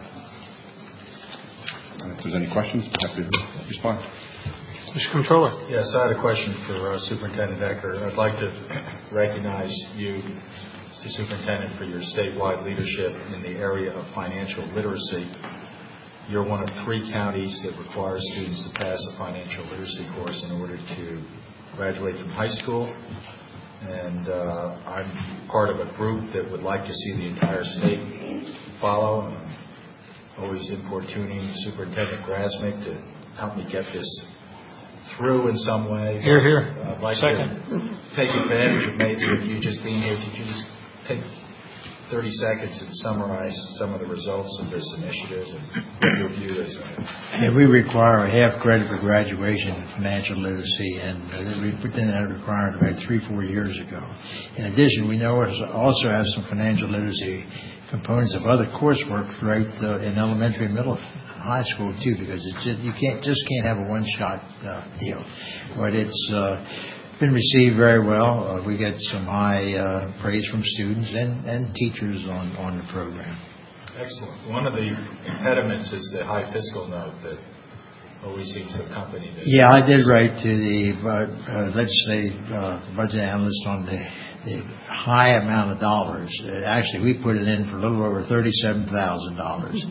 And if there's any questions, I'm happy to respond. Mister Comptroller. Yes, I had a question for uh, Superintendent Ecker. I'd like to recognize you, Mister Superintendent, for your statewide leadership in the area of financial literacy. You're one of three counties that require students to pass a financial literacy course in order to graduate from high school. And uh, I'm part of a group that would like to see the entire state follow. And I'm always importuning Superintendent Grasmick to help me get this through in some way. Here, here. I'd like Second. to take advantage of maybe if you just being here, could you just take thirty seconds and summarize some of the results of this initiative and what your view is on it? Yeah, we require a half credit for graduation in financial literacy, and uh, we put in that requirement about three, four years ago. In addition, we know it also has some financial literacy components of other coursework throughout uh, in elementary and middle high school too, because it's just, you can't just can't have a one-shot uh, deal. But it's uh, been received very well. Uh, we get some high uh, praise from students and, and teachers on, on the program. Excellent. One of the impediments is the high fiscal note that always seems to accompany this. Yeah, I did write to the uh, uh, legislative uh, budget analyst on the, the high amount of dollars. Uh, actually, we put it in for a little over thirty-seven thousand dollars.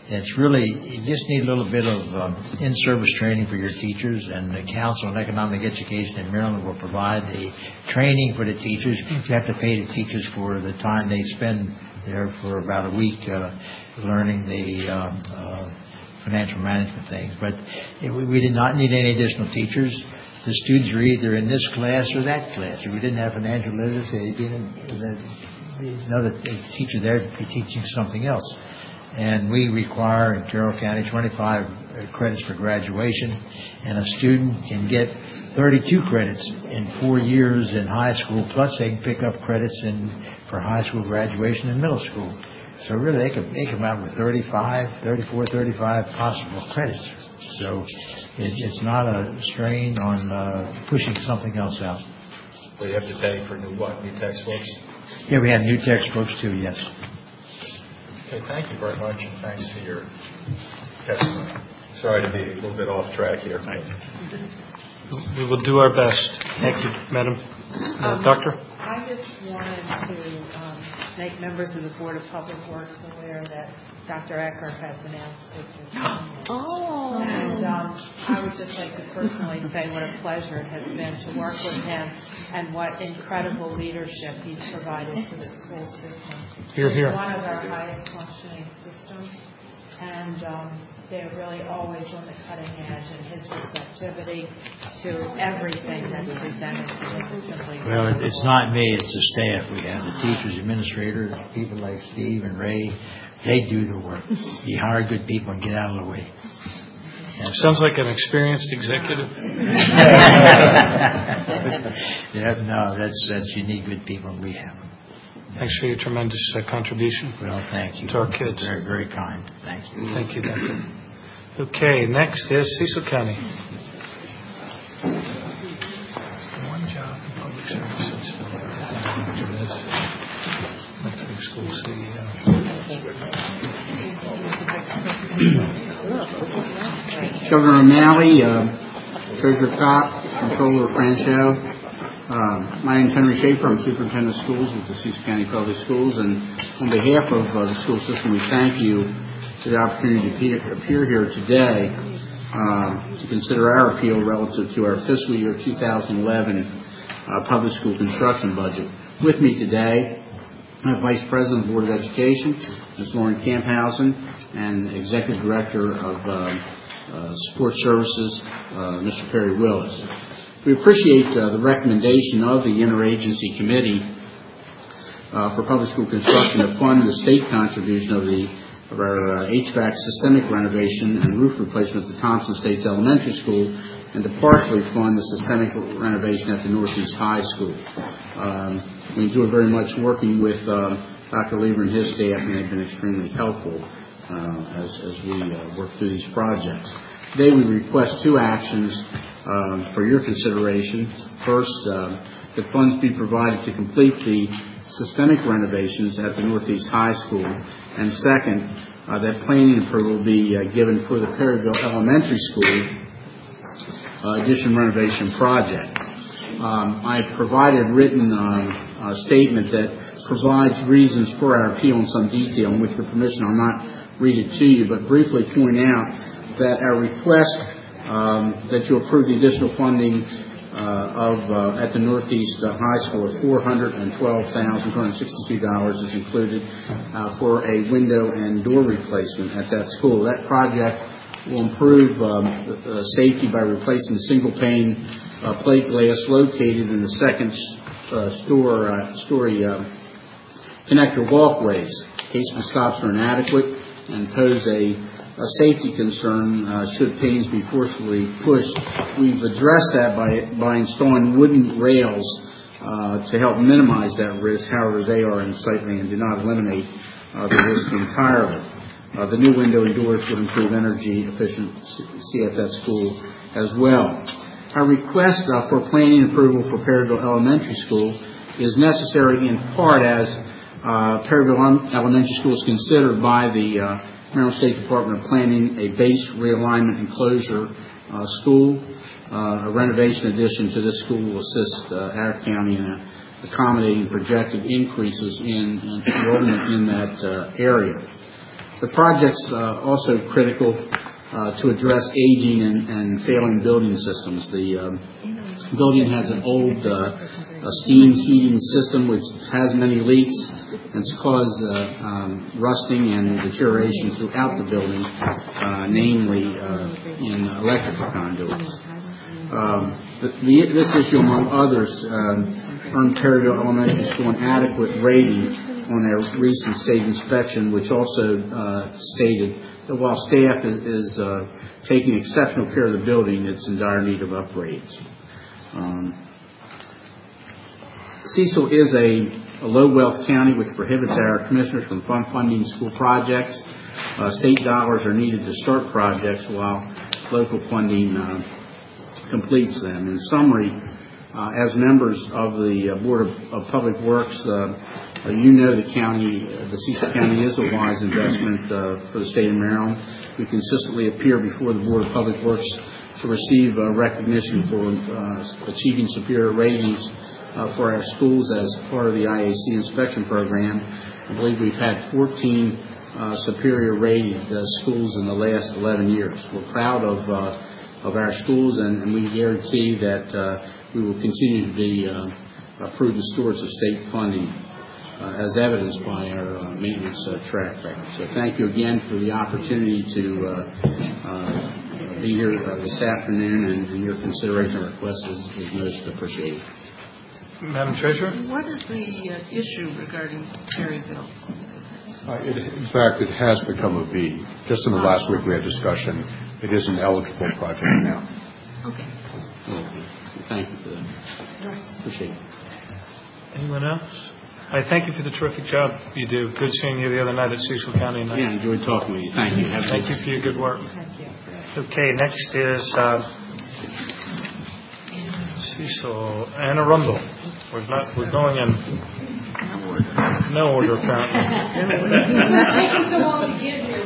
It's really, you just need a little bit of um, in-service training for your teachers, and the Council on Economic Education in Maryland will provide the training for the teachers. You have to pay the teachers for the time they spend there for about a week uh, learning the um, uh, financial management things. But it, we, we did not need any additional teachers. The students are either in this class or that class. If we didn't have financial literacy, they'd be in the, another teacher there to be teaching something else. And we require in Carroll County twenty-five credits for graduation, and a student can get thirty-two credits in four years in high school, plus they can pick up credits in for high school graduation and middle school. So really they can, they come out with thirty-five, thirty-four, thirty-five possible credits. So it, it's not a strain on uh, pushing something else out. So you have to pay for new what? New textbooks? Yeah, we have new textbooks too, yes. Okay, thank you very much, and thanks for your testimony. Sorry to be a little bit off track here. Thank you. We will do our best. Thank you, Madam uh, Um, Doctor. I just wanted to um, make members of the Board of Public Works aware that Doctor Ecker has announced his retirement. Oh. And um, I would just like to personally say what a pleasure it has been to work with him and what incredible leadership he's provided to the school system. Hear, hear. It's one of our highest functioning systems, and um, they're really always on the cutting edge, and his receptivity to everything that's presented to him is simply Well, it- it's not me, it's the staff. We have the teachers, administrators, people like Steve and Ray. They do the work. You hire good people and get out of the way. Sounds like an experienced executive. Yeah, no, that's, that's, you need good people, and we have them. Thanks for your tremendous uh, contribution. Well, thank you. To our kids. Very, very kind. Thank you. Thank you, Doctor. Okay, next is Cecil County. One job in public services. School C E O. Governor O'Malley, uh, Treasurer Kopp, Controller Franchot. Um, my name is Henry Schaefer. I'm Superintendent of Schools with the Cecil County Public Schools. And on behalf of uh, the school system, we thank you for the opportunity to appear, appear here today uh, to consider our appeal relative to our fiscal year two thousand eleven uh, public school construction budget. With me today, I have Vice President of the Board of Education, Miz Lauren Camphausen, and Executive Director of uh, uh, Support Services, uh, Mister Perry Willis. We appreciate uh, the recommendation of the Interagency Committee uh, for Public School Construction to fund the state contribution of the of our uh, H V A C systemic renovation and roof replacement at the Thompson States Elementary School, and to partially fund the systemic renovation at the Northeast High School. Um, we enjoy very much working with uh, Doctor Lieber and his staff, and they've been extremely helpful uh, as, as we uh, work through these projects. Today we request two actions um, for your consideration. First, uh, that funds be provided to complete the systemic renovations at the Northeast High School, and second, uh, that planning approval be uh, given for the Perryville Elementary School uh, addition renovation project. Um, I provided written um, a statement that provides reasons for our appeal in some detail, and with your permission I'll not read it to you, but briefly point out that our request um, that you approve the additional funding uh, of uh, at the Northeast uh, High School of four hundred twelve thousand two hundred sixty-two dollars is included uh, for a window and door replacement at that school. That project will improve um, uh, safety by replacing the single pane uh, plate glass located in the second uh, store, uh, story uh, connector walkways. Casement stops are inadequate and pose a a safety concern uh, should panes be forcefully pushed. We've addressed that by by installing wooden rails uh, to help minimize that risk. However, they are unsightly and do not eliminate uh, the risk entirely. Uh, the new window and doors would improve energy efficiency at that school as well. Our request uh, for planning approval for Perryville Elementary School is necessary in part as uh, Perryville Elementary School is considered by the uh, Maryland State Department of Planning a base realignment enclosure uh, school. Uh, a renovation addition to this school will assist uh, our county in uh, accommodating projected increases in, in enrollment in that uh, area. The project's uh, also critical uh, to address aging and, and failing building systems. The um, building has an old uh, a steam heating system which has many leaks and it's caused uh, um, rusting and deterioration throughout the building, uh, namely uh, in electrical conduits. Um, the, the, this issue, among others, um, earned Perryville Elementary School an adequate rating on their recent state inspection, which also uh, stated that while staff is, is uh, taking exceptional care of the building, it's in dire need of upgrades. Um, Cecil is a, a low-wealth county which prohibits our commissioners from fund funding school projects. Uh, state dollars are needed to start projects while local funding uh, completes them. In summary, uh, as members of the uh, Board of, of Public Works, uh, uh, you know the county, uh, the Cecil County is a wise investment uh, for the state of Maryland. We consistently appear before the Board of Public Works to receive uh, recognition for uh, achieving superior ratings uh, for our schools as part of the I A C inspection program. I believe we've had fourteen uh, superior rated uh, schools in the last eleven years. We're proud of uh, of our schools, and, and we guarantee that uh, we will continue to be uh, prudent stewards of state funding, uh, as evidenced by our uh, maintenance uh, track record. So thank you again for the opportunity to uh, uh, be here uh, this afternoon, and, and your consideration of requests is, is most appreciated. Madam Treasurer? What is the uh, issue regarding Perryville? Uh, it, in fact, it has become a V. Just in the last week we had discussion. It is an eligible project now. Okay. Okay. Thank you for that. Appreciate it. Anyone else? I thank you for the terrific job you do. Good seeing you the other night at Cecil County. Night. Yeah, enjoyed talking with you. Thank you. Have thank you for your good work. Okay, next is uh, Cecil Anne Arundel. We're not. We're going in no order apparently. Taking so long to get here.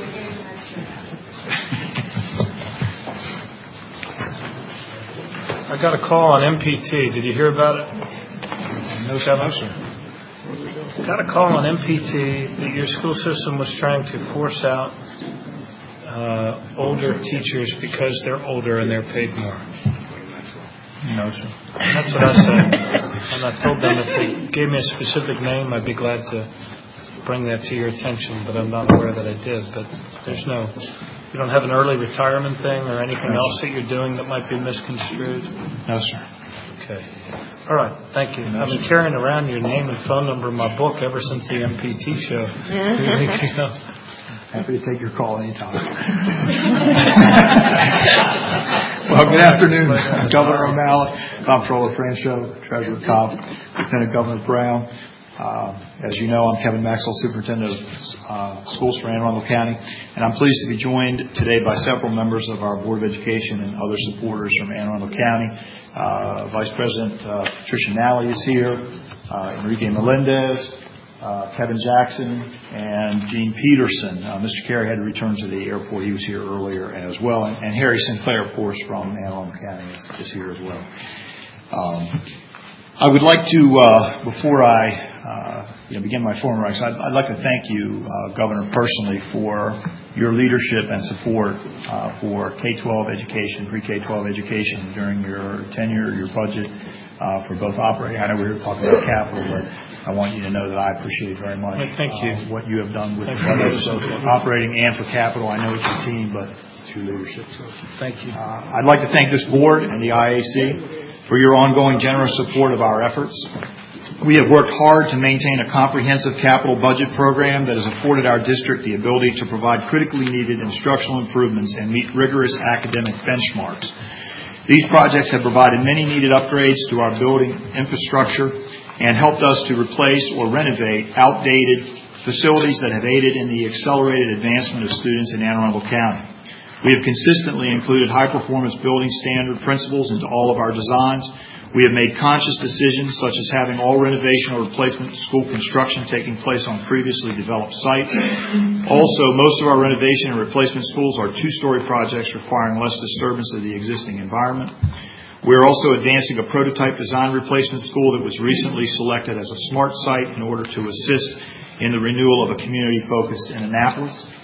I got a call on M P T. Did you hear about it? No, sir. Got a call on M P T that your school system was trying to force out uh, older teachers because they're older and they're paid more. No, sir. That's what I said. And I told them if they gave me a specific name, I'd be glad to bring that to your attention, but I'm not aware that I did. But there's no, you don't have an early retirement thing or anything no, else sir. that you're doing that might be misconstrued? No, sir. Okay. All right. Thank you. No, I've been sir. carrying around your name and phone number in my book ever since the M P T show. Happy to take your call anytime. Well, good afternoon, Governor O'Malley, Comptroller Franchot, Treasurer Cobb, Lieutenant Governor Brown. Uh, as you know, I'm Kevin Maxwell, Superintendent of uh, Schools for Anne Arundel County, and I'm pleased to be joined today by several members of our Board of Education and other supporters from Anne Arundel County. Uh, Vice President uh, Patricia Nally is here, uh, Enrique Melendez, uh, Kevin Jackson, and Gene Peterson. Uh, Mister Carey had to return to the airport. He was here earlier as well. And, and Harry Sinclair, of course, from Anne Arundel County is, is here as well. Um, I would like to, uh, before I uh, you know, begin my formal remarks, I'd, I'd like to thank you, uh, Governor, personally for your leadership and support uh, for K twelve education, pre-K twelve education during your tenure, your budget uh, for both operating. I know we were talking about capital, but I want you to know that I appreciate very much Thank you. Uh, what you have done with Thank the budget, both operating and for capital. I know it's your team, but it's your leadership. So thank you. Uh, I'd like to thank this board and the I A C for your ongoing generous support of our efforts. We have worked hard to maintain a comprehensive capital budget program that has afforded our district the ability to provide critically needed instructional improvements and meet rigorous academic benchmarks. These projects have provided many needed upgrades to our building infrastructure and helped us to replace or renovate outdated facilities that have aided in the accelerated advancement of students in Anne Arundel County. We have consistently included high-performance building standard principles into all of our designs. We have made conscious decisions such as having all renovation or replacement school construction taking place on previously developed sites. Also, most of our renovation and replacement schools are two-story projects requiring less disturbance of the existing environment. We are also advancing a prototype design replacement school that was recently selected as a smart site in order to assist in the renewal of a community focused in Annapolis.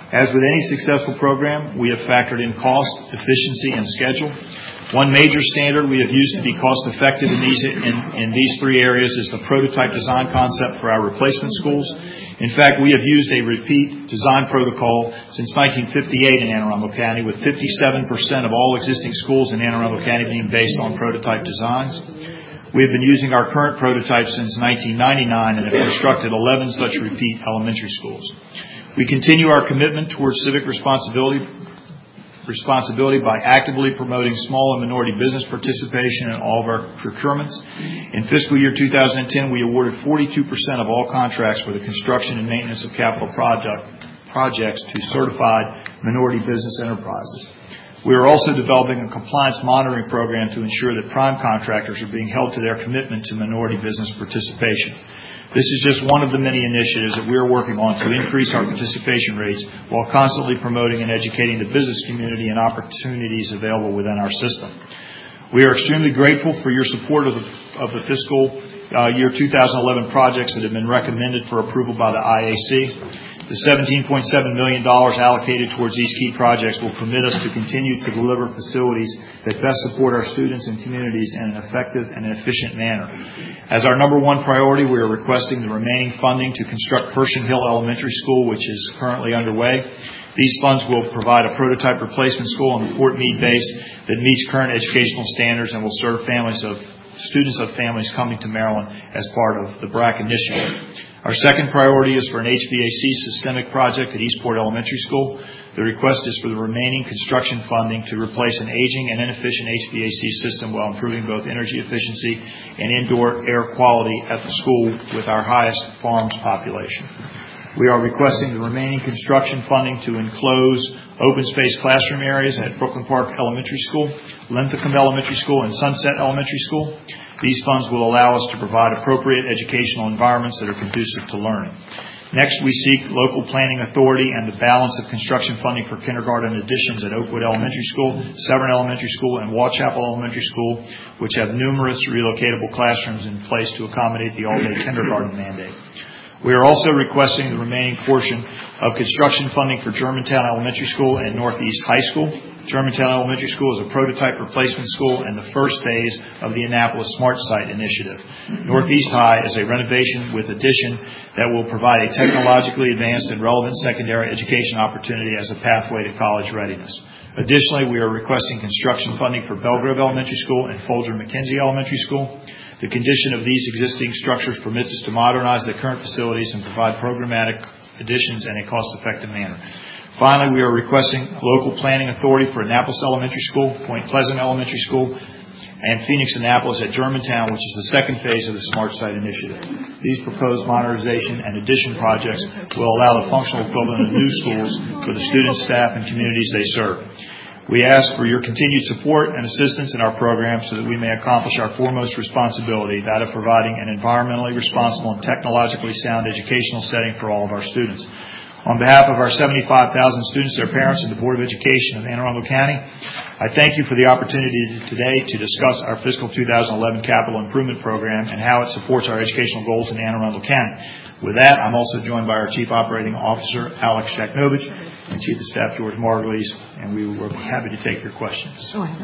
As with any successful program, we have factored in cost, efficiency, and schedule. One major standard we have used to be cost-effective in these, in, in these three areas is the prototype design concept for our replacement schools. In fact, we have used a repeat design protocol since nineteen fifty-eight in Anne Arundel County, with fifty-seven percent of all existing schools in Anne Arundel County being based on prototype designs. We have been using our current prototype since nineteen ninety-nine and have constructed eleven such repeat elementary schools. We continue our commitment towards civic responsibility responsibility by actively promoting small and minority business participation in all of our procurements. In fiscal year two thousand ten, we awarded forty-two percent of all contracts for the construction and maintenance of capital project, projects to certified minority business enterprises. We are also developing a compliance monitoring program to ensure that prime contractors are being held to their commitment to minority business participation. This is just one of the many initiatives that we are working on to increase our participation rates while constantly promoting and educating the business community and opportunities available within our system. We are extremely grateful for your support of the, of the fiscal uh, year two thousand eleven projects that have been recommended for approval by the I A C. The seventeen point seven million dollars allocated towards these key projects will permit us to continue to deliver facilities that best support our students and communities in an effective and efficient manner. As our number one priority, we are requesting the remaining funding to construct Pershing Hill Elementary School, which is currently underway. These funds will provide a prototype replacement school on the Fort Meade base that meets current educational standards and will serve families of students of families coming to Maryland as part of the B R A C initiative. Our second priority is for an H V A C systemic project at Eastport Elementary School. The request is for the remaining construction funding to replace an aging and inefficient H V A C system while improving both energy efficiency and indoor air quality at the school with our highest farms population. We are requesting the remaining construction funding to enclose open space classroom areas at Brooklyn Park Elementary School, Linthicum Elementary School, and Sunset Elementary School. These funds will allow us to provide appropriate educational environments that are conducive to learning. Next, we seek local planning authority and the balance of construction funding for kindergarten additions at Oakwood Elementary School, Severn Elementary School, and Wallchapel Elementary School, which have numerous relocatable classrooms in place to accommodate the all-day kindergarten mandate. We are also requesting the remaining portion of construction funding for Germantown Elementary School and Northeast High School. Germantown Elementary School is a prototype replacement school and the first phase of the Annapolis Smart Site initiative. Northeast High is a renovation with addition that will provide a technologically advanced and relevant secondary education opportunity as a pathway to college readiness. Additionally, we are requesting construction funding for Belgrove Elementary School and Folger McKenzie Elementary School. The condition of these existing structures permits us to modernize the current facilities and provide programmatic additions in a cost-effective manner. Finally, we are requesting local planning authority for Annapolis Elementary School, Point Pleasant Elementary School, and Phoenix Annapolis at Germantown, which is the second phase of the Smart Site initiative. These proposed modernization and addition projects will allow the functional equivalent of new schools for the students, staff, and communities they serve. We ask for your continued support and assistance in our program so that we may accomplish our foremost responsibility, that of providing an environmentally responsible and technologically sound educational setting for all of our students. On behalf of our seventy-five thousand students, their parents, and the Board of Education of Anne Arundel County, I thank you for the opportunity today to discuss our fiscal two thousand eleven capital improvement program and how it supports our educational goals in Anne Arundel County. With that, I'm also joined by our Chief Operating Officer, Alex Shaknovich, and Chief of Staff, George Margulies, and we will be happy to take your questions.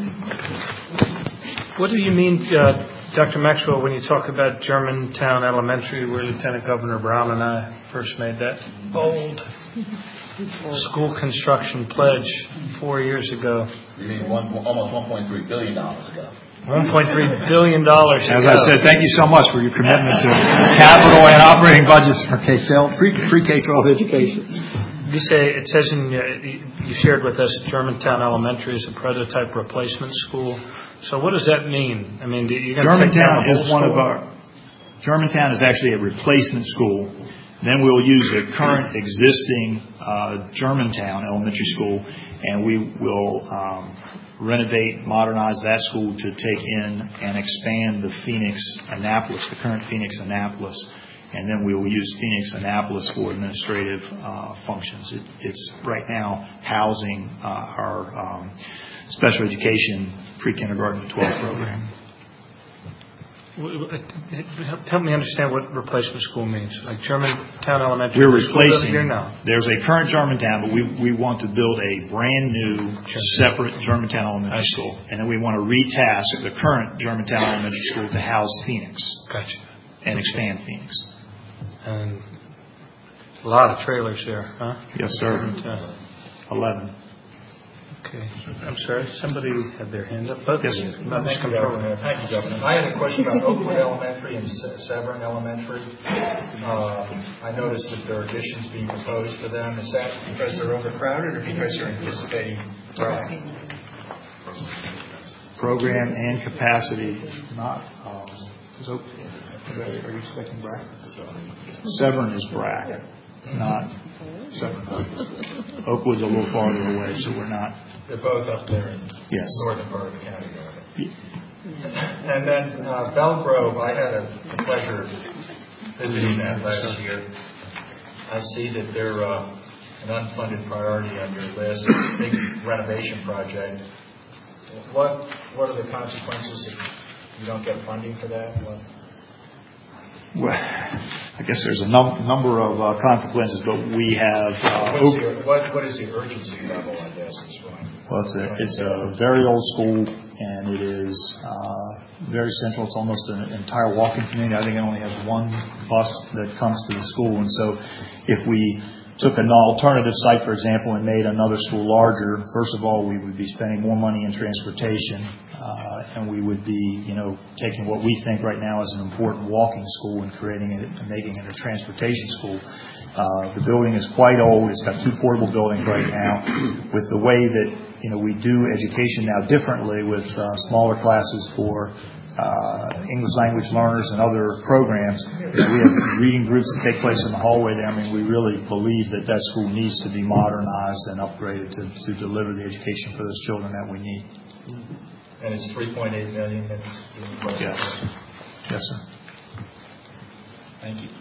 What do you mean, uh, Doctor Maxwell, when you talk about Germantown Elementary, where Lieutenant Governor Brown and I first made that bold school construction pledge four years ago? You mean one, almost one point three billion dollars ago. one point three billion dollars As I said, thank you so much for your commitment to capital and operating budgets for K twelve, pre-K twelve education. You say, it says in, uh, you shared with us Germantown Elementary is a prototype replacement school. So what does that mean? I mean, do you Germantown is one of our, Germantown is actually a replacement school. Then we'll use a current existing uh, Germantown Elementary School, and we will um, renovate, modernize that school to take in and expand the Phoenix Annapolis, the current Phoenix Annapolis. And then we will use Phoenix Annapolis for administrative uh, functions. It, it's right now housing uh, our um, special education pre-kindergarten to twelve program. Help me understand what replacement school means. Like Germantown Elementary. We're replacing. Here now. There's a current Germantown, but we we want to build a brand new separate Germantown Elementary School, and then we want to retask the current Germantown Elementary School to house Phoenix. Gotcha. And expand Phoenix. And a lot of trailers there, huh? Yes, sir. Eleven. Okay. I'm sorry. Somebody had their hand up. Both yes. of you. Thank you, Governor. Thank you, Governor. I had a question about Oakwood Elementary and Severn Elementary. Um, I noticed that there are additions being proposed for them. Is that because they're overcrowded or because you're anticipating growth? Program and capacity, not. Um, is Oak, are you expecting B R A C? Severn is B R A C, not Severn. Oakwood's a little farther away, so we're not. They're both up there in yes. northern part of the county. Yeah. And then uh, Belle Grove, I had a, a pleasure visiting that last year. I see that they're uh, an unfunded priority on your list, big renovation project. What what are the consequences if you don't get funding for that? What? Well, I guess there's a num- number of uh, consequences, but we have. Uh, What's your, what, what is the urgency level, I guess, is what? Well, it's a, it's a very old school, and it is uh, very central. It's almost an entire walking community. I think it only has one bus that comes to the school, and so if we took an alternative site, for example, and made another school larger, first of all, we would be spending more money in transportation, uh, and we would be, you know, taking what we think right now is an important walking school and creating it and making it a transportation school. Uh, the building is quite old. It's got two portable buildings right now. With the way that, you know, we do education now differently with uh, smaller classes for Uh, English language learners and other programs. We have reading groups that take place in the hallway there. I mean, we really believe that that school needs to be modernized and upgraded to, to deliver the education for those children that we need. And it's three point eight million dollars. That's yes. Yes, sir. Thank you.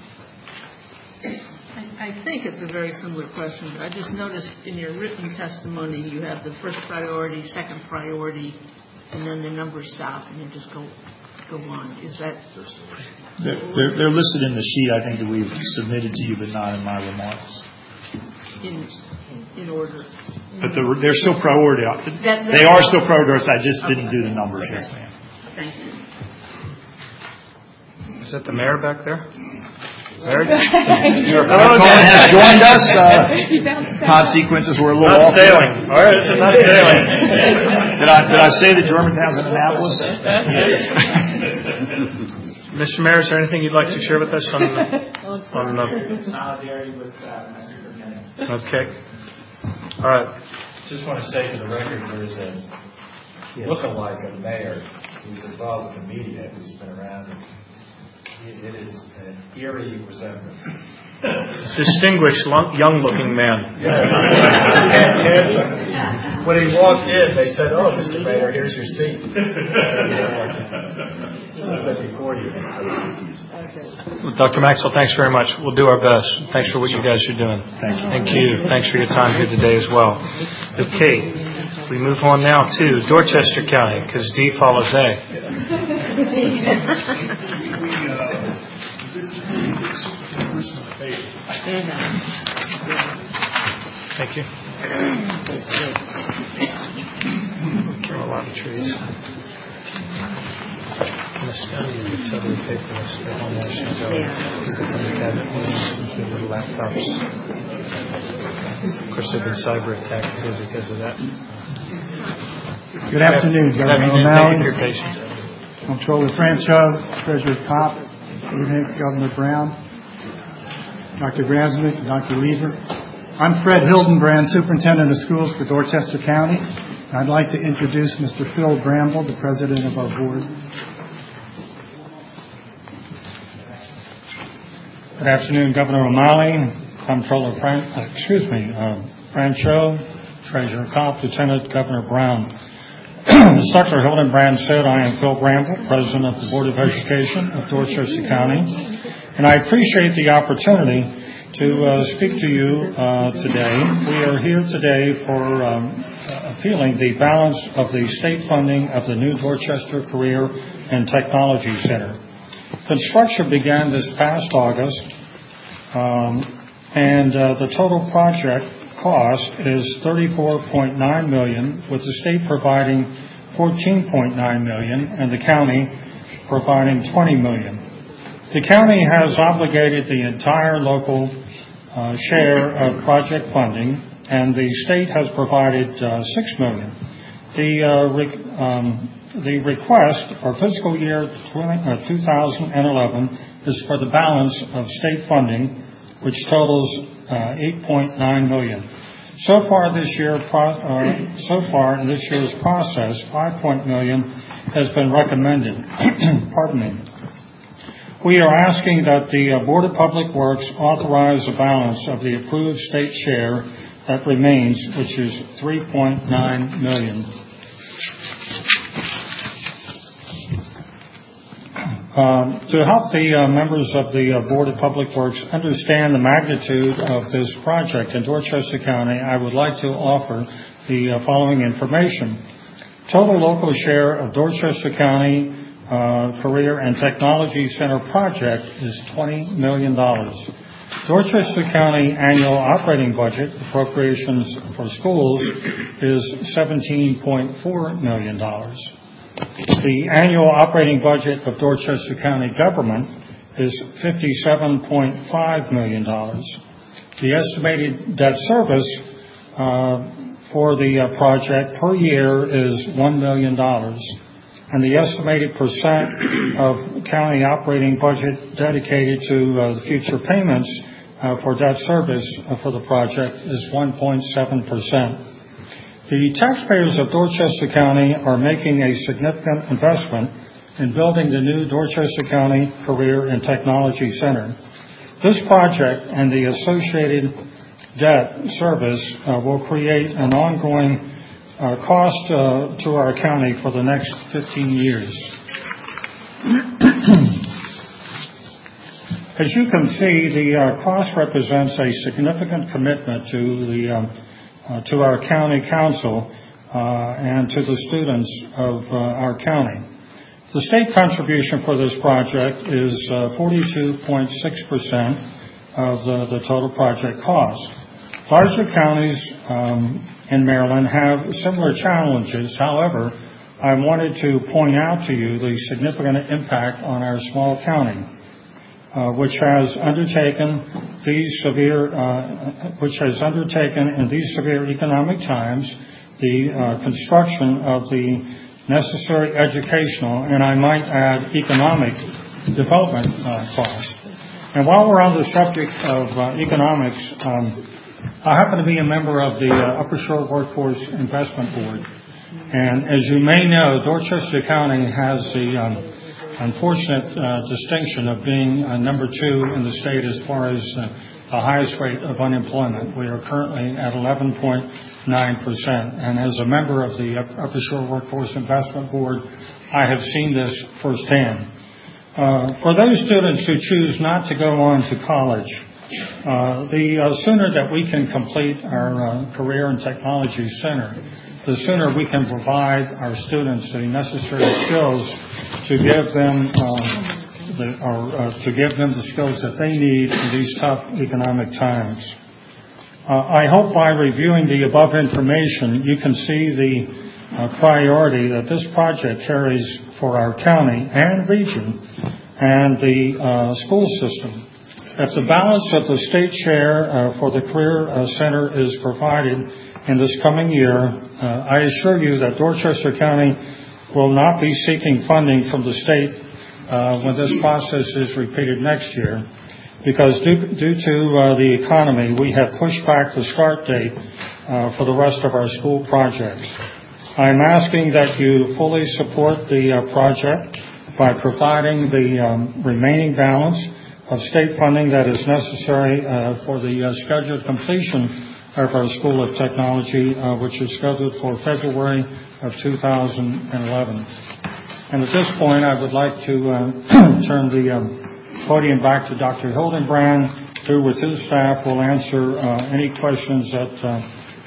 I, I think it's a very similar question, but I just noticed in your written testimony you have the first priority, second priority, and then the numbers stop, and you just go go on. Is that? They're, they're, they're listed in the sheet, I think, that we've submitted to you, but not in my remarks. In in order. But they're, they're still priority. That, they are still priority. I just okay. didn't do the numbers okay. yet, ma'am. Thank you. Is that the mayor back there? Mayor? Hello, Cohen has joined us. Uh, consequences were a little not off. Not sailing. All right, it's not sailing. Did I did I say that Germantown's in Annapolis? Mister Mayor, is there anything you'd like to share with us on on uh, solidarity with uh, my superintendent? Okay. All right. Just want to say for the record, there is a look-alike of mayor who's involved with the media who's been around. And it is an eerie resemblance. Distinguished, young-looking man. Yeah. When he walked in, they said, "Oh, Mister Mayor, here's your seat." Before you. Well, Doctor Maxwell, thanks very much. We'll do our best. Thanks for what you guys are doing. Thank you. Thank you. Thanks for your time here today as well. Okay, we move on now to Dorchester County because D follows A. Thank you. Kill a lot of trees. I'm going to spell you the totally paperless. They don't actually go. People from the cabinet meetings with their laptops. Of course, they've been cyber attacked too because of that. Good afternoon, Governor O'Malley. Thank you for your patience. Comptroller Francho, Treasurer Kopp, Lieutenant Governor Brown, Doctor Grasmick, and Doctor Lever. I'm Fred Hildenbrand, Superintendent of Schools for Dorchester County. I'd like to introduce Mister Phil Bramble, the President of our board. Good afternoon, Governor O'Malley, Comptroller Fran- uh, excuse me, uh, Francho, Treasurer Kopp, Lieutenant Governor Brown. As Doctor Hildenbrand said, I am Phil Bramble, President of the Board of Education of Dorchester County, and I appreciate the opportunity to uh, speak to you uh, today. We are here today for um, a appealing the balance of the state funding of the new Dorchester Career and Technology Center. Construction began this past August, um, and uh, the total project cost is thirty-four point nine million dollars, with the state providing fourteen point nine million dollars and the county providing twenty million dollars. The county has obligated the entire local uh, share of project funding, and the state has provided uh, six million dollars. The uh, re- um, the request for fiscal year two thousand eleven is for the balance of state funding, which totals uh, eight point nine million dollars. So far this year, pro- uh, so far in this year's process, five point million has been recommended. Pardon me. We are asking that the uh, Board of Public Works authorize the balance of the approved state share that remains, which is three point nine million dollars. Um, to help the uh, members of the uh, Board of Public Works understand the magnitude of this project in Dorchester County, I would like to offer the uh, following information. Total local share of Dorchester County uh, Career and Technology Center project is twenty million dollars. Dorchester County annual operating budget appropriations for schools is seventeen point four million dollars. The annual operating budget of Dorchester County government is fifty-seven point five million dollars. The estimated debt service uh, for the uh, project per year is one million dollars, and the estimated percent of county operating budget dedicated to uh, the future payments uh, for debt service uh, for the project is one point seven percent. The taxpayers of Dorchester County are making a significant investment in building the new Dorchester County Career and Technology Center. This project and the associated debt service uh, will create an ongoing uh, cost uh, to our county for the next fifteen years. As you can see, the uh, cost represents a significant commitment to the um, Uh, to our county council uh, and to the students of uh, our county. The state contribution for this project is uh, forty-two point six percent of the, the total project cost. Larger counties um, in Maryland have similar challenges. However, I wanted to point out to you the significant impact on our small county, Uh, which has undertaken these severe, uh, which has undertaken in these severe economic times the uh, construction of the necessary educational, and I might add, economic development uh, costs. And while we're on the subject of uh, economics, um, I happen to be a member of the uh, Upper Shore Workforce Investment Board, and as you may know, Dorchester County has the um, unfortunate uh, distinction of being uh, number two in the state as far as uh, the highest rate of unemployment. We are currently at eleven point nine percent, and as a member of the Upper Shore Workforce Investment Board, I have seen this firsthand. Uh, for those students who choose not to go on to college, uh, the uh, sooner that we can complete our uh, Career and Technology Center, the sooner we can provide our students the necessary skills to give them uh, the, or uh, to give them the skills that they need in these tough economic times. Uh, I hope by reviewing the above information, you can see the uh, priority that this project carries for our county and region and the uh, school system. If the balance of the state share uh, for the Career uh, Center is provided in this coming year, uh, I assure you that Dorchester County will not be seeking funding from the state uh, when this process is repeated next year, because due, due to uh, the economy, we have pushed back the start date uh, for the rest of our school projects. I'm asking that you fully support the uh, project by providing the um, remaining balance of state funding that is necessary uh, for the uh, scheduled completion of our School of Technology, uh, which is scheduled for February of two thousand eleven. And at this point, I would like to uh, turn the um, podium back to Doctor Hildenbrand, who with his staff will answer uh, any questions that uh,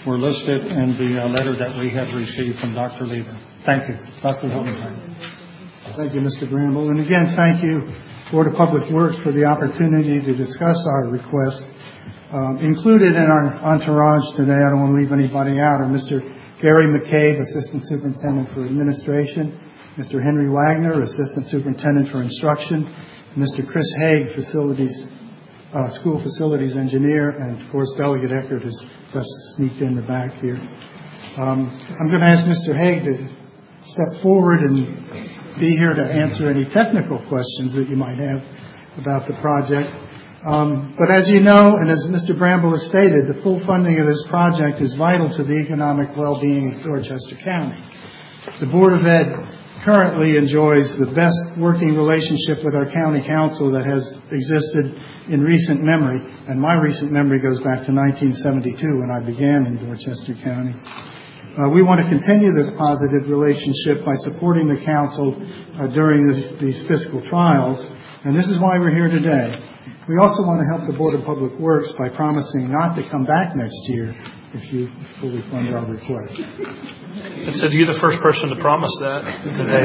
were listed in the uh, letter that we have received from Doctor Lever. Thank you. Doctor Hildenbrand. Thank you, Mister Bramble. And again, thank you, Board of Public Works, for the opportunity to discuss our request. Um, included in our entourage today, I don't want to leave anybody out, are Mister Gary McCabe, Assistant Superintendent for Administration, Mister Henry Wagner, Assistant Superintendent for Instruction, and Mister Chris Haig, Facilities, uh, School Facilities Engineer, and of course Delegate Eckert has just sneaked in the back here. Um, I'm going to ask Mister Haig to step forward and be here to answer any technical questions that you might have about the project. Um, but as you know, and as Mister Bramble has stated, the full funding of this project is vital to the economic well-being of Dorchester County. The Board of Ed currently enjoys the best working relationship with our county council that has existed in recent memory, and my recent memory goes back to nineteen seventy-two when I began in Dorchester County. Uh, we want to continue this positive relationship by supporting the council uh, during this, these fiscal trials, and this is why we're here today. We also want to help the Board of Public Works by promising not to come back next year if you fully fund our request. I said you're the first person to promise that today.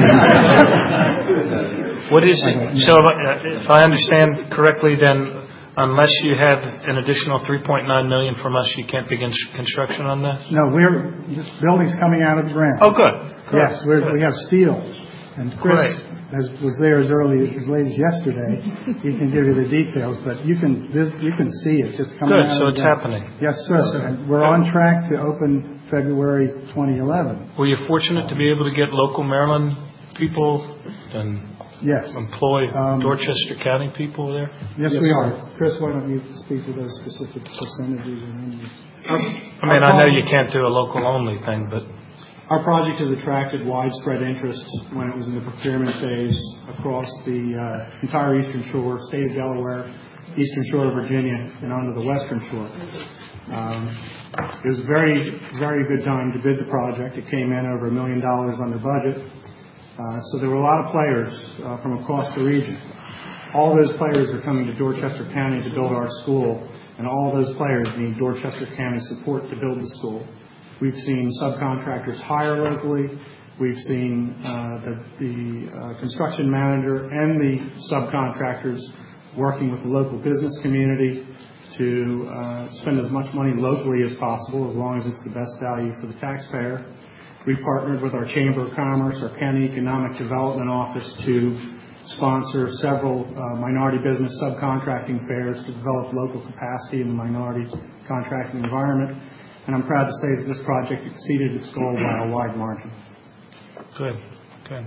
What is it? So if I, if I understand correctly, then unless you have an additional three point nine million dollars from us, you can't begin construction on that? No, we're this building's coming out of the ground. Oh, good. good. Yes, we're, we have steel, and Chris Great. As was there as early as late as yesterday. He can give you the details, but you can this, you can see it just coming Good, out. so of it's the, happening. Yes, sir. And we're on track to open February twenty eleven. Were you fortunate to be able to get local Maryland people and yes. employ um, Dorchester County people there? Yes, yes we are. Chris, why don't you speak to those specific percentages? And our, I mean, I know you can't do a local only thing, but our project has attracted widespread interest when it was in the procurement phase across the uh, entire Eastern Shore, state of Delaware, Eastern Shore of Virginia, and onto the Western Shore. Um, it was a very, very good time to bid the project. It came in over a million dollars under budget. Uh, so there were a lot of players uh, from across the region. All those players are coming to Dorchester County to build our school, and all those players need Dorchester County support to build the school. We've seen subcontractors hire locally. We've seen uh, the, the uh, construction manager and the subcontractors working with the local business community to uh, spend as much money locally as possible, as long as it's the best value for the taxpayer. We partnered with our Chamber of Commerce, our County Economic Development Office, to sponsor several uh, minority business subcontracting fairs to develop local capacity in the minority contracting environment. And I'm proud to say that this project exceeded its goal by a wide margin. Good, good.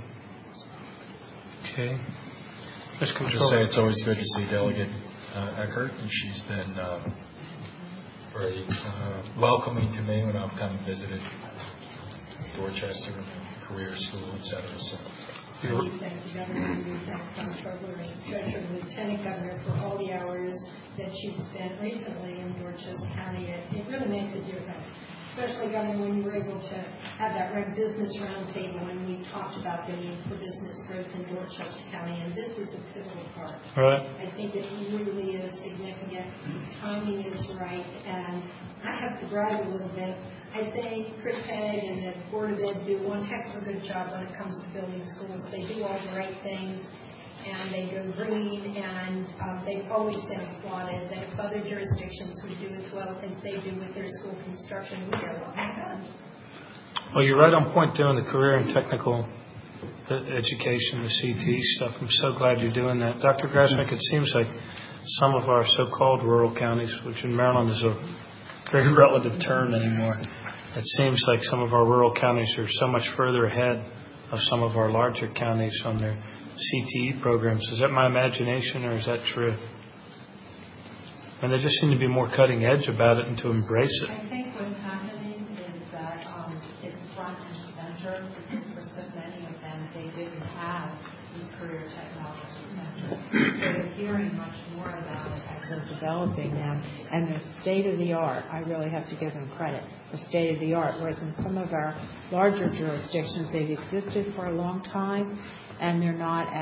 Okay. Let's I'll just say it's always good to see Delegate uh, Eckert, and she's been uh, very uh, welcoming to me when I've come and visited Dorchester and career school, et cetera. So, We thank the Governor, we thank the Comptroller and Treasurer and Lieutenant Governor for all the hours that you've spent recently in Dorchester County. It, it really makes a difference, especially, Governor, when you were able to have that reg business roundtable when we talked about the need for business growth in Dorchester County, and this is a pivotal part. Right. I think it really is significant. The timing is right, and I have to brag a little bit. I think Chris Haig and the Board of Ed do one heck of a good job when it comes to building schools. They do all the right things, and they go green, and um, they've always been applauded that if other jurisdictions would do as well as they do with their school construction, we get a lot more done. Well, you're right on point doing the career and technical education, the C T stuff. I'm so glad you're doing that. Doctor Grasmick, it seems like some of our so-called rural counties, which in Maryland is a very relative term anymore, it seems like some of our rural counties are so much further ahead of some of our larger counties on their C T E programs. Is that my imagination, or is that true? And they just seem to be more cutting edge about it and to embrace it. I think what's happening is that um, it's front and center, because for so many of them, they didn't have these career technology centers. So they're hearing much more about it as they're developing them. And they're state-of-the-art. I really have to give them credit for state-of-the-art, whereas in some of our larger jurisdictions, they've existed for a long time, and they're not as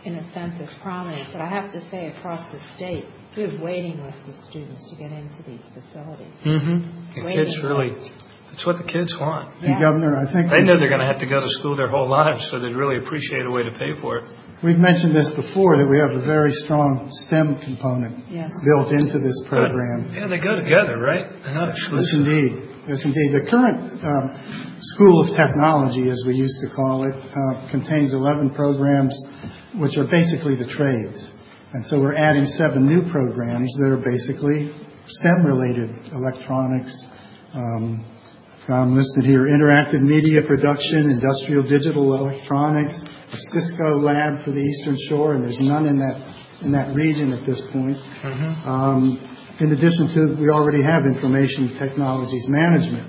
in a sense, is prominent. But I have to say, across the state, we have waiting lists of students to get into these facilities. Mm-hmm. The kids really, it's what the kids want. And Governor, I think they know they're going to have to go to school their whole lives, so they'd really appreciate a way to pay for it. We've mentioned this before, that we have a very strong STEM component yes. built into this program. Good. Yeah, they go together, right? They're not exclusive. Yes, indeed. Yes, indeed. The current um, School of Technology, as we used to call it, uh, contains eleven programs, which are basically the trades. And so we're adding seven new programs that are basically STEM-related, electronics, um, I'm listed here, interactive media production, industrial digital electronics, a Cisco lab for the Eastern Shore, and there's none in that in that region at this point. Mm-hmm. Um, in addition to, we already have information technologies management.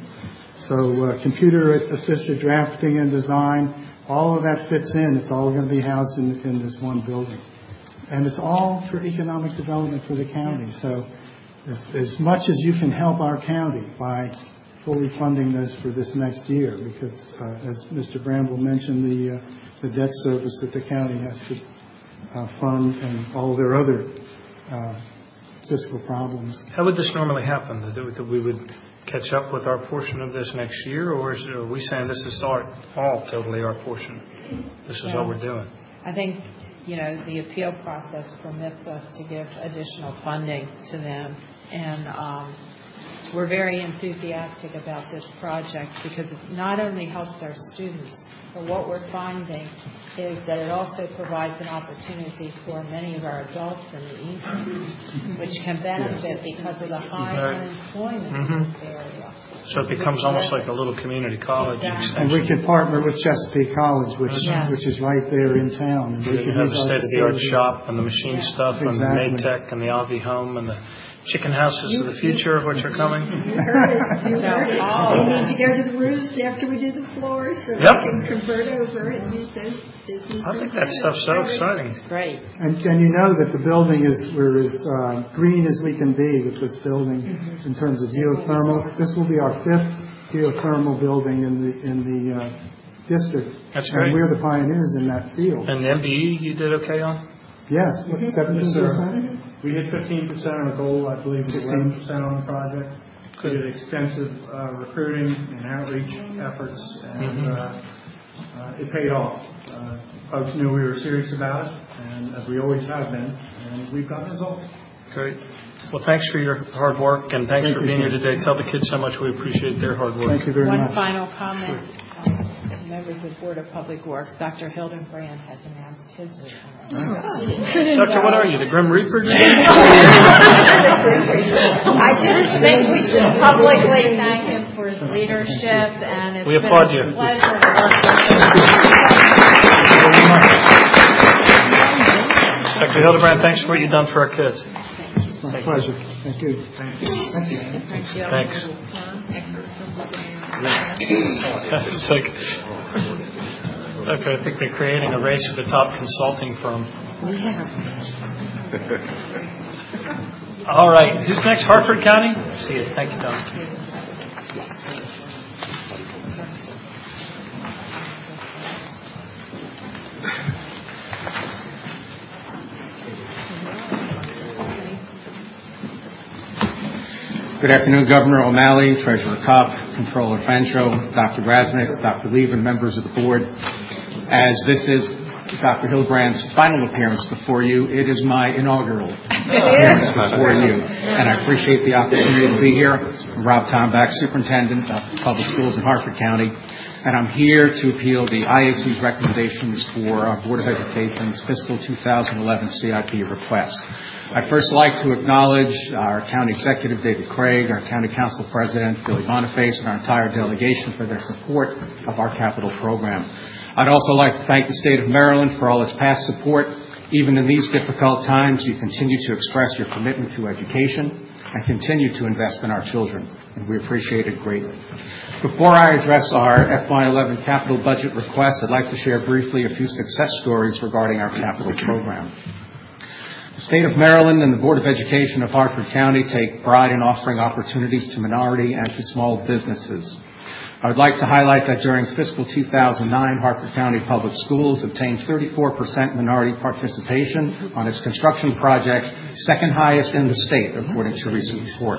So uh, computer-assisted drafting and design, all of that fits in. It's all going to be housed in, in this one building. And it's all for economic development for the county. So as, as much as you can help our county by fully funding this for this next year, because uh, as Mister Bramble mentioned, the uh, the debt service that the county has to uh, fund and all their other uh, fiscal problems. How would this normally happen? That we would catch up with our portion of this next year, or is, are we saying this is our, all totally our portion? This is well, what we're doing. I think, you know, the appeal process permits us to give additional funding to them, and um, we're very enthusiastic about this project because it not only helps our students, but what we're finding is that it also provides an opportunity for many of our adults in the east, which can benefit because of the high right. unemployment mm-hmm. in this area. So it becomes almost like a little community college. Exactly. And we could partner with Chesapeake College, which yes. which is right there in town. And they you could have use the state-of-the-art shop and the machine yeah. stuff exactly. and the Maytech and the Avi Home and the chicken houses you, of the future, which are coming. You heard it. You heard it. Oh. We need to go to the roofs after we do the floors so yep. we can convert over and use those business. I think that stuff's so exciting. It's great. And, and you know that the building is, we're as uh, green as we can be with this building mm-hmm. in terms of geothermal. This will be our fifth geothermal building in the in the uh, district. That's and great. We're the pioneers in that field. And the M B E you did okay on? Yes, what, seventeen percent? We hit fifteen percent on our goal, I believe it was eleven percent on the project. We did extensive uh, recruiting and outreach efforts, and mm-hmm. uh, uh, it paid off. Uh, folks knew we were serious about it, and as we always have been, and we've gotten results. Great. Well, thanks for your hard work, and thanks Thank for you, being Jim. here today. Tell the kids how much we appreciate their hard work. Thank you very One much. final comment. Um, to members of the Board of Public Works, Doctor Hildenbrand has announced his retirement. Doctor, what are you, the Grim Reaper? I just think we should publicly thank him for his leadership, and it's we been applaud a you. pleasure to work with him. Doctor Hildebrand, thanks for what you've done for our kids. It's my pleasure. Thank you. Thank you. Thank you. Thank you. Thanks. It's like, okay, I think they're creating a race for the top consulting firm. All right, who's next? Hartford County? See you. Thank you, Don. Good afternoon, Governor O'Malley, Treasurer Kopp, Controller Fancho, Doctor Brasnick, Doctor Levin, members of the board. As this is Doctor Hildebrand's final appearance before you, it is my inaugural appearance before you, and I appreciate the opportunity to be here. I'm Rob Tombach, Superintendent of Public Schools in Hartford County, and I'm here to appeal the I A C's recommendations for our Board of Education's fiscal two thousand eleven C I P request. I'd first like to acknowledge our County Executive, David Craig, our County Council President, Billy Boniface, and our entire delegation for their support of our capital program. I'd also like to thank the state of Maryland for all its past support. Even in these difficult times, you continue to express your commitment to education and continue to invest in our children, and we appreciate it greatly. Before I address our F Y eleven capital budget request, I'd like to share briefly a few success stories regarding our capital program. The state of Maryland and the Board of Education of Hartford County take pride in offering opportunities to minority and to small businesses. I would like to highlight that during fiscal two thousand nine, Harford County Public Schools obtained thirty-four percent minority participation on its construction projects, second highest in the state, according to recent reports.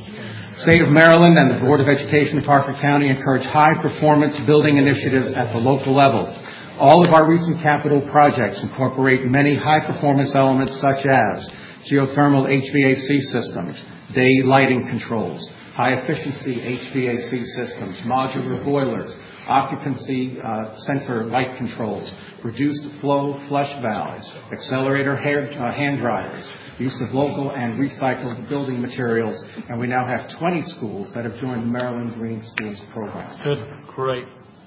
The State of Maryland and the Board of Education of Harford County encourage high-performance building initiatives at the local level. All of our recent capital projects incorporate many high-performance elements such as geothermal H V A C systems, day lighting controls, high-efficiency H V A C systems, modular boilers, occupancy uh, sensor light controls, reduced flow flush valves, accelerator hair, uh, hand dryers, use of local and recycled building materials, and we now have twenty schools that have joined the Maryland Green Schools program. Good. Great.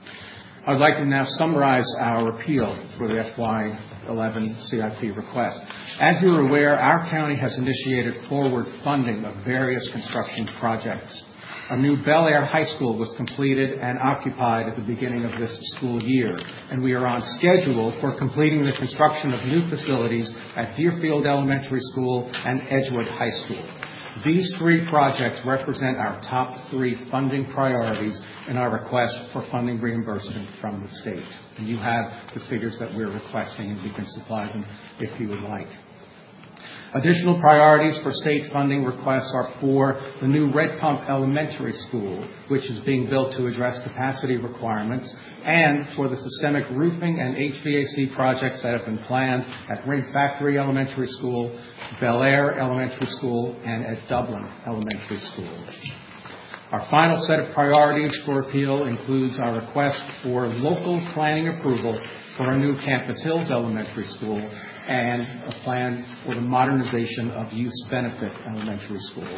I'd like to now summarize our appeal for the F Y eleven C I P request. As you're aware, our county has initiated forward funding of various construction projects. A new Bel Air High School was completed and occupied at the beginning of this school year, and we are on schedule for completing the construction of new facilities at Deerfield Elementary School and Edgewood High School. These three projects represent our top three funding priorities in our request for funding reimbursement from the state. And you have the figures that we're requesting, and we can supply them if you would like. Additional priorities for state funding requests are for the new Red Pump Elementary School, which is being built to address capacity requirements, and for the systemic roofing and H V A C projects that have been planned at Ring Factory Elementary School, Bel Air Elementary School, and at Dublin Elementary School. Our final set of priorities for appeal includes our request for local planning approval for a new Campus Hills Elementary School and a plan for the modernization of Use Benefit Elementary School.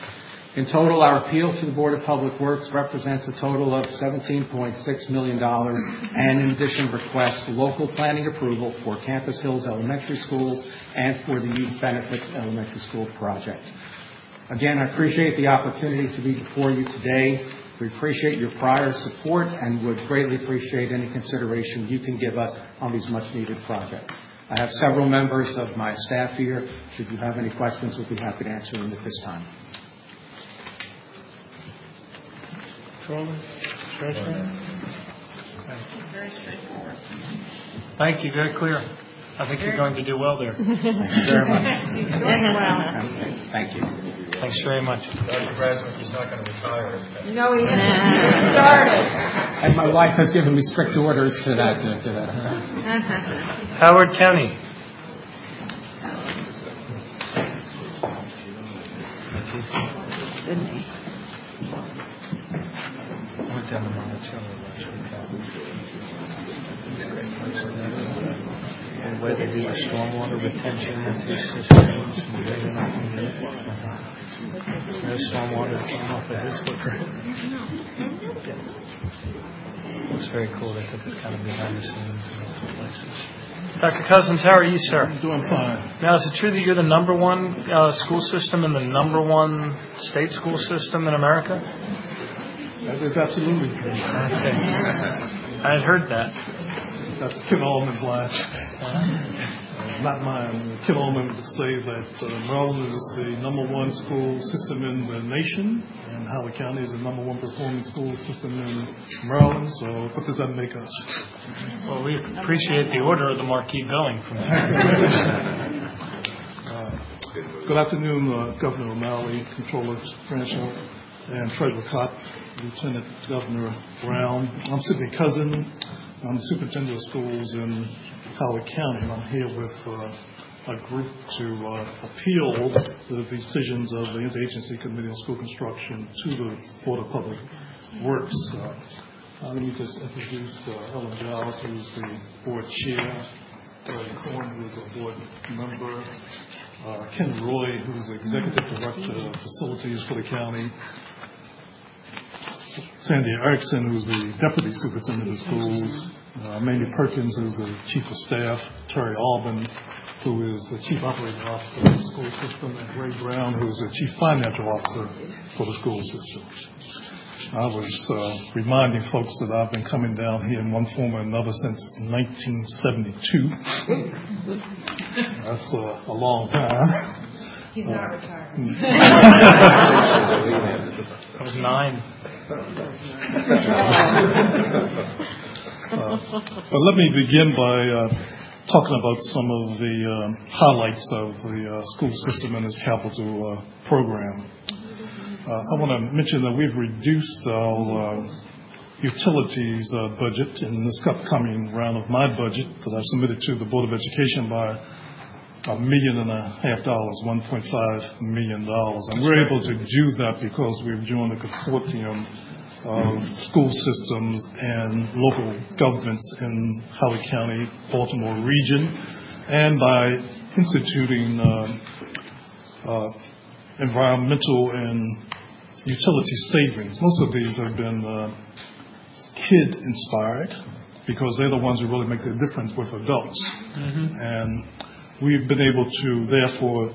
In total, our appeal to the Board of Public Works represents a total of seventeen point six million dollars, and in addition requests local planning approval for Campus Hills Elementary School and for the Youth Benefits Elementary School project. Again, I appreciate the opportunity to be before you today. We appreciate your prior support and would greatly appreciate any consideration you can give us on these much-needed projects. I have several members of my staff here. Should you have any questions, we'll be happy to answer them at this time. Very straightforward. Thank you. Very clear. I think you're going to do well there. Thank you very much. He's doing well. Okay, thank you. Thanks very much. Doctor Brasnick, he's not going to retire. No, he hasn't started. And my wife has given me strict orders to that. To, to that. Howard County. Sydney. Went down to Monticello last week. The way they do the stormwater retention into systems and bringing up the there's stormwater that's coming off of his footprint. It's very cool. They took us kind of behind the scenes in those places. Doctor Cousins, how are you, sir? I'm doing fine. Now, is it true that you're the number one uh, school system and the number one state school system in America? That is absolutely true. Okay. I had heard that. That's Ken Allman's line. Uh, not mine. Ken Allman would say that uh, Maryland is the number one school system in the nation, and Howard County is the number one performing school system in Maryland. So what does that make us? Well, we appreciate the order of the marquee going from there. uh, good afternoon, uh, Governor O'Malley, Controller Franchot, and Treasurer Kopp, Lieutenant Governor Brown. I'm Sidney Cousin. I'm the Superintendent of Schools in Howard County, and I'm here with uh, a group to uh, appeal the decisions of the Interagency Committee on School Construction to the Board of Public Works. Uh, uh, let me just introduce uh, Ellen Giles, who's the board chair, Larry Corn, who's a board member, uh, Ken Roy, who's the executive director of facilities for the county, Sandy Erickson, who's the deputy superintendent of schools, uh, Mamie Perkins, who's the chief of staff, Terry Albin, who is the chief operating officer of the school system, and Ray Brown, who's the chief financial officer for the school system. I was uh, reminding folks that I've been coming down here in one form or another since nineteen seventy-two. That's uh, a long time. He's not retired. I was nine. Uh, but let me begin by uh, talking about some of the um, highlights of the uh, school system and its capital uh, program. Uh, I want to mention that we've reduced our uh, utilities uh, budget in this upcoming round of my budget that I've submitted to the Board of Education by a million and a half dollars, one point five million dollars. And we're able to do that because we've joined a consortium of school systems and local governments in Howard County, Baltimore region, and by instituting uh, uh, environmental and utility savings. Most of these have been uh, kid-inspired because they're the ones who really make the difference with adults. Mm-hmm. And we've been able to, therefore,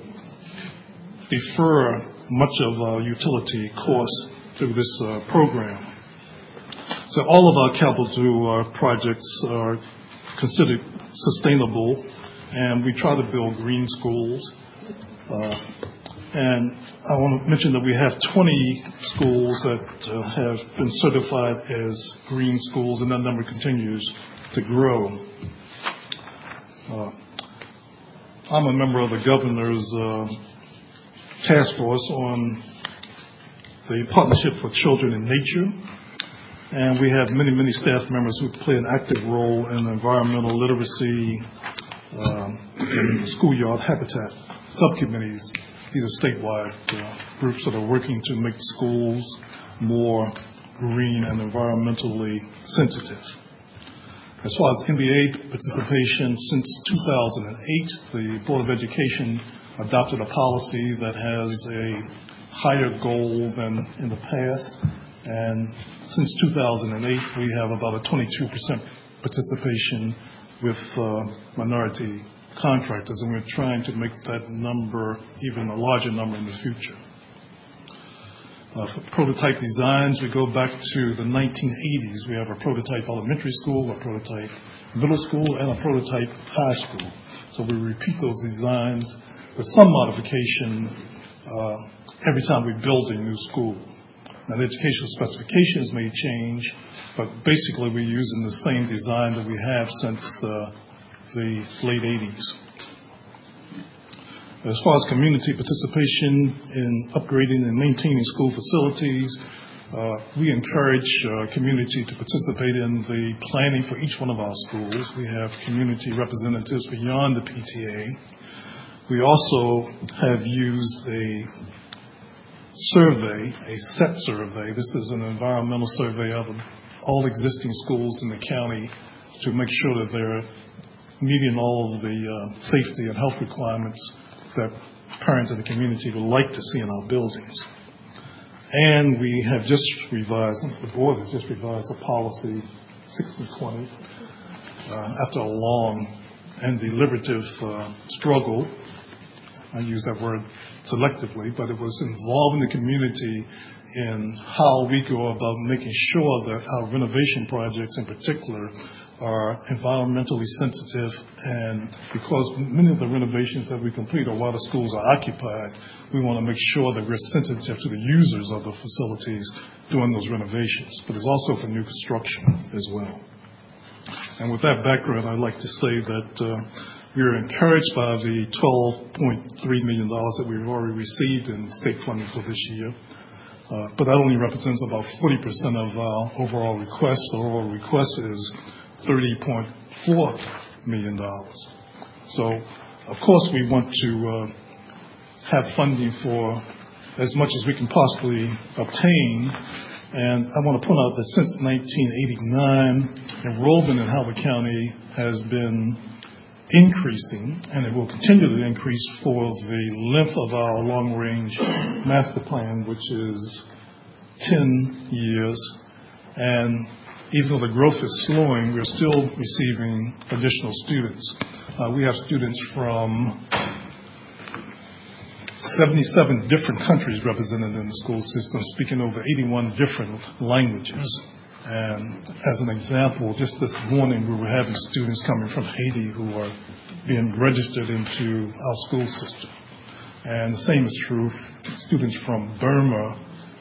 defer much of our utility costs through this uh, program. So all of our capital uh, projects are considered sustainable, and we try to build green schools. Uh, and I want to mention that we have twenty schools that uh, have been certified as green schools, and that number continues to grow. Uh, I'm a member of the governor's uh, task force on the Partnership for Children in Nature, and we have many, many staff members who play an active role in environmental literacy um, and schoolyard habitat subcommittees. These are statewide uh, groups that are working to make schools more green and environmentally sensitive. As far as N B A participation, since two thousand eight, the Board of Education adopted a policy that has a higher goal than in the past, and since two thousand eight we have about a twenty-two percent participation with uh, minority contractors, and we're trying to make that number even a larger number in the future. Uh, for prototype designs, we go back to the nineteen eighties. We have a prototype elementary school, a prototype middle school, and a prototype high school. So we repeat those designs with some modification uh, every time we build a new school. Now, the educational specifications may change, but basically we're using the same design that we have since uh, the late eighties. As far as community participation in upgrading and maintaining school facilities, uh, we encourage uh, community to participate in the planning for each one of our schools. We have community representatives beyond the P T A. We also have used a survey, a SET survey. This is an environmental survey of all existing schools in the county to make sure that they're meeting all of the uh, safety and health requirements that parents in the community would like to see in our buildings. And we have just revised, the board has just revised a policy sixty twenty uh, after a long and deliberative uh, struggle. I use that word selectively, but it was involving the community in how we go about making sure that our renovation projects in particular are environmentally sensitive, and because many of the renovations that we complete are while the schools are occupied, we want to make sure that we're sensitive to the users of the facilities doing those renovations, but it's also for new construction as well. And with that background, I'd like to say that uh, we are encouraged by the twelve point three million dollars that we've already received in state funding for this year. Uh, but that only represents about forty percent of our overall request. The overall request is thirty point four million dollars. So, of course, we want to uh, have funding for as much as we can possibly obtain. And I want to point out that since nineteen eighty-nine, enrollment in Howard County has been increasing, and it will continue to increase for the length of our long-range master plan, which is ten years. And even though the growth is slowing, we're still receiving additional students. Uh, we have students from seventy-seven different countries represented in the school system, speaking over eighty-one different languages. And as an example, just this morning we were having students coming from Haiti who are being registered into our school system. And the same is true for students from Burma,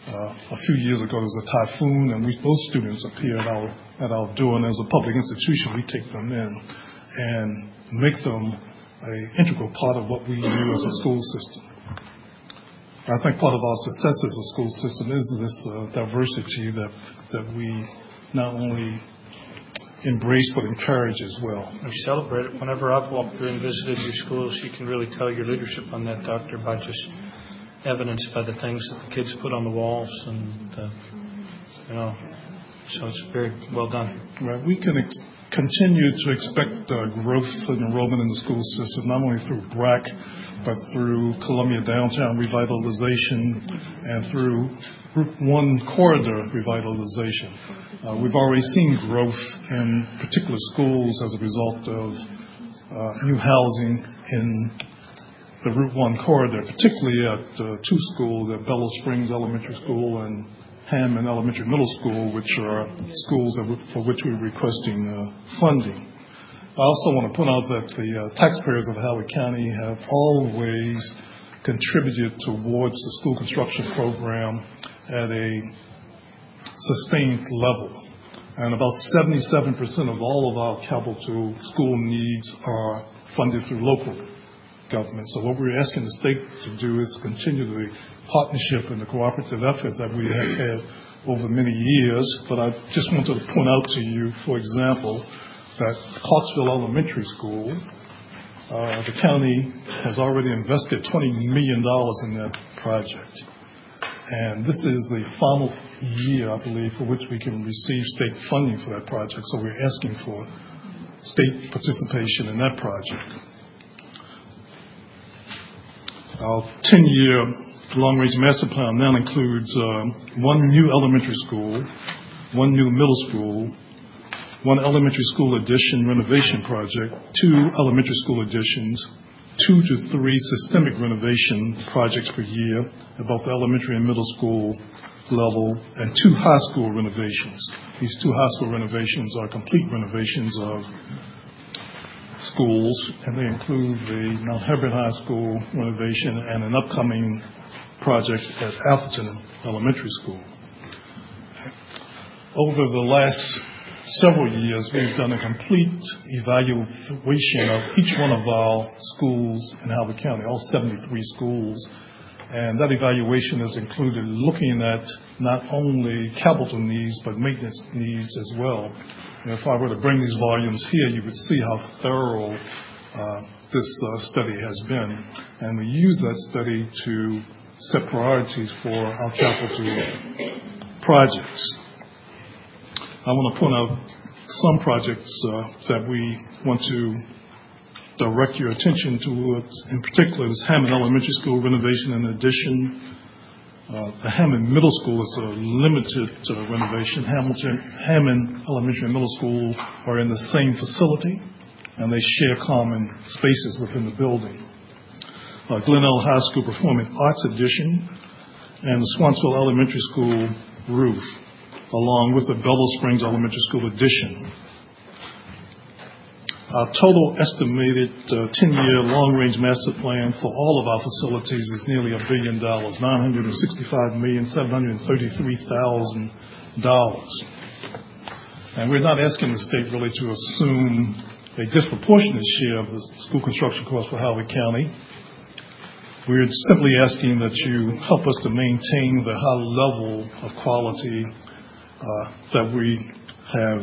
Uh, a few years ago, there was a typhoon, and we, those students appeared at our, at our door, and as a public institution, we take them in and make them an integral part of what we do as a school system. I think part of our success as a school system is this uh, diversity that, that we not only embrace but encourage as well. We celebrate it. Whenever I've walked through and visited your schools, you can really tell your leadership on that, Doctor, by just evidenced by the things that the kids put on the walls, and uh, you know, so it's very well done. Right. We can ex- continue to expect uh, growth in enrollment in the school system, not only through B R A C, but through Columbia Downtown revitalization and through Route One corridor revitalization. Uh, we've already seen growth in particular schools as a result of uh, new housing in the Route One corridor, particularly at uh, two schools, at Bellow Springs Elementary School and Hammond Elementary Middle School, which are schools that w- for which we're requesting uh, funding. I also want to point out that the uh, taxpayers of Howard County have always contributed towards the school construction program at a sustained level. And about seventy-seven percent of all of our capital school needs are funded through local government. So what we're asking the state to do is continue the partnership and the cooperative effort that we have had over many years. But I just wanted to point out to you, for example, that Clarksville Elementary School, uh, the county has already invested twenty million dollars in that project. And this is the final year, I believe, for which we can receive state funding for that project. So we're asking for state participation in that project. Our ten-year long-range master plan now includes um, one new elementary school, one new middle school, one elementary school addition renovation project, two elementary school additions, two to three systemic renovation projects per year at both the elementary and middle school level, and two high school renovations. These two high school renovations are complete renovations of schools, and they include the Mount Hebron High School renovation and an upcoming project at Atherton Elementary School. Over the last several years, we've done a complete evaluation of each one of our schools in Howard County, all seventy-three schools, and that evaluation has included looking at not only capital needs, but maintenance needs as well. And if I were to bring these volumes here, you would see how thorough uh, this uh, study has been. And we use that study to set priorities for our capital projects. I want to point out some projects uh, that we want to direct your attention to. In particular, this Hammond Elementary School renovation and addition. Uh, the Hammond Middle School is a limited uh, renovation. Hamilton, Hammond Elementary and Middle School are in the same facility, and they share common spaces within the building. Uh, Glenelg High School Performing Arts Addition and the Swansville Elementary School roof, along with the Bellow Springs Elementary School addition. Our total estimated uh, ten-year long-range master plan for all of our facilities is nearly a billion dollars, nine hundred sixty-five million, seven hundred thirty-three thousand dollars. And we're not asking the state really to assume a disproportionate share of the school construction costs for Howard County. We're simply asking that you help us to maintain the high level of quality uh, that we have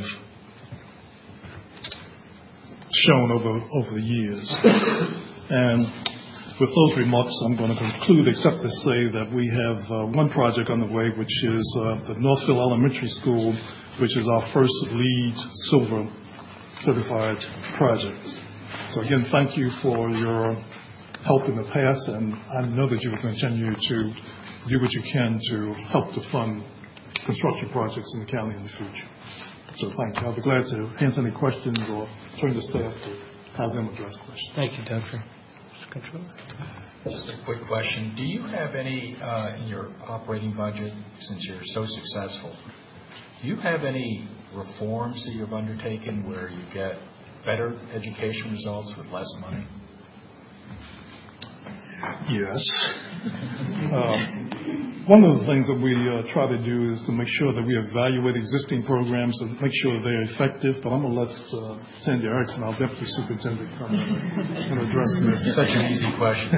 shown over over the years. And with those remarks, I'm going to conclude, except to say that we have uh, one project on the way, which is uh, the Northfield Elementary School, which is our first LEED Silver certified project. So again, thank you for your help in the past, and I know that you will continue to do what you can to help to fund construction projects in the county in the future. So thank you. I'll be glad to answer any questions or turn to staff to have them address questions. Thank you, Doctor Mister Controller. Just a quick question. Do you have any, uh, in your operating budget, since you're so successful, do you have any reforms that you've undertaken where you get better education results with less money? Yes. Um, one of the things that we uh, try to do is to make sure that we evaluate existing programs and make sure that they're effective. But I'm going to let uh, Sandy Erickson, our deputy superintendent, come and address this. Such an easy question.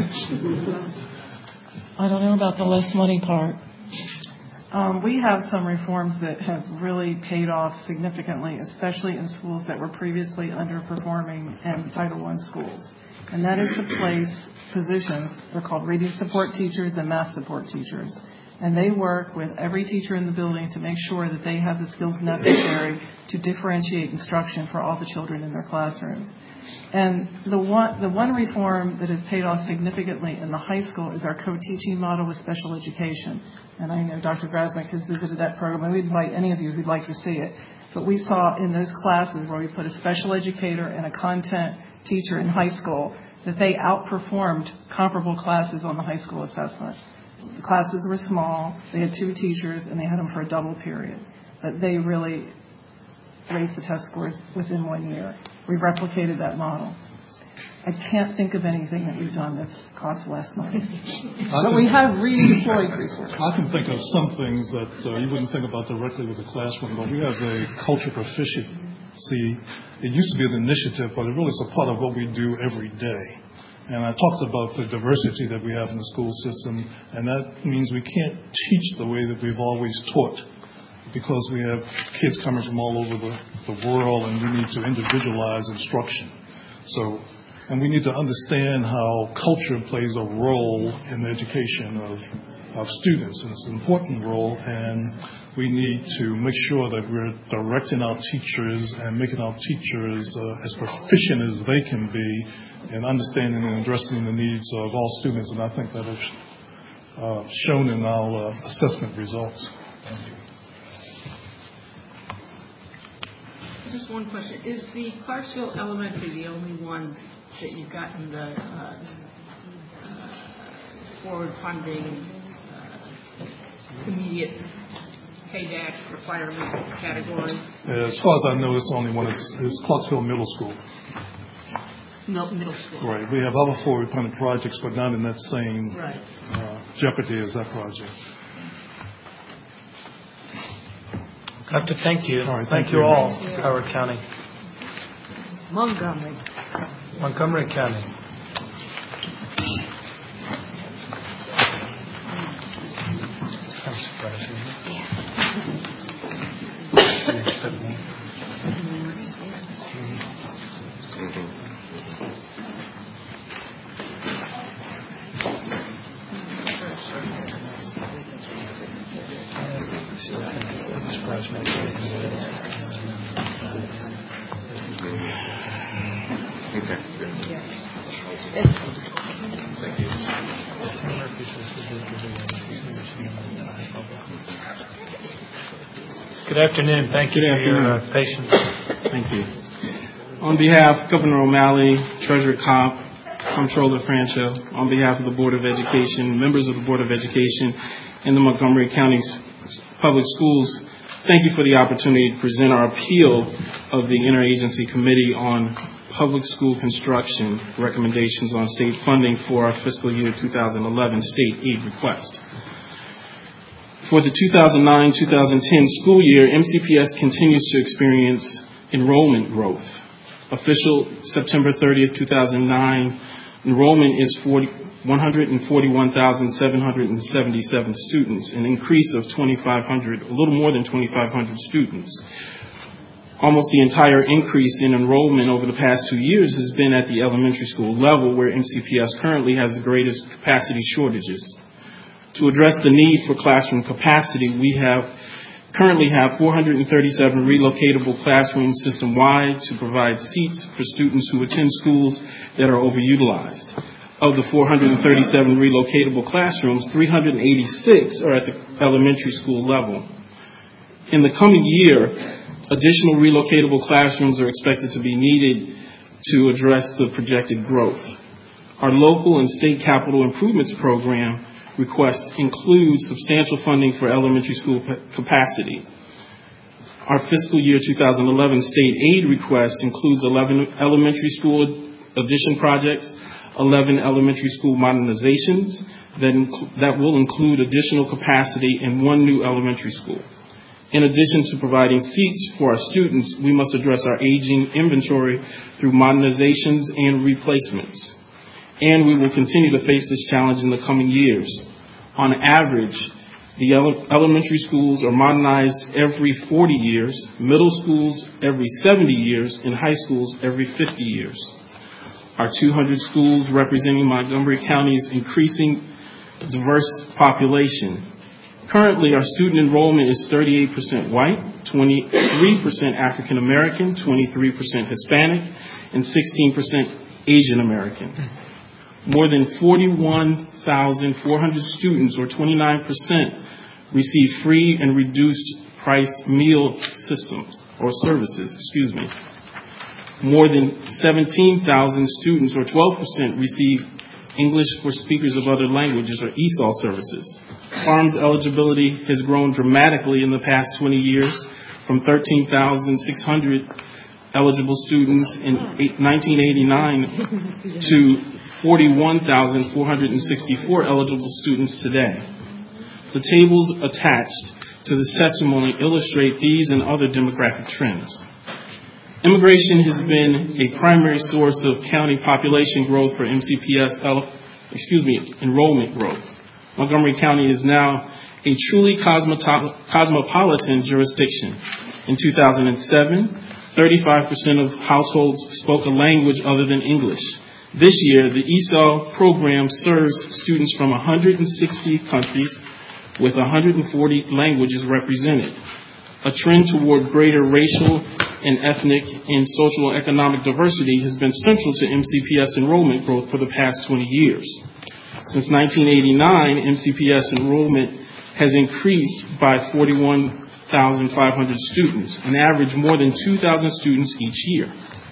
I don't know about the less money part. Um, we have some reforms that have really paid off significantly, especially in schools that were previously underperforming in Title I schools. And that is to place positions, they're called reading support teachers and math support teachers. And they work with every teacher in the building to make sure that they have the skills necessary to differentiate instruction for all the children in their classrooms. And the one, the one reform that has paid off significantly in the high school is our co-teaching model with special education. And I know Doctor Grasmick has visited that program, and we'd invite any of you who'd like to see it. But we saw in those classes where we put a special educator and a content teacher in high school that they outperformed comparable classes on the high school assessment. The classes were small, they had two teachers, and they had them for a double period. But they really raised the test scores within one year. We've replicated that model. I can't think of anything that we've done that's cost less money. But we have redeployed resources. I can think of some things that uh, you wouldn't think about directly with the classroom, but we have a culture proficiency. It used to be an initiative, but it really is a part of what we do every day. And I talked about the diversity that we have in the school system, and that means we can't teach the way that we've always taught because we have kids coming from all over the, the world, and we need to individualize instruction. So, and we need to understand how culture plays a role in the education of, of students, and it's an important role, and we need to make sure that we're directing our teachers and making our teachers uh, as proficient as they can be in understanding and addressing the needs of all students, and I think that is uh, shown in our uh, assessment results. Thank you. Just one question. Is the Clarksville Elementary the only one that you've gotten the uh, uh, forward funding, uh, immediate payback requirement category? As far as I know, it's only one. It's, it's Clarksville Middle School. No, middle school. Right. We have other forward funded projects, but not in that same right. uh, jeopardy as that project. I'd like to thank you. All right, thank, thank you, you all, thank you. Howard County. Montgomery. Montgomery County. I'm surprised. Good afternoon. Thank you for your uh, patience. Thank you. On behalf of Governor O'Malley, Treasurer Kopp, Comptroller Francho, on behalf of the Board of Education, members of the Board of Education, and the Montgomery County Public Schools, thank you for the opportunity to present our appeal of the Interagency Committee on Public School Construction recommendations on state funding for our fiscal year two thousand eleven state aid request. For the two thousand nine two thousand ten school year, M C P S continues to experience enrollment growth. Official September thirtieth, two thousand nine enrollment is one hundred forty-one thousand seven hundred seventy-seven students, an increase of twenty-five hundred, a little more than twenty-five hundred students. Almost the entire increase in enrollment over the past two years has been at the elementary school level, where M C P S currently has the greatest capacity shortages. To address the need for classroom capacity, we have currently have four hundred thirty-seven relocatable classrooms system-wide to provide seats for students who attend schools that are overutilized. Of the four hundred thirty-seven relocatable classrooms, three hundred eighty-six are at the elementary school level. In the coming year, additional relocatable classrooms are expected to be needed to address the projected growth. Our local and state capital improvements program request includes substantial funding for elementary school capacity. Our fiscal year two thousand eleven state aid request includes eleven elementary school addition projects, eleven elementary school modernizations that, inc- that will include additional capacity in one new elementary school. In addition to providing seats for our students, we must address our aging inventory through modernizations and replacements. And we will continue to face this challenge in the coming years. On average, the ele- elementary schools are modernized every forty years, middle schools every seventy years, and high schools every fifty years. Our two hundred schools representing Montgomery County's increasing diverse population. Currently, our student enrollment is thirty-eight percent white, twenty-three percent African American, twenty-three percent Hispanic, and sixteen percent Asian American. More than forty-one thousand four hundred students, or twenty-nine percent, receive free and reduced price meal systems or services, excuse me. More than seventeen thousand students, or twelve percent, receive English for speakers of other languages, or E S O L services. Farms eligibility has grown dramatically in the past twenty years, from thirteen thousand six hundred eligible students in nineteen eighty-nine to forty-one thousand four hundred sixty-four eligible students today. The tables attached to this testimony illustrate these and other demographic trends. Immigration has been a primary source of county population growth for M C P S, excuse me, enrollment growth. Montgomery County is now a truly cosmoto- cosmopolitan jurisdiction. In two thousand seven, thirty-five percent of households spoke a language other than English. This year, the E S O L program serves students from one hundred sixty countries with one hundred forty languages represented. A trend toward greater racial and ethnic and social and economic diversity has been central to M C P S enrollment growth for the past twenty years. Since nineteen eighty-nine, M C P S enrollment has increased by forty-one thousand five hundred students, an average more than two thousand students each year.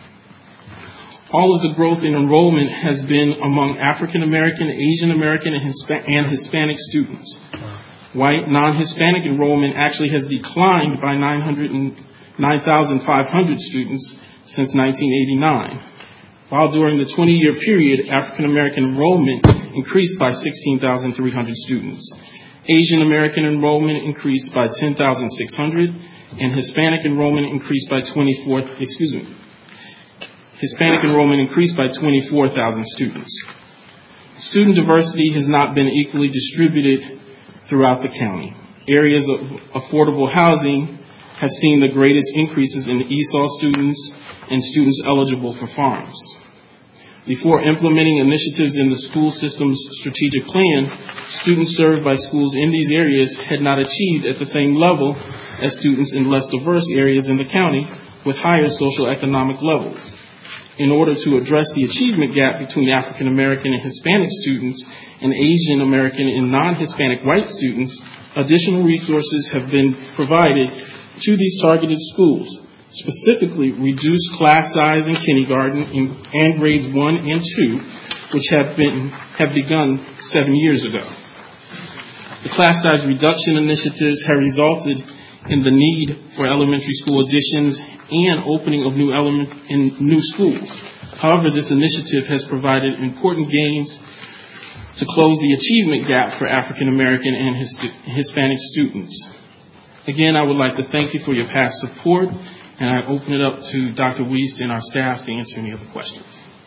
All of the growth in enrollment has been among African American, Asian American, and, Hispa- and Hispanic students. White non-Hispanic enrollment actually has declined by nine thousand five hundred students since nineteen eighty-nine, while during the twenty-year period, African American enrollment increased by sixteen thousand three hundred students. Asian American enrollment increased by ten thousand six hundred, and Hispanic enrollment increased by twenty-four, excuse me, Hispanic enrollment increased by twenty-four thousand students. Student diversity has not been equally distributed throughout the county. Areas of affordable housing have seen the greatest increases in E S O L students and students eligible for farms. Before implementing initiatives in the school system's strategic plan, students served by schools in these areas had not achieved at the same level as students in less diverse areas in the county with higher social economic levels. In order to address the achievement gap between African American and Hispanic students and Asian American and non-Hispanic white students, additional resources have been provided to these targeted schools, specifically reduced class size in kindergarten and grades one and two, which have been have begun seven years ago. The class size reduction initiatives have resulted in the need for elementary school additions and opening of new element in new schools. However, this initiative has provided important gains to close the achievement gap for African American and Hispanic students. Again, I would like to thank you for your past support, and I open it up to Doctor Wiest and our staff to answer any other questions.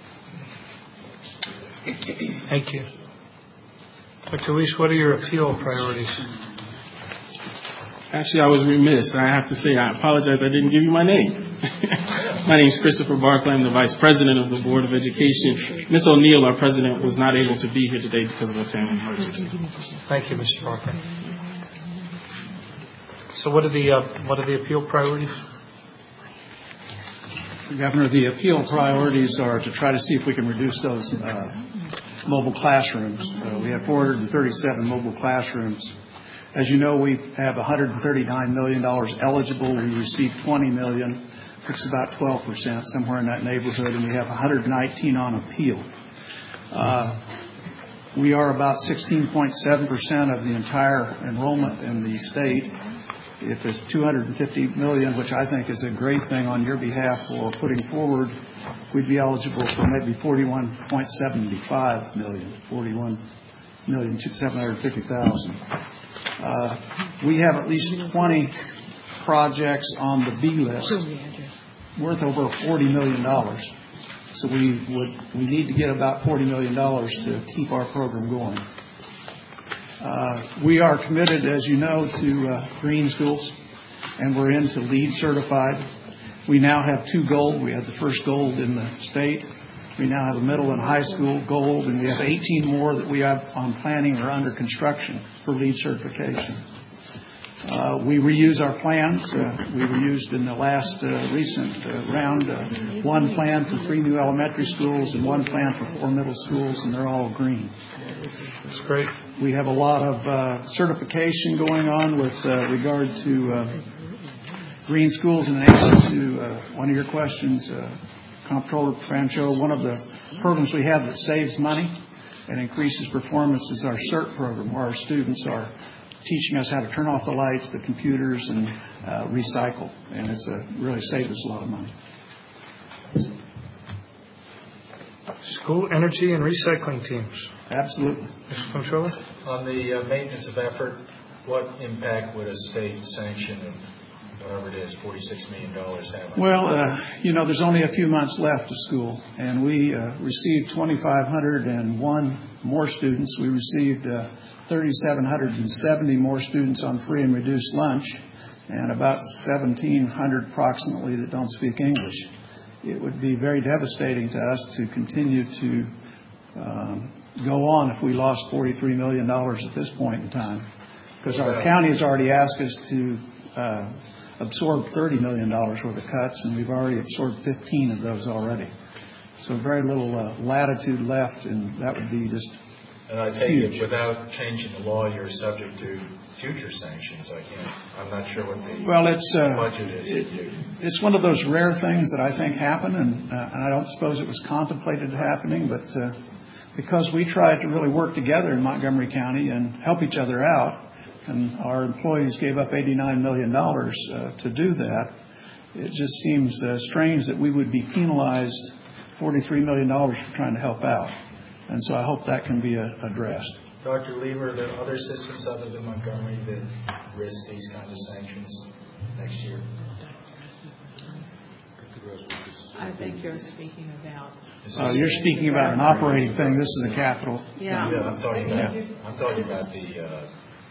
Thank you. Doctor Wiest, what are your appeal priorities? Actually, I was remiss. I have to say, I apologize, I didn't give you my name. My name is Christopher Barclay. I'm the Vice President of the Board of Education. Miz O'Neill, our President, was not able to be here today because of a family emergency. Thank you, Mister Barclay. So what are the uh, what are the appeal priorities? Governor, the appeal priorities are to try to see if we can reduce those uh, mobile classrooms. Uh, we have four hundred thirty-seven mobile classrooms. As you know, we have one hundred thirty-nine million dollars eligible. We received twenty million dollars. It's about twelve percent, somewhere in that neighborhood, and we have one hundred nineteen on appeal. Uh, we are about sixteen point seven percent of the entire enrollment in the state. If it's two hundred fifty million dollars, which I think is a great thing on your behalf for putting forward we'd be eligible for maybe forty-one point seven five million, forty-one million seven hundred fifty thousand. Uh, we have at least twenty projects on the B list worth over forty million dollars. So we would we need to get about forty million dollars to keep our program going. Uh, we are committed, as you know, to uh, green schools, and we're into LEED certified. We now have two gold. We had the first gold in the state. We now have a middle and high school gold, and we have eighteen more that we have on planning or under construction for LEED certification. Uh, we reuse our plans. Uh, we reused in the last uh, recent uh, round uh, one plan for three new elementary schools and one plan for four middle schools, and they're all green. That's great. We have a lot of uh, certification going on with uh, regard to uh, green schools. And in answer to uh, one of your questions, uh, Comptroller Francho, one of the programs we have that saves money and increases performance is our CERT program, where our students are teaching us how to turn off the lights, the computers, and uh, recycle. And it's a, really saves us a lot of money. School energy and recycling teams. Absolutely. Mister Comptroller? On the uh, maintenance of effort, what impact would a state sanction of whatever it is, forty-six million dollars have? Well, uh, you know, there's only a few months left of school, and we uh, received two thousand five hundred one more students. We received uh, three thousand seven hundred seventy more students on free and reduced lunch, and about seventeen hundred approximately that don't speak English. It would be very devastating to us to continue to um, go on if we lost forty-three million dollars at this point in time, because our county has already asked us to uh, absorb thirty million dollars worth of cuts, and we've already absorbed fifteen of those already. So very little uh, latitude left, and that would be just And I take huge. it without changing the law, you're subject to future sanctions. I can't. I'm not sure what the Well, it's uh, budget is. it, it's one of those rare things that I think happen, and, uh, and I don't suppose it was contemplated happening, but uh, because we tried to really work together in Montgomery County and help each other out, and our employees gave up eighty-nine million dollars uh, to do that, it just seems uh, strange that we would be penalized forty-three million dollars for trying to help out. And so I hope that can be uh, addressed. Doctor Lever, are there other systems other than Montgomery that risk these kinds of sanctions next year? I think you're speaking about. Uh, you're speaking about an operating thing. This is a capital. Yeah. yeah I'm talking about. Yeah. I'm talking about the. Uh,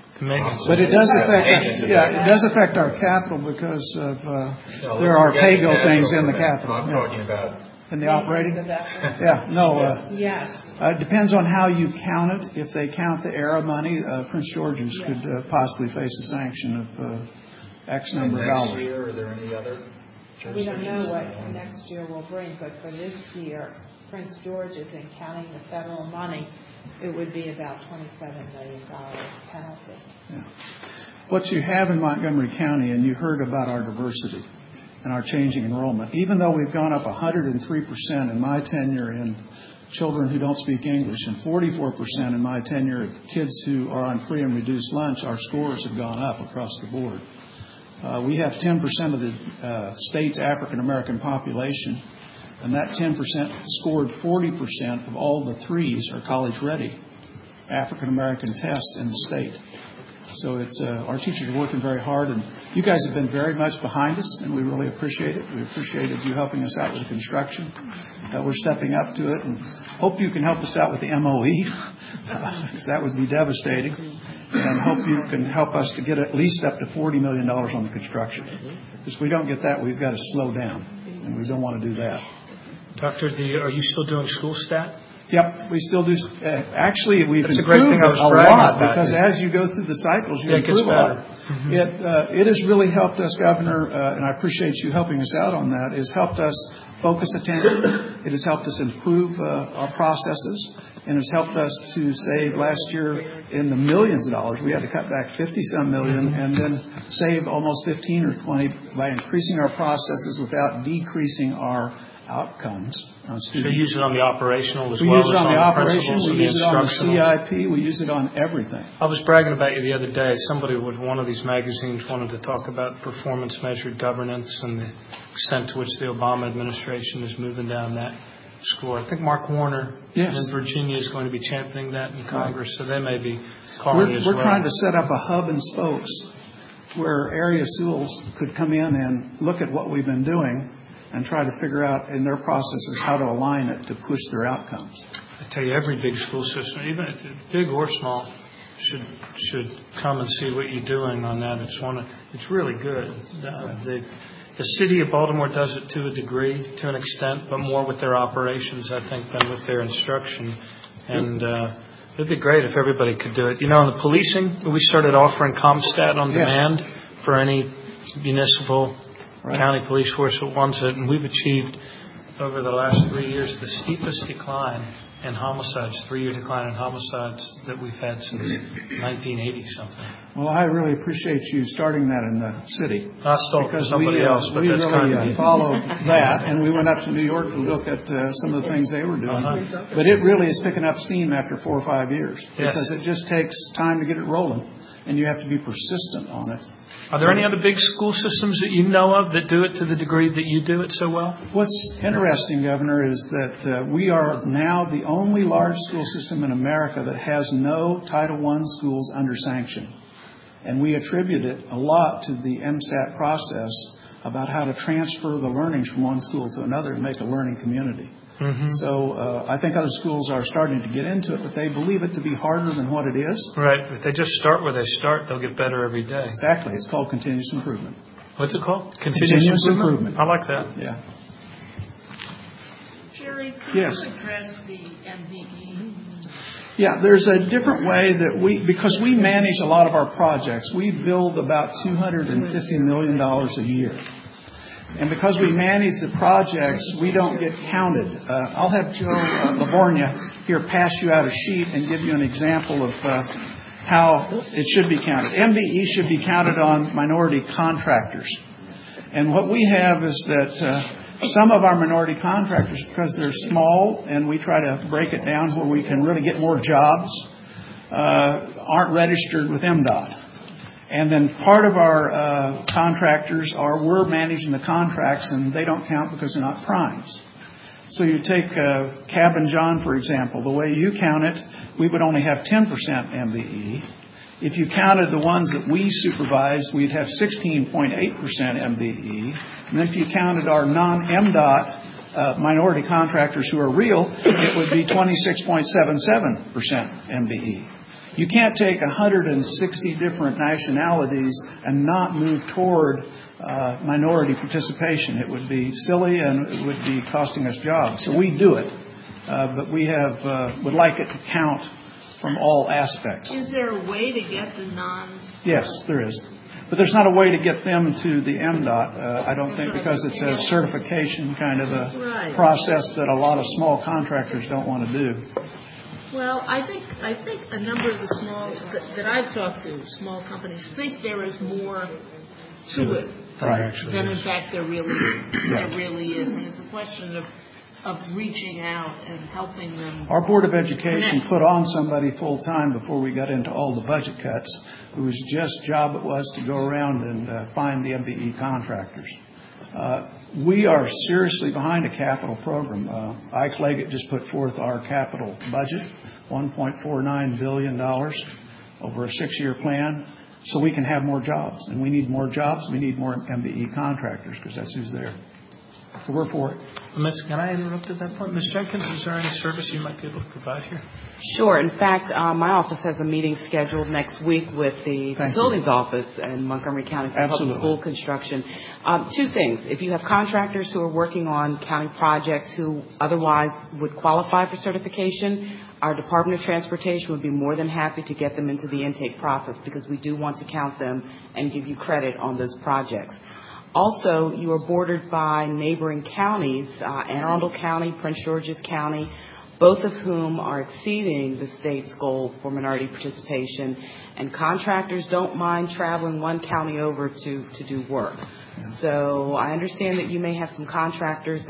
But it does affect, yeah, it does affect our capital because of uh, no, there are pay pay-go things in the capital. I'm yeah. talking about. In the operating? Yeah, no. Uh, yes. Uh, it depends on how you count it. If they count the ERA money, uh, Prince George's yes. could uh, possibly face a sanction of uh, X number of dollars. Next year, are there any other? We don't know what next year will bring, but for this year, Prince George's, in counting the federal money, it would be about twenty-seven million dollars penalty. Yeah. What you have in Montgomery County, and you heard about our diversity and our changing enrollment, even though we've gone up one hundred three percent in my tenure in children who don't speak English and forty-four percent in my tenure of kids who are on free and reduced lunch, our scores have gone up across the board. Uh, we have ten percent of the uh, state's African-American population, and that ten percent scored forty percent of all the threes or college-ready African-American tests in the state. So it's uh, our teachers are working very hard, and you guys have been very much behind us, and we really appreciate it. We appreciated you helping us out with the construction. Uh, we're stepping up to it, and hope you can help us out with the M O E, because that would be devastating. And hope you can help us to get at least up to forty million dollars on the construction. Because if we don't get that, we've got to slow down, and we don't want to do that. Doctor, do you, are you still doing school stat? Yep, we still do. Uh, actually, we've That's improved a, great thing I was a lot about. because as you go through the cycles, you yeah, improve a lot. Mm-hmm. It uh, it has really helped us, Governor, uh, and I appreciate you helping us out on that. It's helped us focus attention. It has helped us improve uh, our processes, and it's helped us to save last year in the millions of dollars. We had to cut back fifty some million, and then save almost fifteen or twenty by increasing our processes without decreasing our outcomes on So student. you use it on the operational as We well use as it on the operation, principals we and use it on the instructional? C I P, we use it on everything. I was bragging about you the other day. Somebody with one of these magazines wanted to talk about performance measured governance and the extent to which the Obama administration is moving down that score. I think Mark Warner Yes. in Virginia is going to be championing that in Congress, so they may be calling We're, it as we're well. trying to set up a hub and spokes where area schools could come in and look at what we've been doing and try to figure out in their processes how to align it to push their outcomes. I tell you, every big school system, even if it's big or small, should should come and see what you're doing on that. It's one of, it's really good. Uh, the, the city of Baltimore does it to a degree, to an extent, but more with their operations, I think, than with their instruction. And uh, it'd be great if everybody could do it. You know, in the policing, we started offering CompStat on Yes. demand for any municipal Right. county police force that wants it, and we've achieved over the last three years the steepest decline in homicides, three-year decline in homicides that we've had since nineteen eighty something. Well, I really appreciate you starting that in the city. I stole it from Because somebody we, uh, else, but we that's really kind of uh, you. followed that, and we went up to New York to look at uh, some of the things they were doing. Uh-huh. But it really is picking up steam after four or five years Yes. because it just takes time to get it rolling, and you have to be persistent on it. Are there any other big school systems that you know of that do it to the degree that you do it so well? What's interesting, Governor, is that uh, we are now the only large school system in America that has no Title one schools under sanction. And we attribute it a lot to the M STAT process about how to transfer the learnings from one school to another and make a learning community. Mm-hmm. So uh, I think other schools are starting to get into it, but they believe it to be harder than what it is. Right. If they just start where they start, they'll get better every day. Exactly. It's called continuous improvement. What's it called? Continuous, continuous improvement. improvement. I like that. Yeah. Jerry, could Yes. you address the M V E? Yeah, there's a different way that we, because we manage a lot of our projects, we build about two hundred fifty million dollars a year. And because we manage the projects, we don't get counted. Uh, I'll have Joe uh, Lavornia here pass you out a sheet and give you an example of uh, how it should be counted. M V E should be counted on minority contractors. And what we have is that uh, some of our minority contractors, because they're small and we try to break it down where we can really get more jobs, uh, aren't registered with M DOT. And then part of our uh, contractors are we're managing the contracts and they don't count because they're not primes. So you take uh, Cab and John, for example. The way you count it, we would only have ten percent M V E. If you counted the ones that we supervised, we'd have sixteen point eight percent M V E. And then if you counted our non-M DOT uh, minority contractors who are real, it would be twenty-six point seven seven percent M V E. You can't take one hundred sixty different nationalities and not move toward uh, minority participation. It would be silly and it would be costing us jobs. So we do it, uh, but we have uh, would like it to count from all aspects. Is there a way to get the non? Yes, there is. But there's not a way to get them to the M DOT, uh, I don't think, because it's a certification kind of a Right. process that a lot of small contractors don't want to do. Well, I think I think a number of the small that, that I've talked to, small companies, think there is more to it Right. than in fact there really there really is, and it's a question of of reaching out and helping them. Our Board of Education connect. put on somebody full-time before we got into all the budget cuts, whose just job it was to go around and uh, find the M V E contractors. Uh, we are seriously behind a capital program. Uh, Ike Leggett just put forth our capital budget, one point four nine billion dollars over a six-year plan, so we can have more jobs. And we need more jobs. We need more M V E contractors because that's who's there. So we're for it. Miss, can I interrupt at that point? Miz Jenkins, is there any service you might be able to provide here? Sure. In fact, uh, my office has a meeting scheduled next week with the Thank facilities you. office in Montgomery County for Absolutely. public school construction. Um, two things. If you have contractors who are working on county projects who otherwise would qualify for certification, our Department of Transportation would be more than happy to get them into the intake process because we do want to count them and give you credit on those projects. Also, you are bordered by neighboring counties, uh, Anne Arundel County, Prince George's County, both of whom are exceeding the state's goal for minority participation, and contractors don't mind traveling one county over to, to do work. So I understand that you may have some contractors that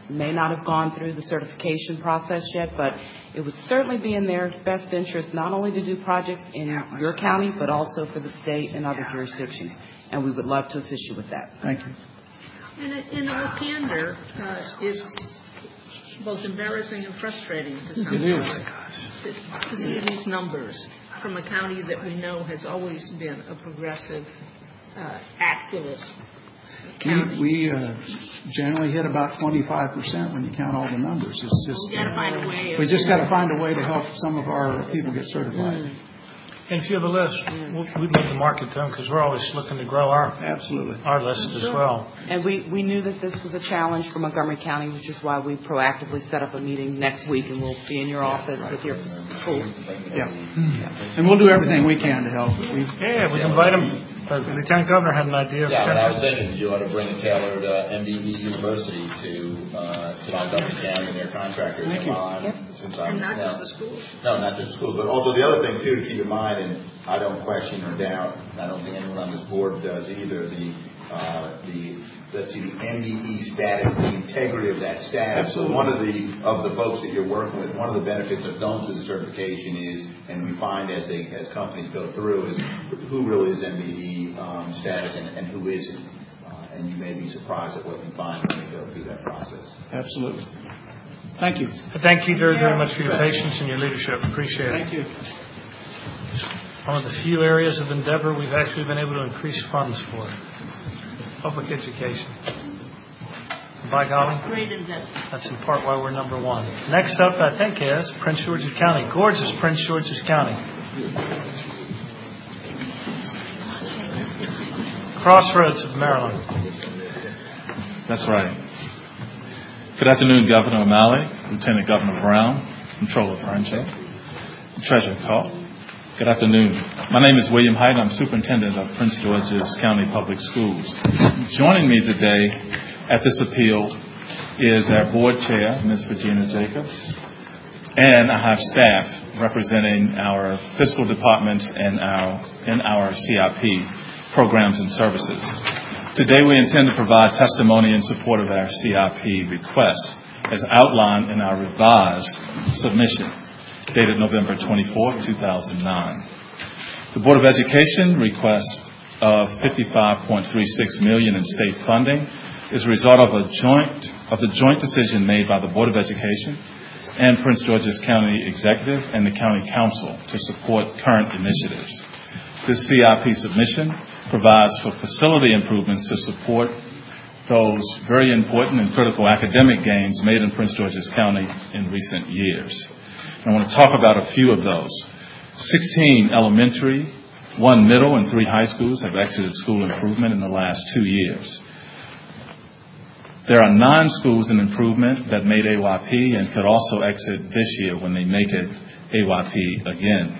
may not have gone through the certification process yet, but it would certainly be in their best interest not only to do projects in your county, but also for the state and other jurisdictions. And we would love to assist you with that. Thank you. And in all candor, uh, it's both embarrassing and frustrating to some It is. to, to see these numbers from a county that we know has always been a progressive, uh, activist county. We, we uh, generally hit about twenty-five percent when you count all the numbers. It's just we got to find a way. we just got to find a way to help some of our people get certified. Mm. And if you have a list, we'll, we'd love to market them because we're always looking to grow our absolutely our list as well. And we, we knew that this was a challenge for Montgomery County, which is why we proactively set up a meeting next week, and we'll be in your office with your school. Yeah. yeah, and we'll do everything we can to help. We, yeah, we invite them. The Lieutenant Governor had an idea. Yeah, but I was thinking you ought to bring a tailored uh, M D E University to uh, to Montgomery County and their contractors. Thank you. Yep. Since I'm, and not now, just the schools. No, not just the schools, but also the other thing too to keep in mind, and I don't question or doubt, I don't think anyone on this board does either, the uh, the let's see, the M D E status, the integrity of that status. So one of the of the folks that you're working with, one of the benefits of going through the certification is, and we find as they as companies go through, is who really is M D E um, status and, and who isn't. Uh, and you may be surprised at what you find when you go through that process. Absolutely. Thank you. Thank you very, very much for your patience and your leadership. Appreciate it. Thank you. One of the few areas of endeavor we've actually been able to increase funds for. Public education. By golly. Great investment. That's in part why we're number one. Next up, I think, is Prince George's County. Gorgeous Prince George's County. Crossroads of Maryland. That's right. Good afternoon, Governor O'Malley, Lieutenant Governor Brown, Controller Franchot, Treasurer Kopp. Good afternoon. My name is William Hyde. I'm Superintendent of Prince George's County Public Schools. Joining me today at this appeal is our Board Chair, Miz Regina Jacobs, and I have staff representing our fiscal departments and our, and our C I P programs and services. Today we intend to provide testimony in support of our C I P request as outlined in our revised submission dated November twenty-fourth, two thousand nine. The Board of Education request of fifty-five point three six million dollars in state funding is a result of a joint of the joint decision made by the Board of Education and Prince George's County Executive and the County Council to support current initiatives. This C I P submission provides for facility improvements to support those very important and critical academic gains made in Prince George's County in recent years. I want to talk about a few of those. sixteen elementary, one middle, and three high schools have exited school improvement in the last two years. There are nine schools in improvement that made A Y P and could also exit this year when they make it A Y P again.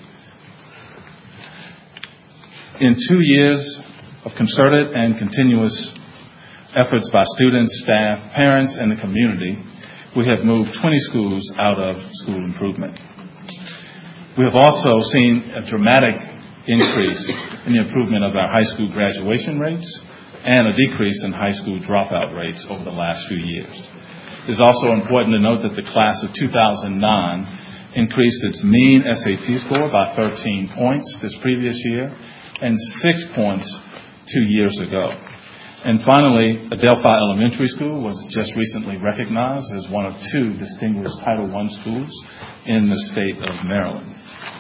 In two years of concerted and continuous efforts by students, staff, parents, and the community, we have moved twenty schools out of school improvement. We have also seen a dramatic increase in the improvement of our high school graduation rates and a decrease in high school dropout rates over the last few years. It is also important to note that the class of two thousand nine increased its mean S A T score by thirteen points this previous year and six points two years ago. And finally, Adelphi Elementary School was just recently recognized as one of two distinguished Title one schools in the state of Maryland.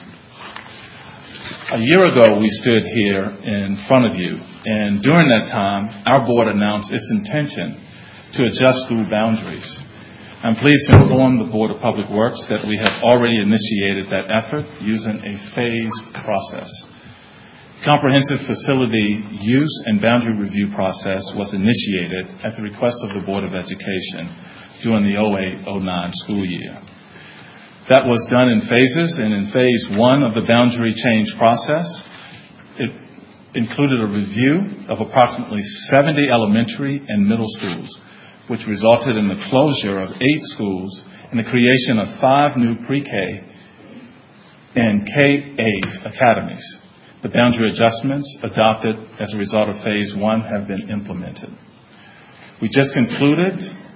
A year ago, we stood here in front of you, and during that time, our board announced its intention to adjust school boundaries. I'm pleased to inform the Board of Public Works that we have already initiated that effort using a phased process. Comprehensive facility use and boundary review process was initiated at the request of the Board of Education during the oh eight oh nine school year. That was done in phases, and in phase one of the boundary change process, it included a review of approximately seventy elementary and middle schools, which resulted in the closure of eight schools and the creation of five new pre-K and K eight academies. The boundary adjustments adopted as a result of phase one have been implemented. We just concluded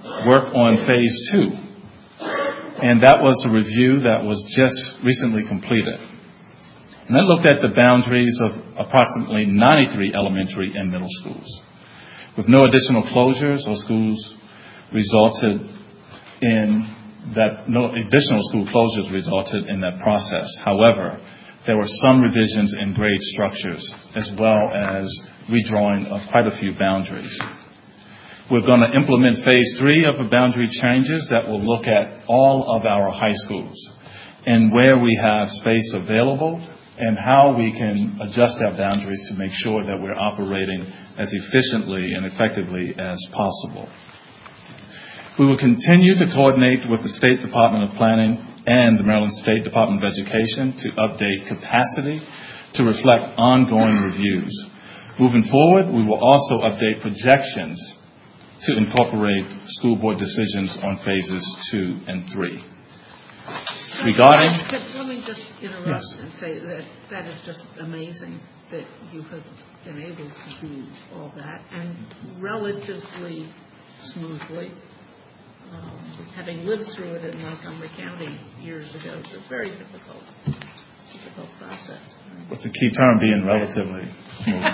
work on phase two. And that was a review that was just recently completed. And that looked at the boundaries of approximately ninety-three elementary and middle schools. With no additional closures or schools resulted in that, no additional school closures resulted in that process. However, there were some revisions in grade structures as well as redrawing of quite a few boundaries. We're going to implement phase three of the boundary changes that will look at all of our high schools and where we have space available and how we can adjust our boundaries to make sure that we're operating as efficiently and effectively as possible. We will continue to coordinate with the State Department of Planning and the Maryland State Department of Education to update capacity to reflect ongoing reviews. Moving forward, we will also update projections to incorporate school board decisions on phases two and three. Regarding... Let me just interrupt yes. and say that that is just amazing that you have been able to do all that and relatively smoothly. Um, having lived through it in Montgomery County years ago, it's a very difficult, difficult process. With the key term being relatively smooth.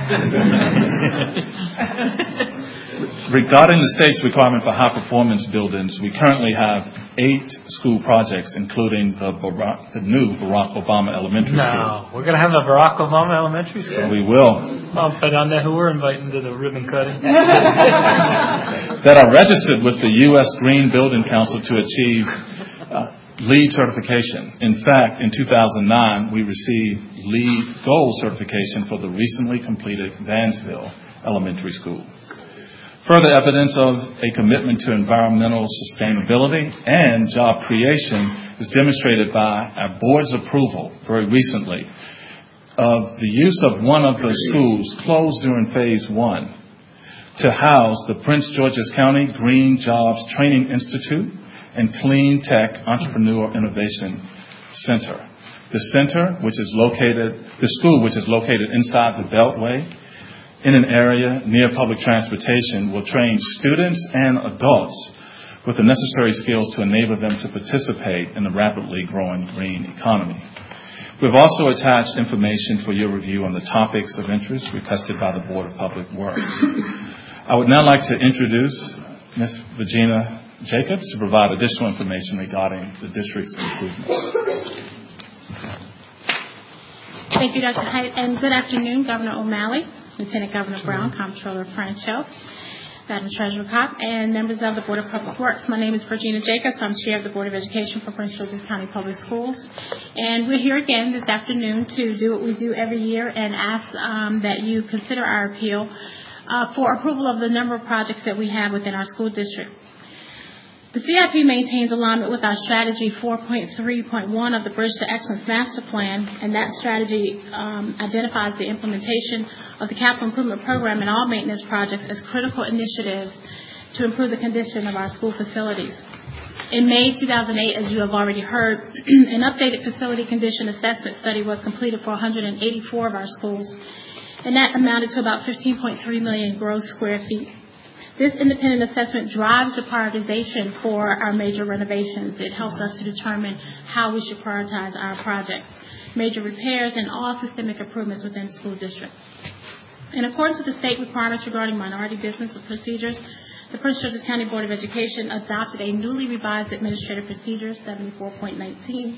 Regarding the state's requirement for high-performance buildings, we currently have eight school projects, including the, Barack, the new Barack Obama Elementary no, School. No, we're going to have the Barack Obama Elementary School? Yeah, we will. I'll put on there who we're inviting to the ribbon cutting. That are registered with the U S Green Building Council to achieve uh, LEED certification. In fact, in two thousand nine, we received LEED Gold certification for the recently completed Vansville Elementary School. Further evidence of a commitment to environmental sustainability and job creation is demonstrated by our board's approval very recently of the use of one of the schools closed during phase one to house the Prince George's County Green Jobs Training Institute and Clean Tech Entrepreneur Innovation Center. The center, which is located, the school, which is located inside the Beltway, in an area near public transportation, will train students and adults with the necessary skills to enable them to participate in the rapidly growing green economy. We've also attached information for your review on the topics of interest requested by the Board of Public Works. I would now like to introduce Miz Regina Jacobs to provide additional information regarding the district's improvements. Thank you, Doctor Hyde, and good afternoon, Governor O'Malley, Lieutenant Governor Brown, Comptroller Franchot, Madam Treasurer Kopp, and members of the Board of Public Works. My name is Regina Jacobs. I'm Chair of the Board of Education for Prince George's County Public Schools. And we're here again this afternoon to do what we do every year and ask um, that you consider our appeal uh, for approval of the number of projects that we have within our school district. The C I P maintains alignment with our strategy four point three point one of the Bridge to Excellence Master Plan, and that strategy um, identifies the implementation of the capital improvement program and all maintenance projects as critical initiatives to improve the condition of our school facilities. In May two thousand eight, as you have already heard, an updated facility condition assessment study was completed for one hundred eighty-four of our schools, and that amounted to about fifteen point three million gross square feet. This independent assessment drives the prioritization for our major renovations. It helps us to determine how we should prioritize our projects, major repairs, and all systemic improvements within school districts. In accordance with the state requirements regarding minority business procedures, the Prince George's County Board of Education adopted a newly revised Administrative Procedure seventy-four nineteen,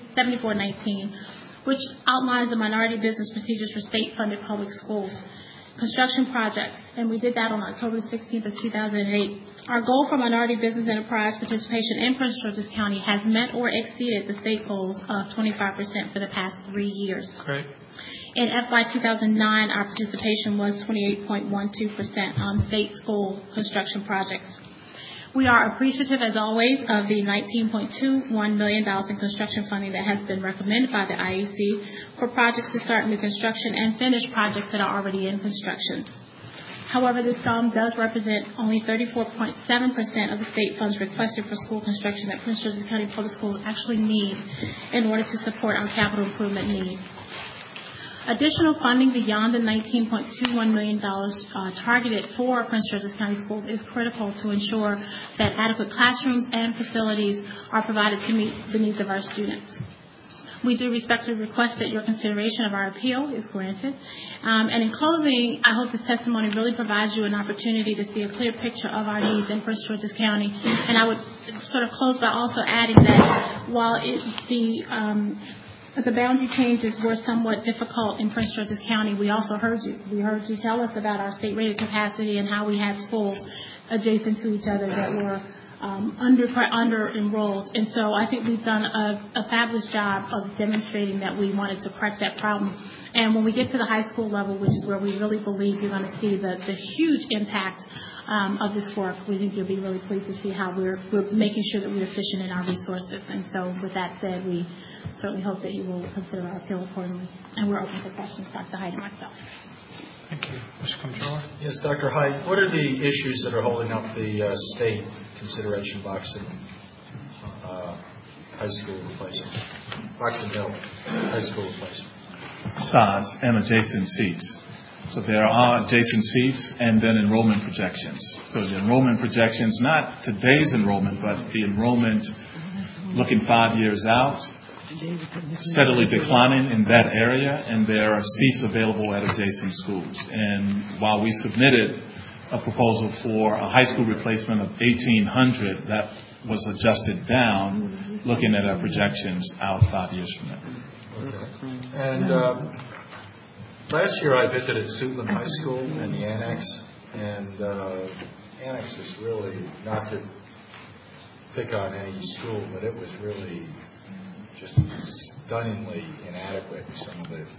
which outlines the minority business procedures for state-funded public schools construction projects, and we did that on October sixteenth of two thousand eight. Our goal for minority business enterprise participation in Prince George's County has met or exceeded the state goals of twenty-five percent for the past three years. Great. In F Y two thousand nine, our participation was twenty-eight point one two percent on state school construction projects. We are appreciative, as always, of the nineteen point two one million dollars in construction funding that has been recommended by the I E C for projects to start new construction and finish projects that are already in construction. However, this sum does represent only thirty-four point seven percent of the state funds requested for school construction that Prince George's County Public Schools actually need in order to support our capital improvement needs. Additional funding beyond the nineteen point two one million dollars uh, targeted for Prince George's County Schools is critical to ensure that adequate classrooms and facilities are provided to meet the needs of our students. We do respectfully request that your consideration of our appeal is granted. Um, and in closing, I hope this testimony really provides you an opportunity to see a clear picture of our needs in Prince George's County. And I would sort of close by also adding that while it, the um, the boundary changes were somewhat difficult in Prince George's County, we also heard you. We heard you tell us about our state-rated capacity and how we had schools adjacent to each other that were Um, under under enrolled, and so I think we've done a, a fabulous job of demonstrating that we wanted to correct that problem. And when we get to the high school level, which is where we really believe you're going to see the, the huge impact um, of this work, we think you'll be really pleased to see how we're we're making sure that we're efficient in our resources. And so, with that said, we certainly hope that you will consider our appeal accordingly. And we're open for questions, Doctor Hyde and myself. Thank you. Mister Comptroller? Yes, Doctor Hyde, what are the issues that are holding up the uh, state consideration Boxton uh, High School replacement? Boxton Hill High School replacement? Size and adjacent seats. So there are adjacent seats and then enrollment projections. So the enrollment projections, not today's enrollment, but the enrollment looking five years out, steadily declining in that area, and there are seats available at adjacent schools. And while we submitted a proposal for a high school replacement of eighteen hundred, that was adjusted down, looking at our projections out five years from now. Okay. And uh, last year I visited Suitland High School and the Annex, and uh, Annex is really, not to pick on any school, but it was really just stunningly inadequate. Some of the,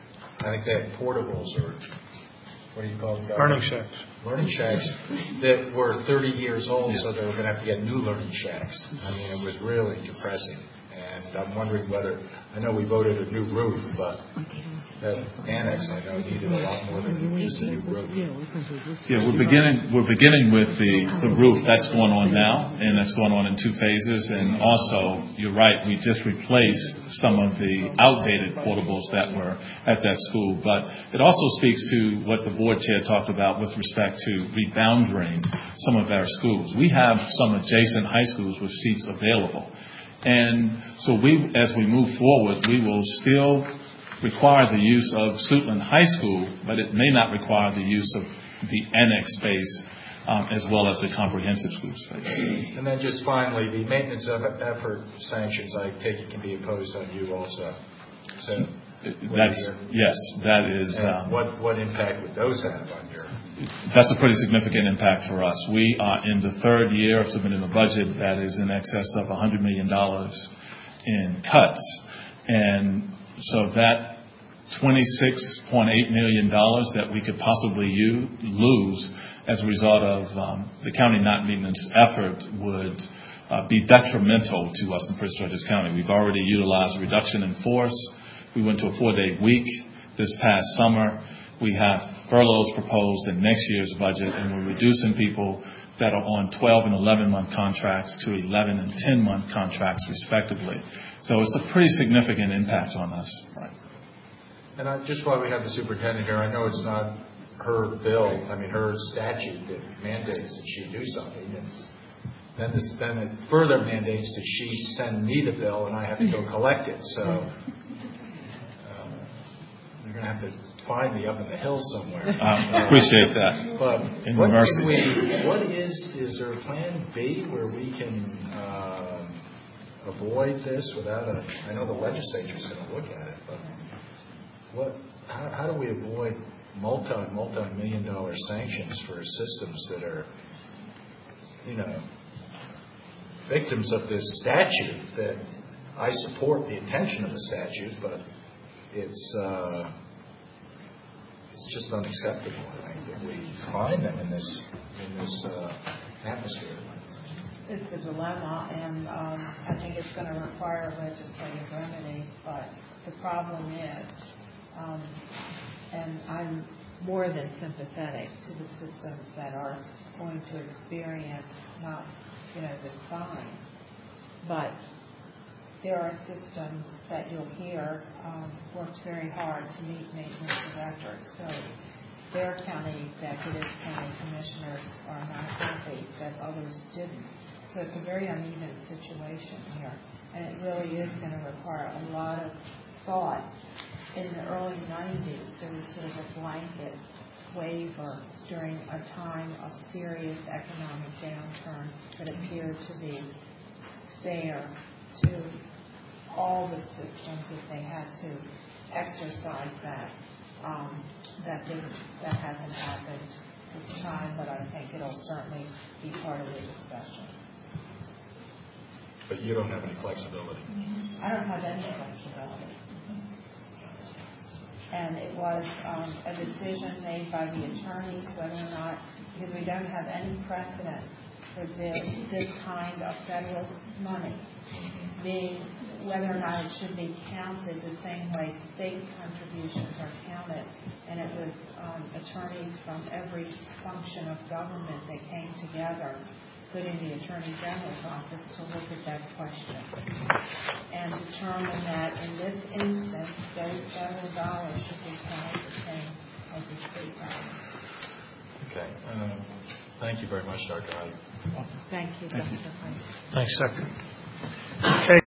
I think they had portables or what do you call them? Learning shacks. Learning shacks that were thirty years old, yeah. So they were going to have to get new learning shacks. I mean, it was really depressing. And I'm wondering whether, I know we voted a new roof, but that annex, I know, needed a lot more than just a new roof. Yeah, we're beginning, we're beginning with the, the roof. That's going on now, and that's going on in two phases. And also, you're right, we just replaced some of the outdated portables that were at that school. But it also speaks to what the board chair talked about with respect to rebounding some of our schools. We have some adjacent high schools with seats available. And so we, as we move forward, we will still require the use of Suitland High School, but it may not require the use of the annex space um, as well as the comprehensive school space. And then just finally, the maintenance of effort sanctions, I take it, can be imposed on you also. So that's yes, that is. Um, what what impact would those have on your? That's a pretty significant impact for us. We are in the third year of submitting a budget that is in excess of one hundred million dollars in cuts. And so that twenty-six point eight million dollars that we could possibly use, lose as a result of um, the county not meeting its effort would uh, be detrimental to us in Prince George's County. We've already utilized a reduction in force. We went to a four-day week this past summer. We have furloughs proposed in next year's budget, and we're reducing people that are on twelve and eleven-month contracts to eleven and ten-month contracts, respectively. So it's a pretty significant impact on us. Right. And I, just while we have the superintendent here, I know it's not her bill, I mean her statute that mandates that she do something. And then, this, then it further mandates that she send me the bill and I have to go collect it. So um, you're going to have to find me up in the hill somewhere. Um, appreciate that. But in what mercy. Can we, what is, is there a plan B where we can uh, avoid this without a, I know the legislature's going to look at it, but what, how, how do we avoid multi, multi-million dollar sanctions for systems that are, you know, victims of this statute that I support the intention of the statute, but it's, uh, It's just unacceptable, I think, that we find them in this in this uh, atmosphere. It's a dilemma, and um, I think it's going to require legislative remedy. But the problem is, um, and I'm more than sympathetic to the systems that are going to experience not, you know, this fine, but there are systems that you'll hear um, worked very hard to meet maintenance of records. So their county executives, county commissioners are not happy that others didn't. So it's a very uneven situation here. And it really is going to require a lot of thought. In the early nineties, there was sort of a blanket waiver during a time of serious economic downturn that appeared to be fair to all the systems if they had to exercise that. Um, that didn't, that hasn't happened this time, but I think it'll certainly be part of the discussion. But you don't have any flexibility. I don't have any flexibility. And it was um, a decision made by the attorneys whether or not, because we don't have any precedent for this, this kind of federal money, being whether or not it should be counted the same way state contributions are counted. And it was um, attorneys from every function of government that came together, including the Attorney General's office, to look at that question and determine that in this instance, those federal dollars should be counted the same as the state dollars. Okay. Uh, thank you very much, Doctor Hyde. Thank you, Doctor Hyde. Thanks, Doctor Okay.